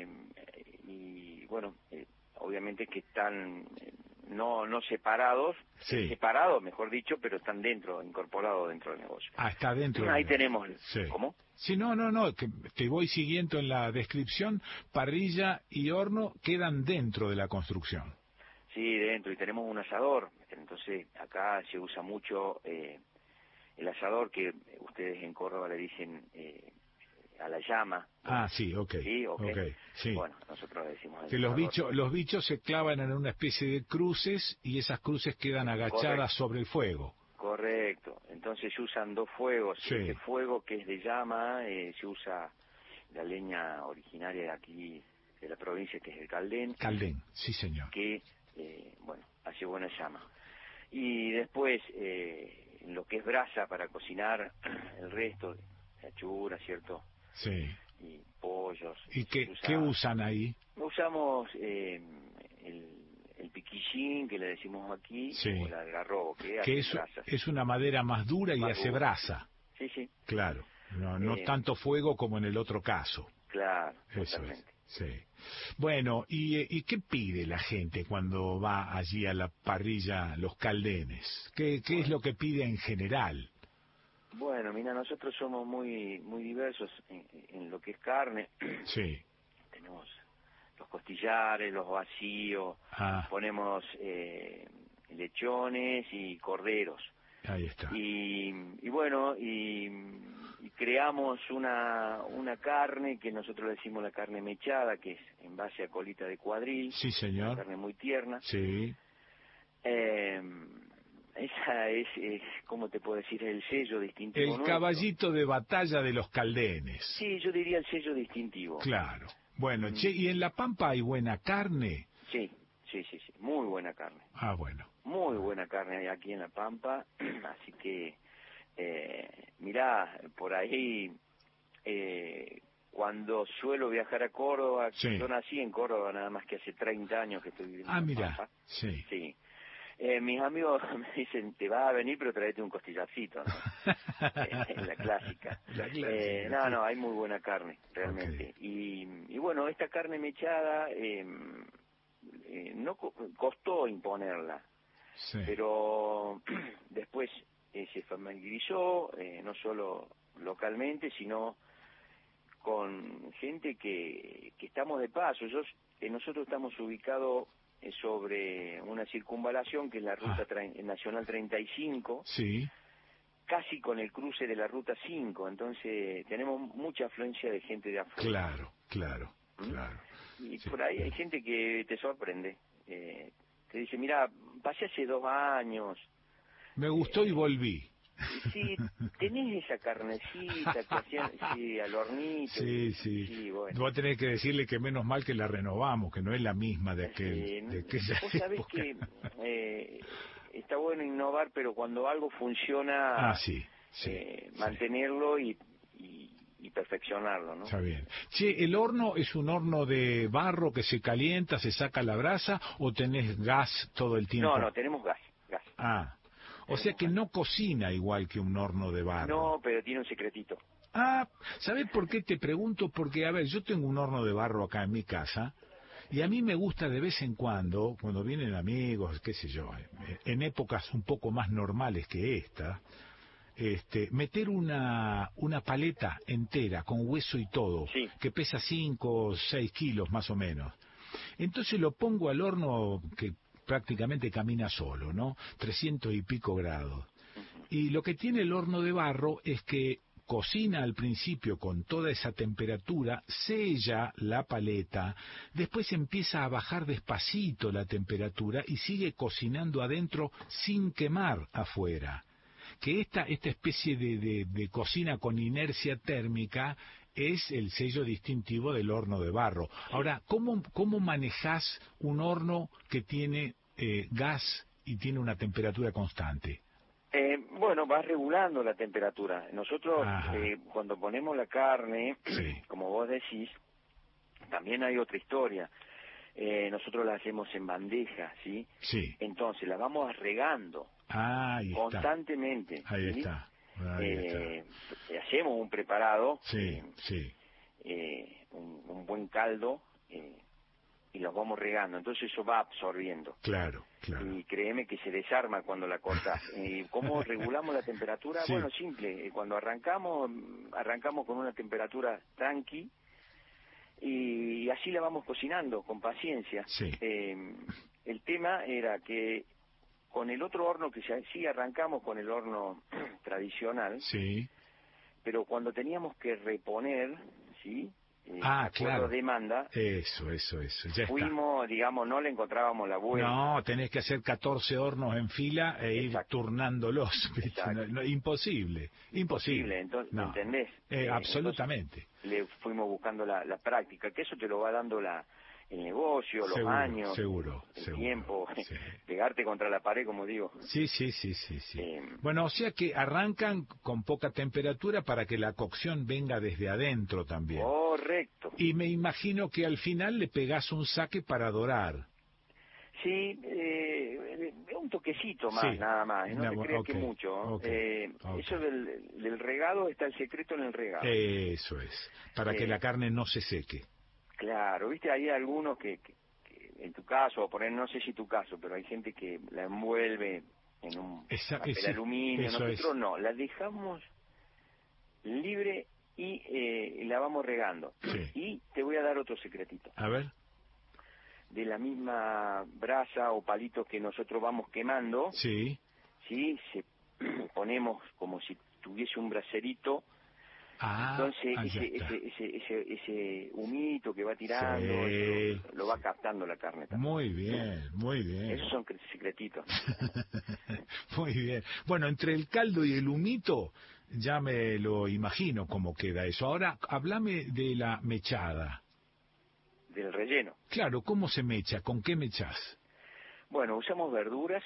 y bueno, obviamente que están no separados, sí, separados, mejor dicho, pero están incorporados dentro del negocio. Ah, está dentro. Ahí tenemos. Sí. ¿Cómo? Sí, no, que te voy siguiendo en la descripción. Parrilla y horno quedan dentro de la construcción. Sí, dentro, y tenemos un asador. Entonces, acá se usa mucho el asador, que ustedes en Córdoba le dicen a la llama. Ah, sí, ok. Sí, okay, sí. Bueno, nosotros le decimos que los bichos se clavan en una especie de cruces y esas cruces quedan agachadas sobre el fuego. Correcto. Entonces se usan 2 fuegos. Sí. Este fuego que es de llama, se usa la leña originaria de aquí, de la provincia, que es el caldén. Caldén, sí señor. Que, bueno, hace buena llama. Y después, lo que es brasa para cocinar, el resto, achuras, ¿cierto? Sí. Y pollos. ¿Y qué usan ahí? Usamos el piquillín, que le decimos aquí, sí. o el algarrobo, que es una madera más dura y más hace dura. brasa. Sí, sí. Claro, no tanto fuego como en el otro caso. Claro, eso totalmente. Es, sí. Bueno, ¿y qué pide la gente cuando va allí a la parrilla Los Caldenes? ¿Qué es lo que pide en general? Bueno, mira, nosotros somos muy diversos en lo que es carne. Sí. Tenemos los costillares, los vacíos, ponemos lechones y corderos. Ahí está. Y bueno, y creamos una carne que nosotros le decimos la carne mechada, que es en base a colita de cuadril. Sí, señor. Una carne muy tierna. Sí. Esa es, ¿cómo te puedo decir? El sello distintivo nuestro. Caballito de batalla de Los Caldenes. Sí, yo diría el sello distintivo. Claro. Bueno, che, ¿y en La Pampa hay buena carne? Sí, muy buena carne. Bueno. Muy buena carne hay aquí en La Pampa, así que, mirá, por ahí, cuando suelo viajar a Córdoba, sí. Yo nací en Córdoba, nada más que hace 30 años que estoy viviendo en La Pampa. Sí. Sí. Mis amigos me dicen, te vas a venir, pero tráete un costillarcito, ¿no? La clásica. No, hay muy buena carne, realmente. Okay. Y bueno, esta carne mechada, no costó imponerla, sí. Pero después se familiarizó, no solo localmente, sino con gente que estamos de paso. Nosotros estamos ubicados sobre una circunvalación que es la ruta nacional 35, sí. Casi con el cruce de la ruta 5, entonces tenemos mucha afluencia de gente de afuera. Claro. Y sí. Por ahí hay gente que te sorprende, te dice, mira, pasé hace 2 años. Me gustó y volví. Sí, tenés esa carnecita que hacían al hornito. Sí. Bueno. Vos tenés que decirle que menos mal que la renovamos, que no es la misma de aquella Vos sabés época. Que está bueno innovar, pero cuando algo funciona, mantenerlo y perfeccionarlo, ¿no? Está bien. Che, ¿el horno es un horno de barro que se calienta, se saca la brasa, o tenés gas todo el tiempo? No, tenemos gas. O sea que no cocina igual que un horno de barro. No, pero tiene un secretito. ¿Sabés por qué te pregunto? Porque, a ver, yo tengo un horno de barro acá en mi casa, y a mí me gusta de vez en cuando vienen amigos, qué sé yo, en épocas un poco más normales que esta, meter una paleta entera, con hueso y todo, sí. Que pesa 5 o 6 kilos más o menos. Entonces lo pongo al horno que prácticamente camina solo, ¿no? 300 y pico grados. Y lo que tiene el horno de barro es que cocina al principio con toda esa temperatura, sella la paleta, después empieza a bajar despacito la temperatura y sigue cocinando adentro sin quemar afuera. Que esta especie de cocina con inercia térmica es el sello distintivo del horno de barro. Ahora, ¿cómo manejás un horno que tiene gas y tiene una temperatura constante? Bueno, vas regulando la temperatura. Nosotros, cuando ponemos la carne, como vos decís, también hay otra historia. Nosotros la hacemos en bandeja, ¿sí? Sí. Entonces la vamos regando constantemente. Ahí está. Hacemos un preparado, un un buen caldo, y los vamos regando, entonces eso va absorbiendo. Claro. Y créeme que se desarma cuando la cortás. ¿Cómo regulamos la temperatura? Sí. Bueno, simple, cuando arrancamos con una temperatura tranqui, y así la vamos cocinando con paciencia. Sí. El tema era que con el otro horno sí arrancamos con el horno tradicional, sí. Pero cuando teníamos que reponer, ¿sí? Claro. Demanda. Eso. Ya fuimos, digamos, no le encontrábamos la vuelta. No, tenés que hacer 14 hornos en fila e ir turnándolos. Imposible. Entonces, no. ¿Entendés? Absolutamente. Entonces, le fuimos buscando la práctica, que eso te lo va dando la el negocio, los años, el tiempo, pegarte contra la pared, como digo. Sí. Bueno, o sea que arrancan con poca temperatura para que la cocción venga desde adentro también. Correcto. Y me imagino que al final le pegás un saque para dorar. Sí, un toquecito más, nada más, no te creas que mucho. Eso del regado, está el secreto en el regado. Eso es, para que la carne no se seque. Claro, viste, hay algunos que en tu caso, no sé si tu caso, pero hay gente que la envuelve en un papel de aluminio. Nosotros no, la dejamos libre y la vamos regando. Y te voy a dar otro secretito. A ver. De la misma brasa o palitos que nosotros vamos quemando, ponemos como si tuviese un braserito. Entonces ese humito que va tirando lo va captando la carne también. Muy bien. Esos son secretitos. Muy bien. Bueno, entre el caldo y el humito ya me lo imagino cómo queda eso. Ahora, háblame de la mechada. Del relleno. Claro, ¿cómo se mecha? ¿Con qué mechás? Bueno, usamos verduras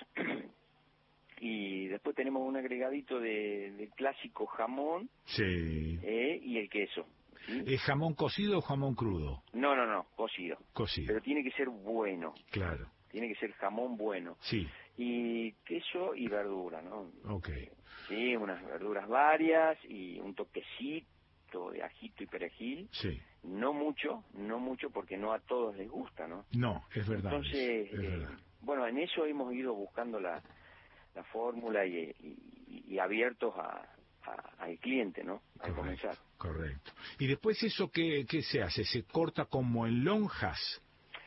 y después tenemos un agregadito de clásico jamón y el queso. ¿Sí? ¿Es jamón cocido o jamón crudo? No, cocido. Pero tiene que ser bueno. Claro. Tiene que ser jamón bueno. Sí. Y queso y verdura, ¿no? Ok. Sí, unas verduras varias y un toquecito de ajito y perejil. Sí. No mucho, porque no a todos les gusta, ¿no? No, es verdad. Entonces, es verdad. Bueno, en eso hemos ido buscando la fórmula y abiertos al cliente, ¿no? Al comenzar. Correcto. ¿Y después eso qué se hace? ¿Se corta como en lonjas?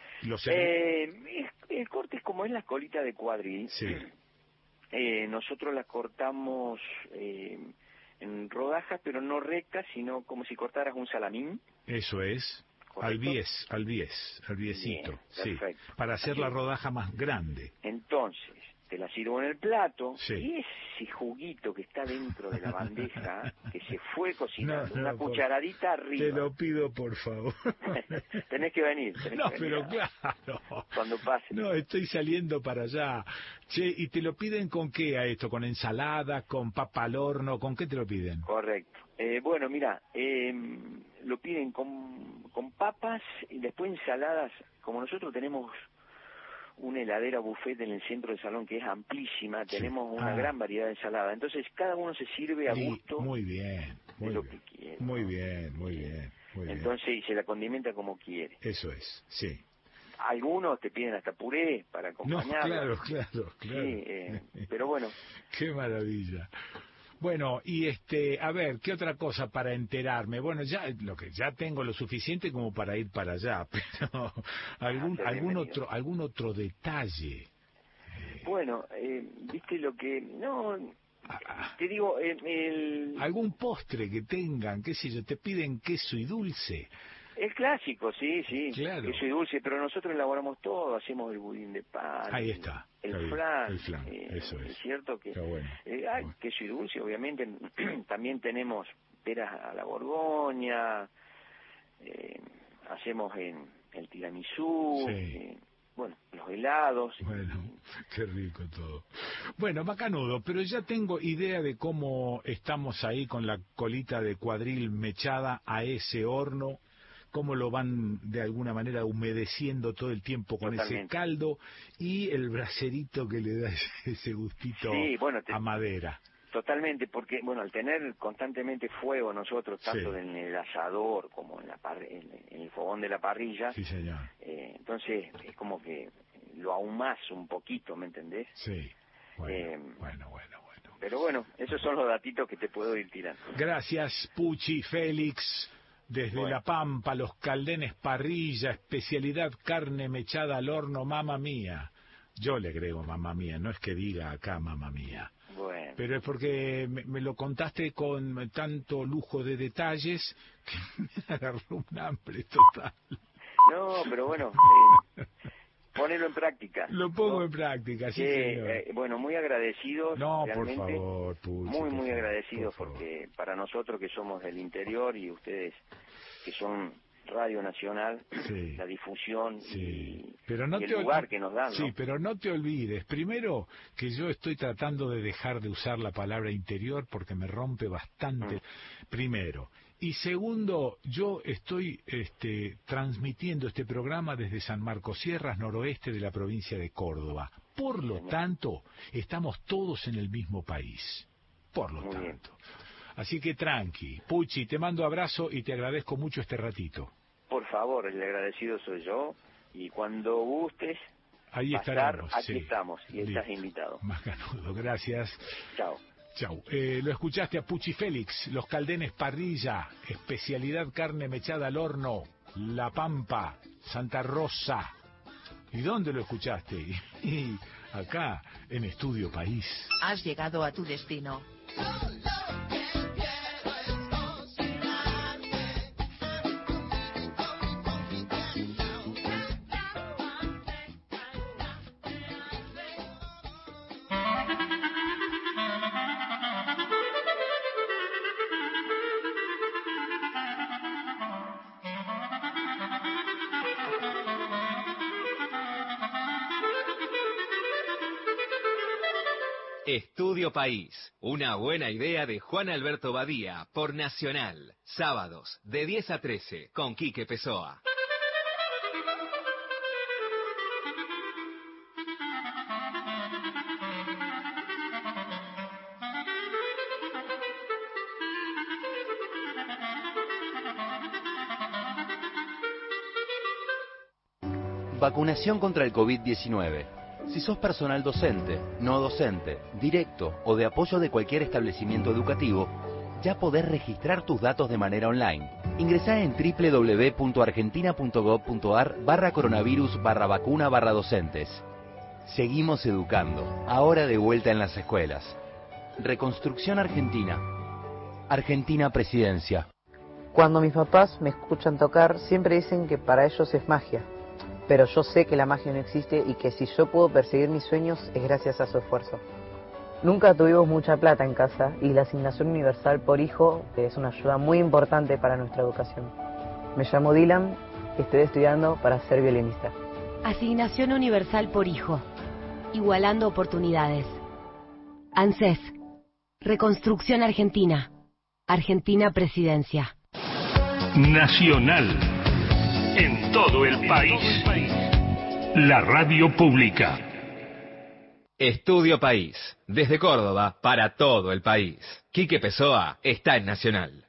El corte es como en las colitas de cuadril. Sí. Nosotros las cortamos en rodajas, pero no rectas, sino como si cortaras un salamín. Eso es. Albiecito. Sí. Para hacer la rodaja más grande. Entonces, te la sirvo en el plato y ese juguito que está dentro de la bandeja, que se fue cocinando, una cucharadita arriba. Te lo pido, por favor. Tenés que venir. Pero claro. Cuando pase. No, estoy saliendo para allá. Che, ¿y te lo piden con qué a esto? ¿Con ensalada, con papa al horno? ¿Con qué te lo piden? Correcto. Bueno, mira, lo piden con papas y después ensaladas. Como nosotros tenemos una heladera buffet en el centro del salón que es amplísima, tenemos una gran variedad de ensaladas. Entonces cada uno se sirve a gusto. Muy bien. Lo que quiere. Muy bien. Entonces y se la condimenta como quiere. Eso es, sí. Algunos te piden hasta puré para acompañarlo. Claro. Sí, pero bueno. Qué maravilla. Bueno, y a ver, ¿qué otra cosa para enterarme? Bueno, ya tengo lo suficiente como para ir para allá, pero algún otro detalle. Bueno, viste lo que te digo, algún postre que tengan, qué sé yo, te piden queso y dulce. Es clásico, sí, claro. Queso y dulce, pero nosotros elaboramos todo, hacemos el budín de pan. Ahí está. El flan, eso es. Es cierto que bueno. Queso y dulce, obviamente. También tenemos peras a la borgoña, hacemos el tiramisú, bueno, los helados. Bueno, qué rico todo. Bueno, bacanudo, pero ya tengo idea de cómo estamos ahí con la colita de cuadril mechada a ese horno, cómo lo van de alguna manera humedeciendo todo el tiempo con ese caldo y el braserito que le da ese gustito a madera. Totalmente, porque bueno, al tener constantemente fuego nosotros, tanto en el asador como en el fogón de la parrilla, entonces es como que lo ahumás un poquito, ¿me entendés? Sí, bueno. Pero bueno, esos son los datitos que te puedo ir tirando. Gracias, Pucci, Félix. Desde La Pampa, los Caldenes parrilla, especialidad carne mechada al horno, mamma mía. Yo le agrego mamma mía, no es que diga acá mamma mía. Bueno. Pero es porque me lo contaste con tanto lujo de detalles que me agarró un hambre total. No, pero bueno, ponelo en práctica. Lo pongo en práctica, sí, señor. Bueno, muy agradecidos. No, realmente, por favor, Pucci, muy agradecidos porque para nosotros que somos del interior y ustedes que son Radio Nacional, sí, la difusión sí, pero no y el lugar que nos dan, ¿no? Sí, pero no te olvides, primero, que yo estoy tratando de dejar de usar la palabra interior porque me rompe bastante, primero. Y segundo, yo estoy transmitiendo este programa desde San Marcos Sierras, noroeste de la provincia de Córdoba. Por lo tanto, estamos todos en el mismo país. Por lo tanto. Así que tranqui. Pucci, te mando abrazo y te agradezco mucho este ratito. Por favor, el agradecido soy yo. Y cuando gustes, ahí estaremos. Aquí sí. estamos y estás invitado. Macanudo, gracias. Chao. Chau. Lo escuchaste a Pucci Félix, Los Caldenes Parrilla, especialidad carne mechada al horno, La Pampa, Santa Rosa. ¿Y dónde lo escuchaste? Y acá, en Estudio País. Has llegado a tu destino. Estudio País, una buena idea de Juan Alberto Badía por Nacional, sábados de 10 a 13 con Quique Pessoa. Vacunación contra el COVID-19. Si sos personal docente, no docente, directo o de apoyo de cualquier establecimiento educativo, ya podés registrar tus datos de manera online. Ingresá en www.argentina.gov.ar/coronavirus/vacuna/docentes. Seguimos educando, ahora de vuelta en las escuelas. Reconstrucción Argentina. Argentina Presidencia. Cuando mis papás me escuchan tocar, siempre dicen que para ellos es magia. Pero yo sé que la magia no existe y que si yo puedo perseguir mis sueños es gracias a su esfuerzo. Nunca tuvimos mucha plata en casa y la asignación universal por hijo es una ayuda muy importante para nuestra educación. Me llamo Dylan y estoy estudiando para ser violinista. Asignación universal por hijo. Igualando oportunidades. ANSES. Reconstrucción Argentina. Argentina Presidencia. Nacional. En todo el país. La radio pública. Estudio País, desde Córdoba para todo el país. Quique Pessoa está en Nacional.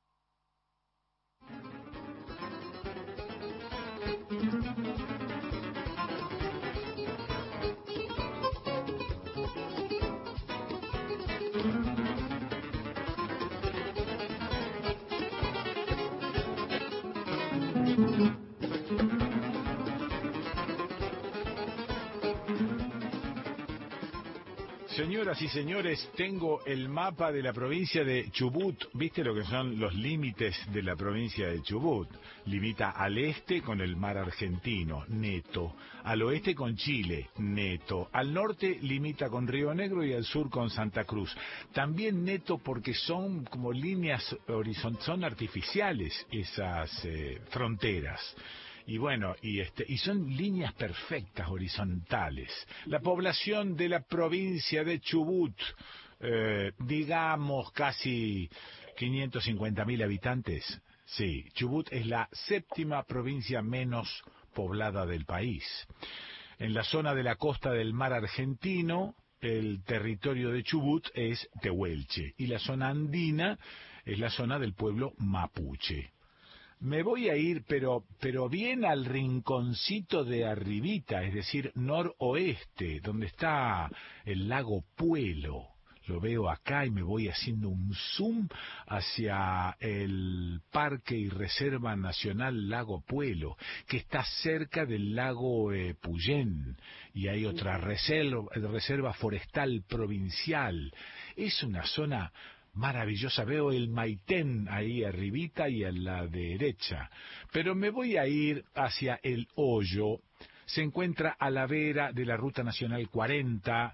Señoras y señores, tengo el mapa de la provincia de Chubut. ¿Viste lo que son los límites de la provincia de Chubut? Limita al este con el mar Argentino, neto. Al oeste con Chile, neto. Al norte limita con Río Negro y al sur con Santa Cruz. También neto porque son como líneas son artificiales esas fronteras. Y bueno, y son líneas perfectas, horizontales. La población de la provincia de Chubut, digamos casi 550.000 habitantes. Sí, Chubut es la 7ª provincia menos poblada del país. En la zona de la costa del mar Argentino, el territorio de Chubut es Tehuelche. Y la zona andina es la zona del pueblo mapuche. Me voy a ir, pero bien al rinconcito de arribita, es decir, noroeste, donde está el lago Puelo. Lo veo acá y me voy haciendo un zoom hacia el Parque y Reserva Nacional Lago Puelo, que está cerca del lago Puyén, y hay otra reserva forestal provincial. Es una zona maravillosa, veo el Maitén ahí arribita y a la derecha. Pero me voy a ir hacia el Hoyo. Se encuentra a la vera de la Ruta Nacional 40,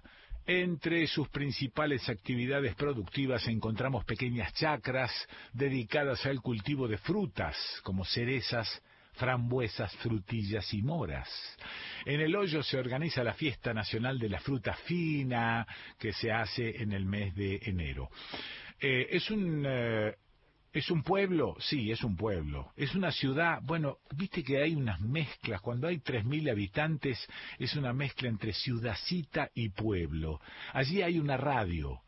Entre sus principales actividades productivas encontramos pequeñas chacras dedicadas al cultivo de frutas, como cerezas, frambuesas, frutillas y moras. En El Hoyo se organiza la Fiesta Nacional de la Fruta Fina, que se hace en el mes de enero. ¿Es un pueblo? Sí, es un pueblo. Es una ciudad, bueno, viste que hay unas mezclas, cuando hay 3.000 habitantes, es una mezcla entre ciudadcita y pueblo. Allí hay una radio,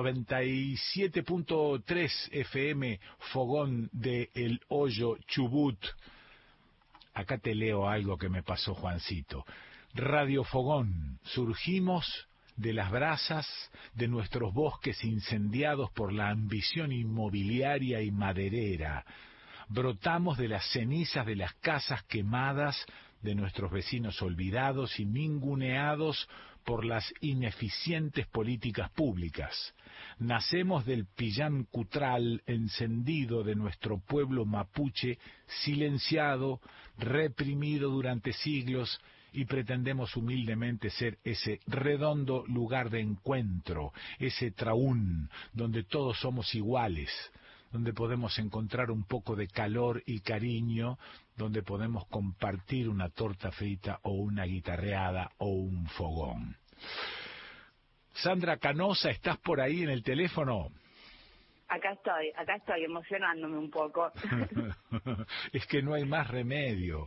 97.3 FM, Fogón de El Hoyo, Chubut. Acá te leo algo que me pasó Juancito. Radio Fogón, surgimos de las brasas de nuestros bosques incendiados por la ambición inmobiliaria y maderera. Brotamos de las cenizas de las casas quemadas de nuestros vecinos olvidados y ninguneados por las ineficientes políticas públicas. Nacemos del pillán cutral encendido de nuestro pueblo mapuche, silenciado, reprimido durante siglos, y pretendemos humildemente ser ese redondo lugar de encuentro, ese traún donde todos somos iguales, donde podemos encontrar un poco de calor y cariño, donde podemos compartir una torta frita o una guitarreada o un fogón. Sandra Canosa, ¿estás por ahí en el teléfono? Acá estoy emocionándome un poco. Es que no hay más remedio.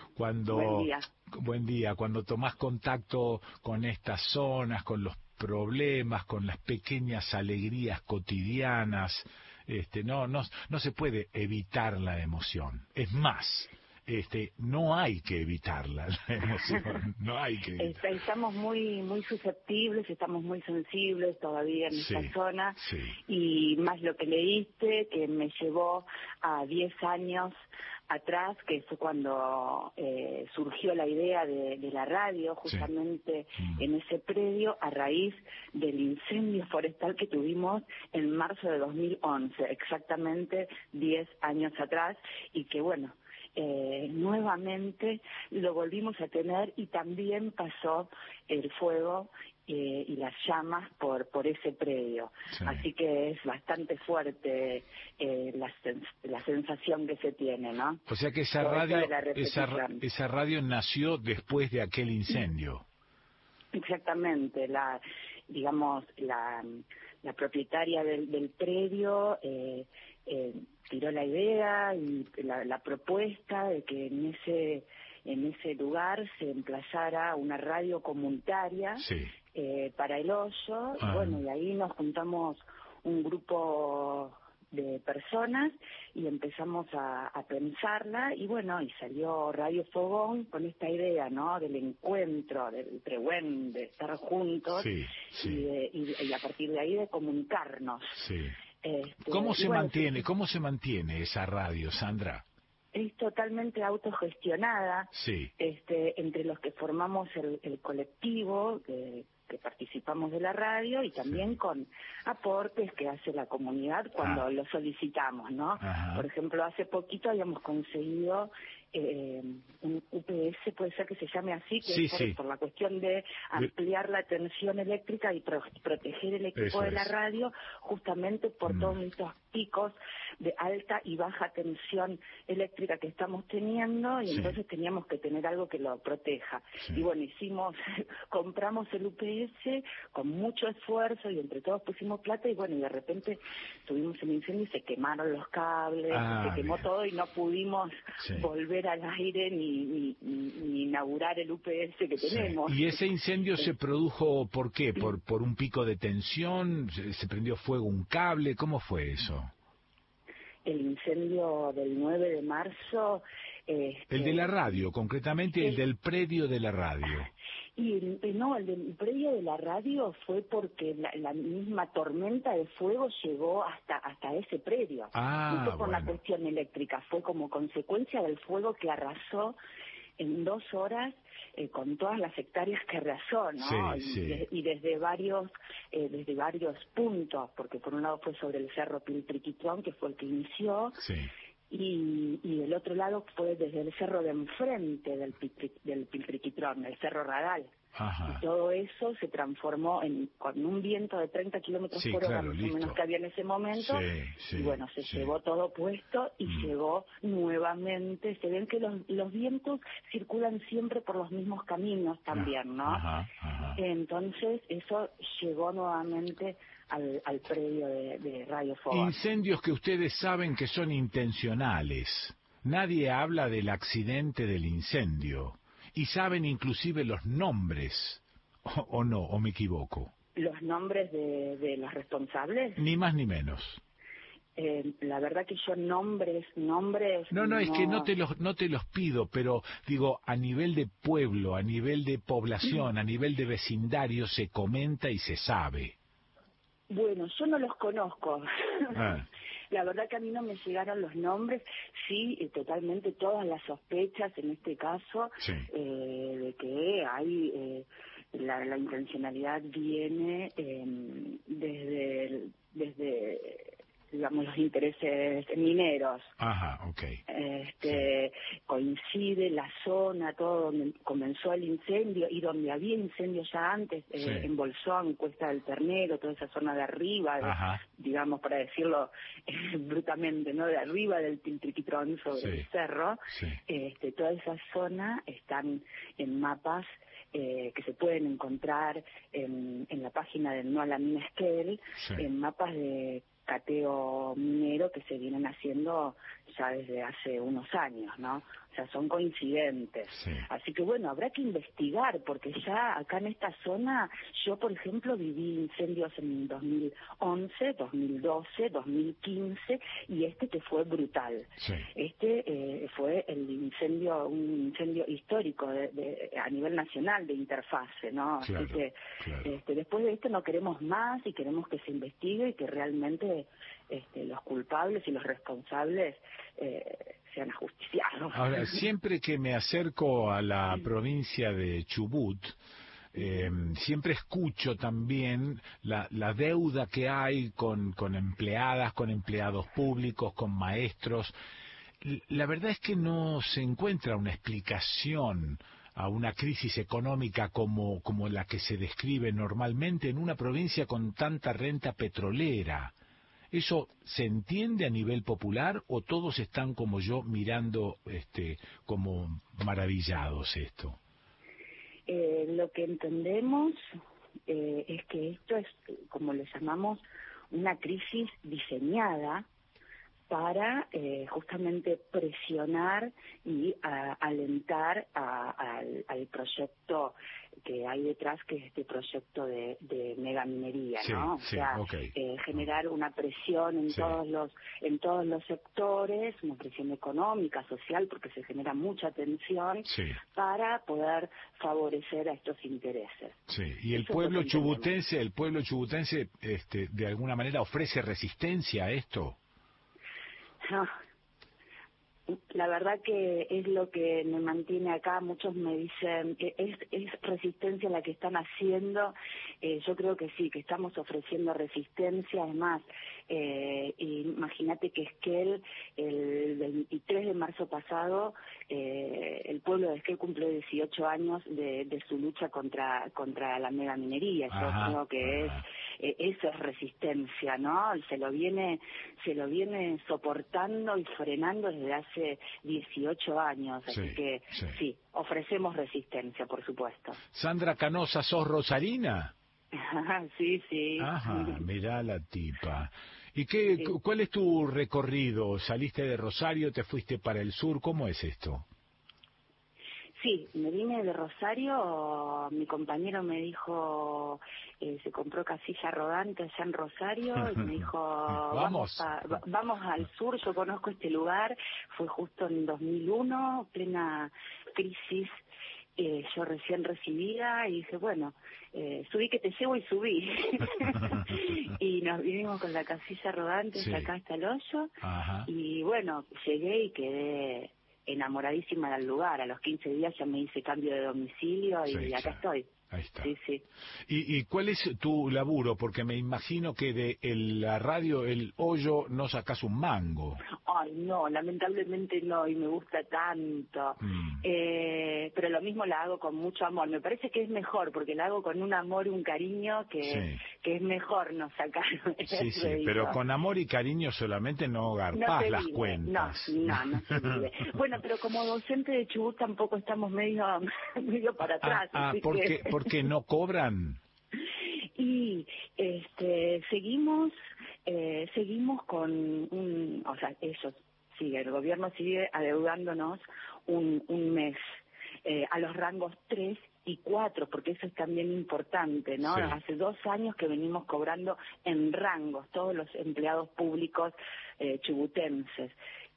Buen día. Cuando tomás contacto con estas zonas, con los problemas, con las pequeñas alegrías cotidianas, no se puede evitar la emoción. Es más, no hay que evitarla, la emoción, no hay que evitarla. Estamos muy susceptibles, estamos muy sensibles todavía en esta zona, sí. Y más lo que leíste, que me llevó a 10 años atrás, que fue cuando surgió la idea de la radio, justamente en ese predio, a raíz del incendio forestal que tuvimos en marzo de 2011, exactamente 10 años atrás, y que bueno, nuevamente lo volvimos a tener, y también pasó el fuego y las llamas por ese predio. Sí. Así que es bastante fuerte la sensación que se tiene, ¿no? O sea que esa radio nació después de aquel incendio. Exactamente, la propietaria del predio tiró la idea y la propuesta de que en ese lugar se emplazara una radio comunitaria, sí, para El Hoyo. Y bueno, y ahí nos juntamos un grupo de personas y empezamos a pensarla, y bueno, y salió Radio Fogón con esta idea, ¿no?, del encuentro, del pregüen, de estar juntos, sí, sí. Y a partir de ahí de comunicarnos. Sí. ¿Cómo se mantiene esa radio, Sandra? Es totalmente autogestionada, sí, entre los que formamos el colectivo que participamos de la radio, y también con aportes que hace la comunidad cuando lo solicitamos, ¿no? Ajá. Por ejemplo, hace poquito habíamos conseguido un UPS, puede ser que se llame así, que sí, es por la cuestión de ampliar la tensión eléctrica y proteger el equipo de la radio, justamente por todos estos picos de alta y baja tensión eléctrica que estamos teniendo, y entonces teníamos que tener algo que lo proteja. Y bueno, compramos el UPS con mucho esfuerzo, y entre todos pusimos plata, y bueno, y de repente tuvimos el incendio y se quemaron los cables, se quemó todo, y no pudimos volver al aire ni inaugurar el UPS que tenemos. ¿Y ese incendio se produjo por qué? ¿Por un pico de tensión? ¿Se prendió fuego un cable? ¿Cómo fue eso? El incendio del 9 de marzo... el de la radio, concretamente el del predio de la radio. Y no, el del predio de la radio fue porque la misma tormenta de fuego llegó hasta ese predio. No fue por la cuestión eléctrica, fue como consecuencia del fuego que arrasó en 2 horas con todas las hectáreas que arrasó, ¿no? Y desde varios puntos, porque por un lado fue sobre el cerro Piltriquitrón, que fue el que inició, y del otro lado fue desde el cerro de enfrente del Piltriquitrón, el cerro Radal. Ajá. Y todo eso se transformó con un viento de 30 kilómetros por hora, más o menos, que había en ese momento. Y bueno, se llevó todo puesto y llegó nuevamente. Se ven que los vientos circulan siempre por los mismos caminos también, ¿no? Entonces, eso llegó nuevamente al predio de Radio Fogón. Incendios que ustedes saben que son intencionales. Nadie habla del accidente del incendio. Y saben inclusive los nombres, o no, o me equivoco. ¿Los nombres de los responsables? Ni más ni menos. La verdad que yo nombres... No, es que no te los pido, pero digo, a nivel de pueblo, a nivel de población, a nivel de vecindario, se comenta y se sabe. Bueno, yo no los conozco. La verdad que a mí no me llegaron los nombres, sí, totalmente todas las sospechas en este caso, de que hay, la intencionalidad viene desde digamos, los intereses mineros. Coincide la zona, todo donde comenzó el incendio y donde había incendios ya antes, en Bolsón, Cuesta del Ternero, toda esa zona de arriba, digamos, para decirlo brutalmente, ¿no? De arriba del Tiltriquitrón sobre el cerro, toda esa zona están en mapas que se pueden encontrar en la página del NOA Minesquel, en mapas de cateo minero que se vienen haciendo ya desde hace unos años, ¿no? O sea, son coincidentes. Así que bueno, habrá que investigar, porque ya acá en esta zona, yo por ejemplo viví incendios en 2011, 2012, 2015, y que fue brutal. Fue un incendio histórico a nivel nacional de interfase, ¿no? Así que después de esto no queremos más y queremos que se investigue y que realmente los culpables y los responsables sean ajusticiados. Ahora, siempre que me acerco a la provincia de Chubut, siempre escucho también la deuda que hay con empleadas, con empleados públicos, con maestros. La verdad es que no se encuentra una explicación a una crisis económica como la que se describe normalmente en una provincia con tanta renta petrolera. ¿Eso se entiende a nivel popular o todos están como yo mirando como maravillados esto? Lo que entendemos es que esto es, como le llamamos, una crisis diseñada para justamente presionar y alentar al proyecto que hay detrás, que es este proyecto de megaminería, ¿no? Generar una presión en todos los sectores, una presión económica, social, porque se genera mucha tensión para poder favorecer a estos intereses. Y el pueblo chubutense, de alguna manera ofrece resistencia a esto. La verdad que es lo que me mantiene acá. Muchos me dicen que es resistencia la que están haciendo. Yo creo que sí, que estamos ofreciendo resistencia. Además, imagínate que Esquel, el 23 de marzo pasado, el pueblo de Esquel cumplió 18 años de su lucha contra la megaminería. Yo creo que eso es resistencia, ¿no? Se lo viene soportando y frenando desde hace 18 años, así que sí, ofrecemos resistencia, por supuesto. Sandra Canosa, ¿sos rosarina? Sí. Mirá la tipa. ¿Y cuál es tu recorrido? ¿Saliste de Rosario, te fuiste para el sur? ¿Cómo es esto? Sí, me vine de Rosario, mi compañero me dijo, se compró casilla rodante allá en Rosario, y me dijo, vamos al sur, yo conozco este lugar, fue justo en 2001, plena crisis, yo recién recibida, y dije, bueno, subí que te llevo, y subí. Y nos vinimos con la casilla rodante acá hasta el hoyo, y bueno, llegué y quedé enamoradísima del lugar. A los 15 días ya me hice cambio de domicilio y acá estoy. Ahí está. Sí, sí. ¿Y cuál es tu laburo? Porque me imagino que de la radio El Hoyo no sacas un mango. Ay, no, lamentablemente no, y me gusta tanto. Pero lo mismo la hago con mucho amor. Me parece que es mejor, porque la hago con un amor y un cariño que es mejor no sacar. Sí, pero con amor y cariño solamente no garpás las cuentas. No se vive. Bueno, pero como docente de Chubut tampoco estamos medio para atrás. ¿Por qué no cobran? Y seguimos con el gobierno sigue adeudándonos un mes a los rangos 3 y 4, porque eso es también importante, ¿no? Sí. Hace 2 años que venimos cobrando en rangos todos los empleados públicos chubutenses.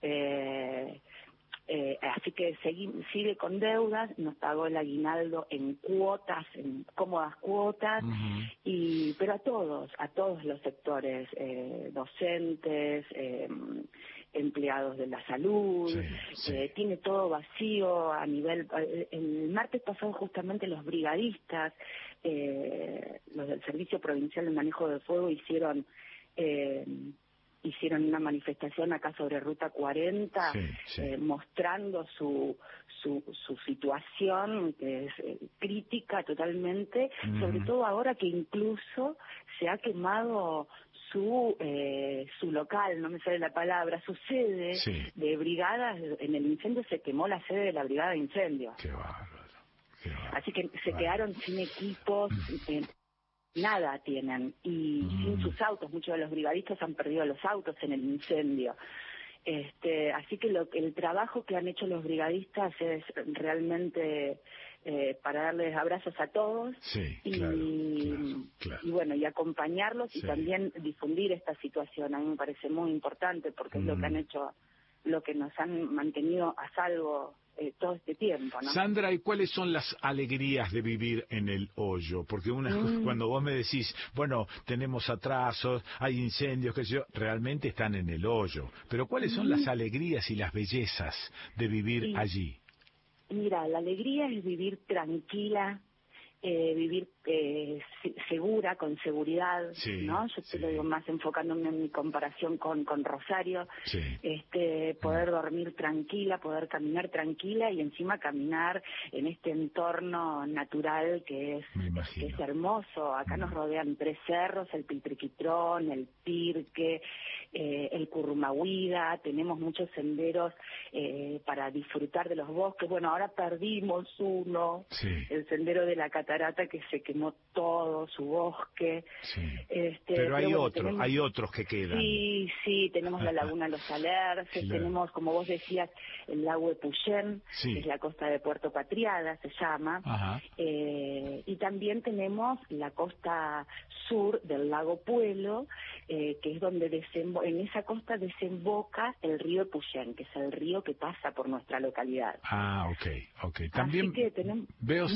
Así que sigue con deudas, nos pagó el aguinaldo en cuotas, en cómodas cuotas, pero a todos los sectores, docentes, empleados de la salud, tiene todo vacío a nivel. El martes pasado justamente los brigadistas, los del Servicio Provincial de Manejo de Fuego hicieron una manifestación acá sobre Ruta 40, mostrando su situación, que es crítica totalmente, sobre todo ahora que incluso se ha quemado su local, no me sale la palabra, su sede de brigadas. En el incendio se quemó la sede de la brigada de incendios. Qué bárbaro. Así que se quedaron sin equipos, nada tienen, y sin sus autos. Muchos de los brigadistas han perdido los autos en el incendio. Así que el trabajo que han hecho los brigadistas es realmente para darles abrazos a todos y bueno, y acompañarlos y también difundir esta situación. A mí me parece muy importante, porque es lo que han hecho, lo que nos han mantenido a salvo todo este tiempo, ¿no? Sandra, ¿y cuáles son las alegrías de vivir en El Hoyo? Porque cuando vos me decís, bueno, tenemos atrasos, hay incendios, qué sé yo, realmente están en El Hoyo. Pero ¿cuáles son las alegrías y las bellezas de vivir allí? Mira, la alegría es vivir tranquila, vivir segura, con seguridad, ¿no? Yo te lo digo más enfocándome en mi comparación con Rosario, poder dormir tranquila, poder caminar tranquila y encima caminar en este entorno natural que es hermoso. Acá nos rodean 3 cerros, el Piltriquitrón, el Pirque, el Currumahuida, tenemos muchos senderos para disfrutar de los bosques. Bueno, ahora perdimos uno, el sendero de la Catarata, que se quemó todo su bosque. Pero hay otros que quedan. Sí, tenemos la Laguna Los Alerces, tenemos, como vos decías, el lago Epuyén, que es la costa de Puerto Patriada, se llama, y también tenemos la costa sur del lago Puelo, que es donde en esa costa desemboca el río Epuyén, que es el río que pasa por nuestra localidad. Ok. También veo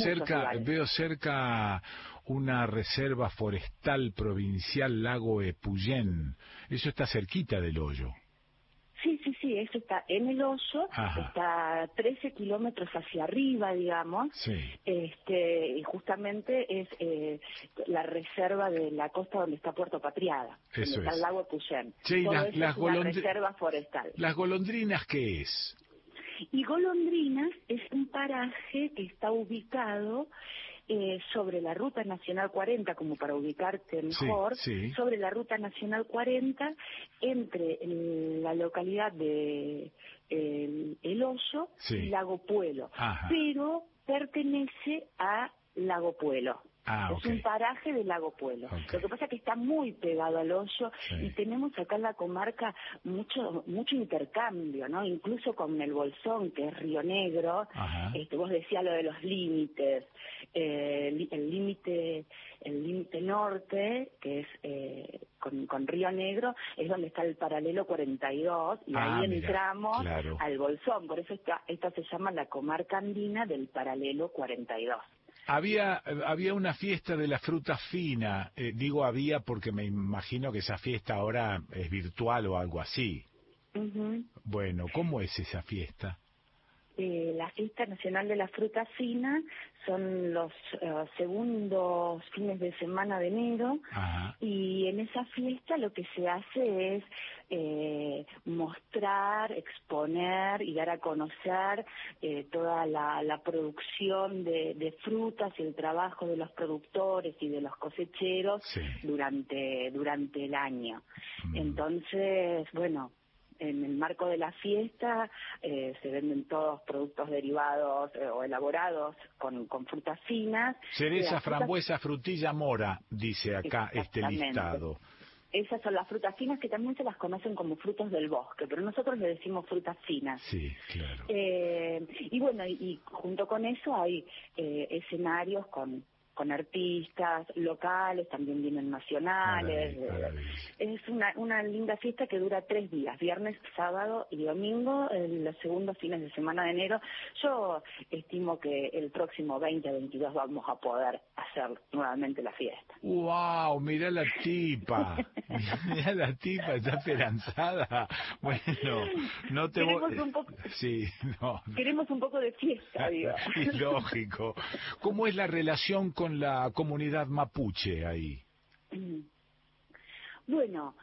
cerca una reserva forestal provincial, lago Epuyén. Eso está cerquita del Hoyo. Sí, eso está en El Hoyo, está 13 kilómetros hacia arriba, digamos, y justamente es la reserva de la costa donde está Puerto Patriada, donde está el lago Epuyén. Las una reserva forestal. ¿Las golondrinas qué es? Y Golondrinas es un paraje que está ubicado sobre la Ruta Nacional 40, como para ubicarte mejor, sobre la Ruta Nacional 40, entre la localidad de El Hoyo y Lago Puelo, pero pertenece a Lago Puelo. Es un paraje del Lago Puelo. Lo que pasa es que está muy pegado al Hoyo y tenemos acá en la comarca mucho intercambio, ¿no? Incluso con el Bolsón, que es Río Negro. Vos decías lo de los límites. El límite norte, que es con Río Negro, es donde está el paralelo 42 y ahí entramos al Bolsón. Por eso esta se llama la comarca andina del paralelo 42. Había una fiesta de la fruta fina, digo había porque me imagino que esa fiesta ahora es virtual o algo así. Bueno, ¿cómo es esa fiesta? La Fiesta Nacional de la Fruta Fina son los segundos fines de semana de enero. Ajá. Y en esa fiesta lo que se hace es mostrar, exponer y dar a conocer toda la producción de frutas y el trabajo de los productores y de los cosecheros durante el año. Entonces, bueno, en el marco de la fiesta se venden todos productos derivados o elaborados con frutas finas. Cereza, frambuesa, frutilla, mora, dice acá este listado. Esas son las frutas finas, que también se las conocen como frutos del bosque, pero nosotros le decimos frutas finas. Sí, claro. Y bueno, y junto con eso hay escenarios con artistas locales, también vienen nacionales. Es una linda fiesta que dura 3 días, viernes, sábado y domingo, los segundos fines de semana de enero. Yo estimo que el próximo 20-22 vamos a poder hacer nuevamente la fiesta. ¡Wow! Mirá la tipa. Mirá la tipa, está esperanzada. Bueno, no te voy... Sí, no. Queremos un poco de fiesta, digo. Y lógico. ¿Cómo es la relación con la comunidad mapuche ahí? Bueno,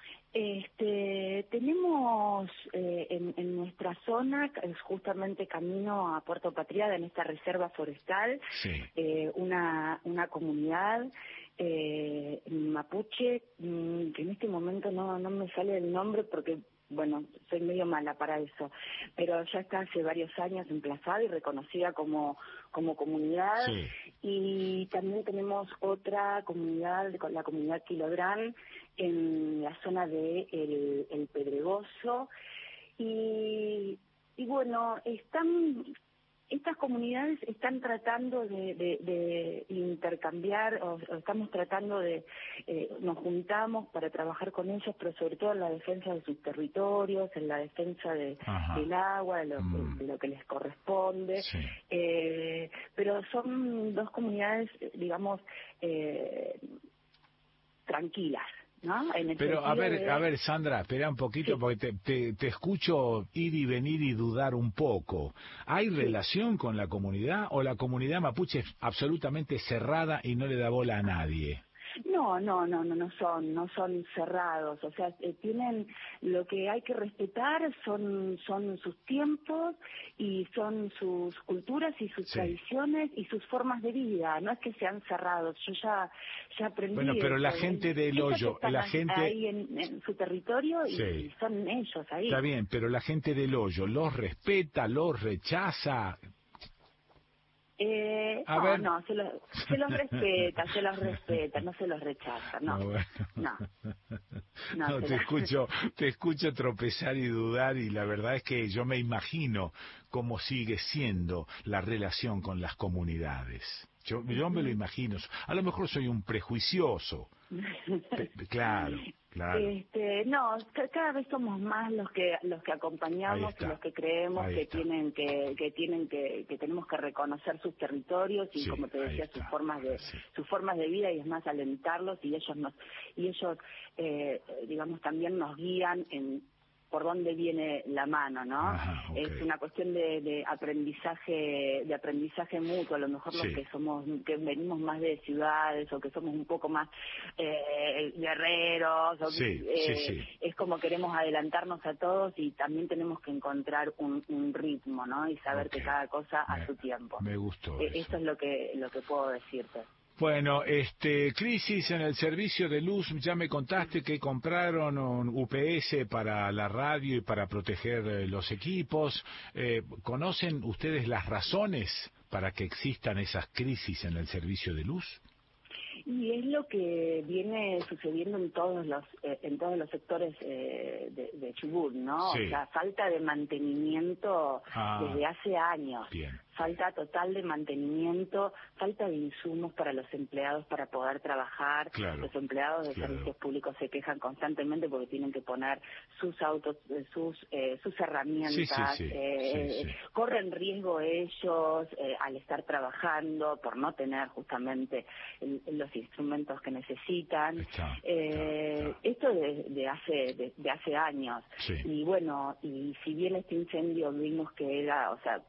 tenemos en nuestra zona, justamente camino a Puerto Patriada, en esta reserva forestal, una comunidad mapuche, que en este momento no me sale el nombre porque, bueno, soy medio mala para eso, pero ya está hace varios años emplazada y reconocida como comunidad. Y también tenemos otra comunidad, la comunidad Quilodrán, en la zona de el Pedregoso. Y bueno, estas comunidades están tratando de intercambiar, o estamos tratando nos juntamos para trabajar con ellos, pero sobre todo en la defensa de sus territorios, en la defensa del agua, de lo que les corresponde. Pero son 2 comunidades, digamos, tranquilas, ¿no? Pero a ver, Sandra, espera un poquito, porque te escucho ir y venir y dudar un poco. ¿Hay relación con la comunidad o la comunidad mapuche es absolutamente cerrada y no le da bola a nadie? No son cerrados, o sea, tienen, lo que hay que respetar son sus tiempos y son sus culturas y sus tradiciones y sus formas de vida, no es que sean cerrados. Yo ya aprendí. Bueno, pero la gente del hoyo, la gente ahí en su territorio y son ellos ahí. Está bien, pero la gente del hoyo los respeta, los rechaza. No, se los respeta, no se los rechaza, no. No, te escucho tropezar y dudar, y la verdad es que yo me imagino cómo sigue siendo la relación con las comunidades. Yo me lo imagino. A lo mejor soy un prejuicioso. Claro. No, cada vez somos más los que acompañamos y los que creemos que tenemos que reconocer sus territorios y, como te decía, sus formas de vida, y es más alentarlos, y ellos digamos, también nos guían en por dónde viene la mano, ¿no? Es una cuestión de aprendizaje mutuo. A lo mejor los que venimos más de ciudades o que somos un poco más guerreros, es como queremos adelantarnos a todos, y también tenemos que encontrar un ritmo, ¿no? Y saber que cada cosa a su tiempo. Me gustó eso es lo que puedo decirte. Bueno, crisis en el servicio de luz. Ya me contaste que compraron un UPS para la radio y para proteger los equipos. ¿Conocen ustedes las razones para que existan esas crisis en el servicio de luz? Y es lo que viene sucediendo en todos los sectores de Chubut, ¿no? O sea, falta de mantenimiento desde hace años. Falta total de mantenimiento, falta de insumos para los empleados para poder trabajar. Los empleados de servicios públicos se quejan constantemente porque tienen que poner sus autos, sus herramientas. Corren riesgo ellos al estar trabajando por no tener justamente los instrumentos que necesitan. Esto de hace años. Y bueno, y si bien este incendio vimos que era, o sea,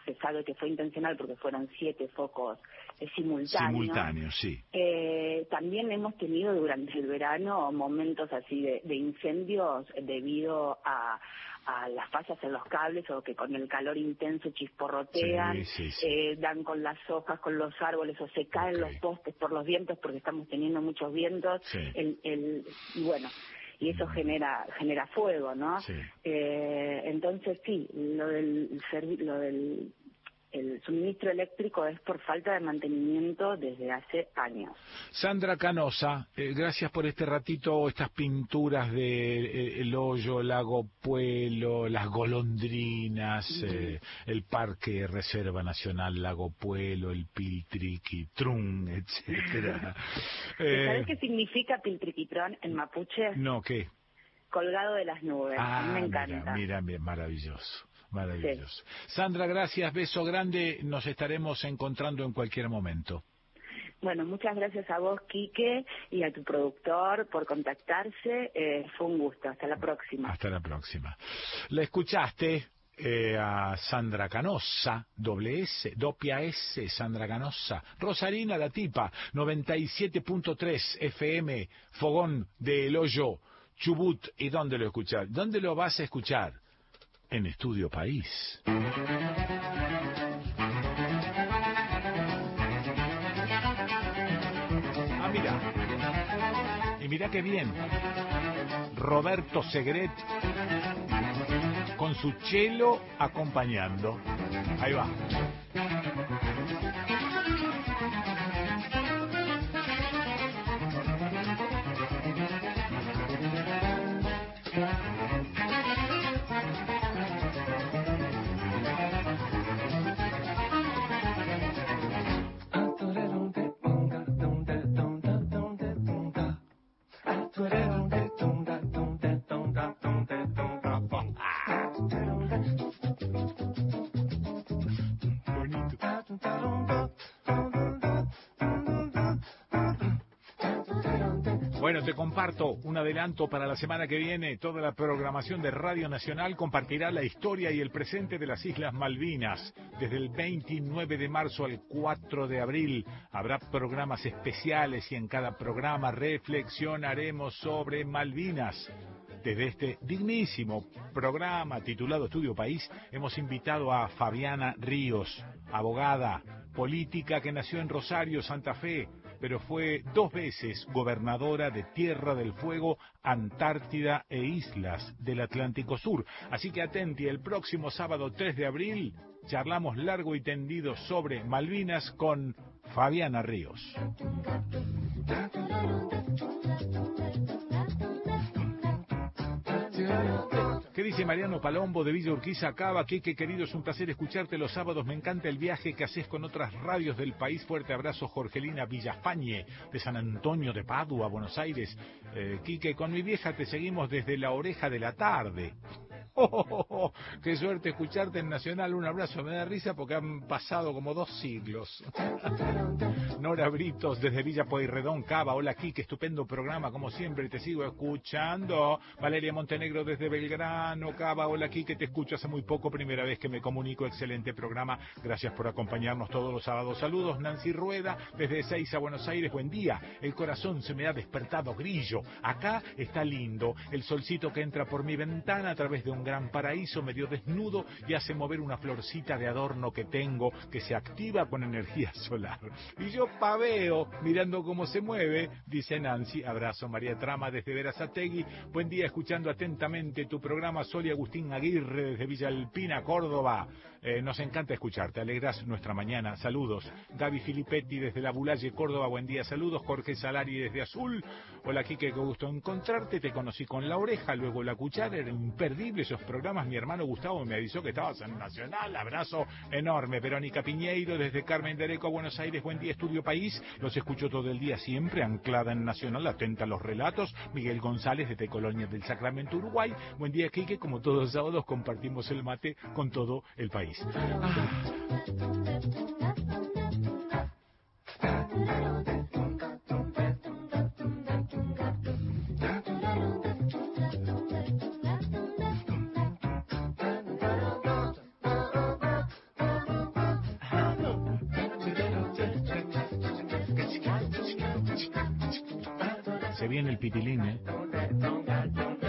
se sabe que fue intencional porque fueron 7 focos simultáneos. Simultáneos, sí. También hemos tenido durante el verano momentos así de incendios debido a las fallas en los cables o que con el calor intenso chisporrotean, dan con las hojas, con los árboles o se caen los postes por los vientos porque estamos teniendo muchos vientos. Y bueno, y eso genera fuego, ¿no? Entonces sí, lo del el suministro eléctrico es por falta de mantenimiento desde hace años. Sandra Canosa, gracias por este ratito, estas pinturas de El Hoyo, Lago Puelo, las golondrinas, el Parque Reserva Nacional Lago Puelo, el Piltriquitrún, etcétera. ¿Sabes qué significa Piltriquitrón en mapuche? No, ¿qué? Colgado de las nubes. A mí me encanta. Mira, maravilloso. Maravilloso. Sí. Sandra, gracias, beso grande, nos estaremos encontrando en cualquier momento. Bueno, muchas gracias a vos, Quique, y a tu productor por contactarse, fue un gusto, hasta la próxima. Hasta la próxima. La escuchaste a Sandra Canosa, doppia S, Sandra Canosa, Rosarina la tipa, 97.3 FM, Fogón de El Hoyo, Chubut. ¿Y dónde lo escuchás? ¿Dónde lo vas a escuchar? En Estudio País. Ah, mira. Y mira qué bien. Roberto Segret con su cello acompañando. Ahí va. Bueno, te comparto un adelanto para la semana que viene. Toda la programación de Radio Nacional compartirá la historia y el presente de las Islas Malvinas. Desde el 29 de marzo al 4 de abril habrá programas especiales y en cada programa reflexionaremos sobre Malvinas. Desde este dignísimo programa titulado Estudio País hemos invitado a Fabiana Ríos, abogada, política que nació en Rosario, Santa Fe, pero fue 2 veces gobernadora de Tierra del Fuego, Antártida e islas del Atlántico Sur. Así que atenti, el próximo sábado 3 de abril charlamos largo y tendido sobre Malvinas con Fabiana Ríos. ¿Qué dice Mariano Palombo de Villa Urquiza? Cava, Quique, querido, es un placer escucharte los sábados. Me encanta el viaje que haces con otras radios del país. Fuerte abrazo, Jorgelina Villafañe, de San Antonio de Padua, Buenos Aires. Quique, con mi vieja te seguimos desde la oreja de la tarde. ¡Qué suerte escucharte en Nacional! Un abrazo, me da risa porque han pasado como 2 siglos. Nora Britos desde Villa Pueyrredón, Cava. Hola, Quique, estupendo programa, como siempre, te sigo escuchando. Valeria Montenegro desde Belgrano, Cava. Hola, Quique, te escucho hace muy poco, primera vez que me comunico, excelente programa. Gracias por acompañarnos todos los sábados. Saludos, Nancy Rueda desde Ezeiza, Buenos Aires. Buen día, el corazón se me ha despertado grillo. Acá está lindo, el solcito que entra por mi ventana a través de un gran paraíso medio desnudo y hace mover una florcita de adorno que tengo que se activa con energía solar. Y yo paveo mirando cómo se mueve, dice Nancy. Abrazo, María Trama desde Verazategui. Buen día, escuchando atentamente tu programa. Sol y Agustín Aguirre desde Villa Alpina, Córdoba. Nos encanta escucharte, alegras nuestra mañana. Saludos. Gaby Filippetti desde La Bulalle, Córdoba. Buen día, saludos. Jorge Salari desde Azul. Hola, Quique, qué gusto encontrarte. Te conocí con La Oreja, luego La Cuchara. Era imperdible esos programas. Mi hermano Gustavo me avisó que estabas en Nacional. Abrazo enorme. Verónica Piñeiro desde Carmen de Areco, Buenos Aires. Buen día, Estudio País. Los escucho todo el día siempre, anclada en Nacional, atenta a los relatos. Miguel González desde Colonia del Sacramento, Uruguay. Buen día, Quique. Como todos los sábados compartimos el mate con todo el país. Se viene el pitilín, ¿eh?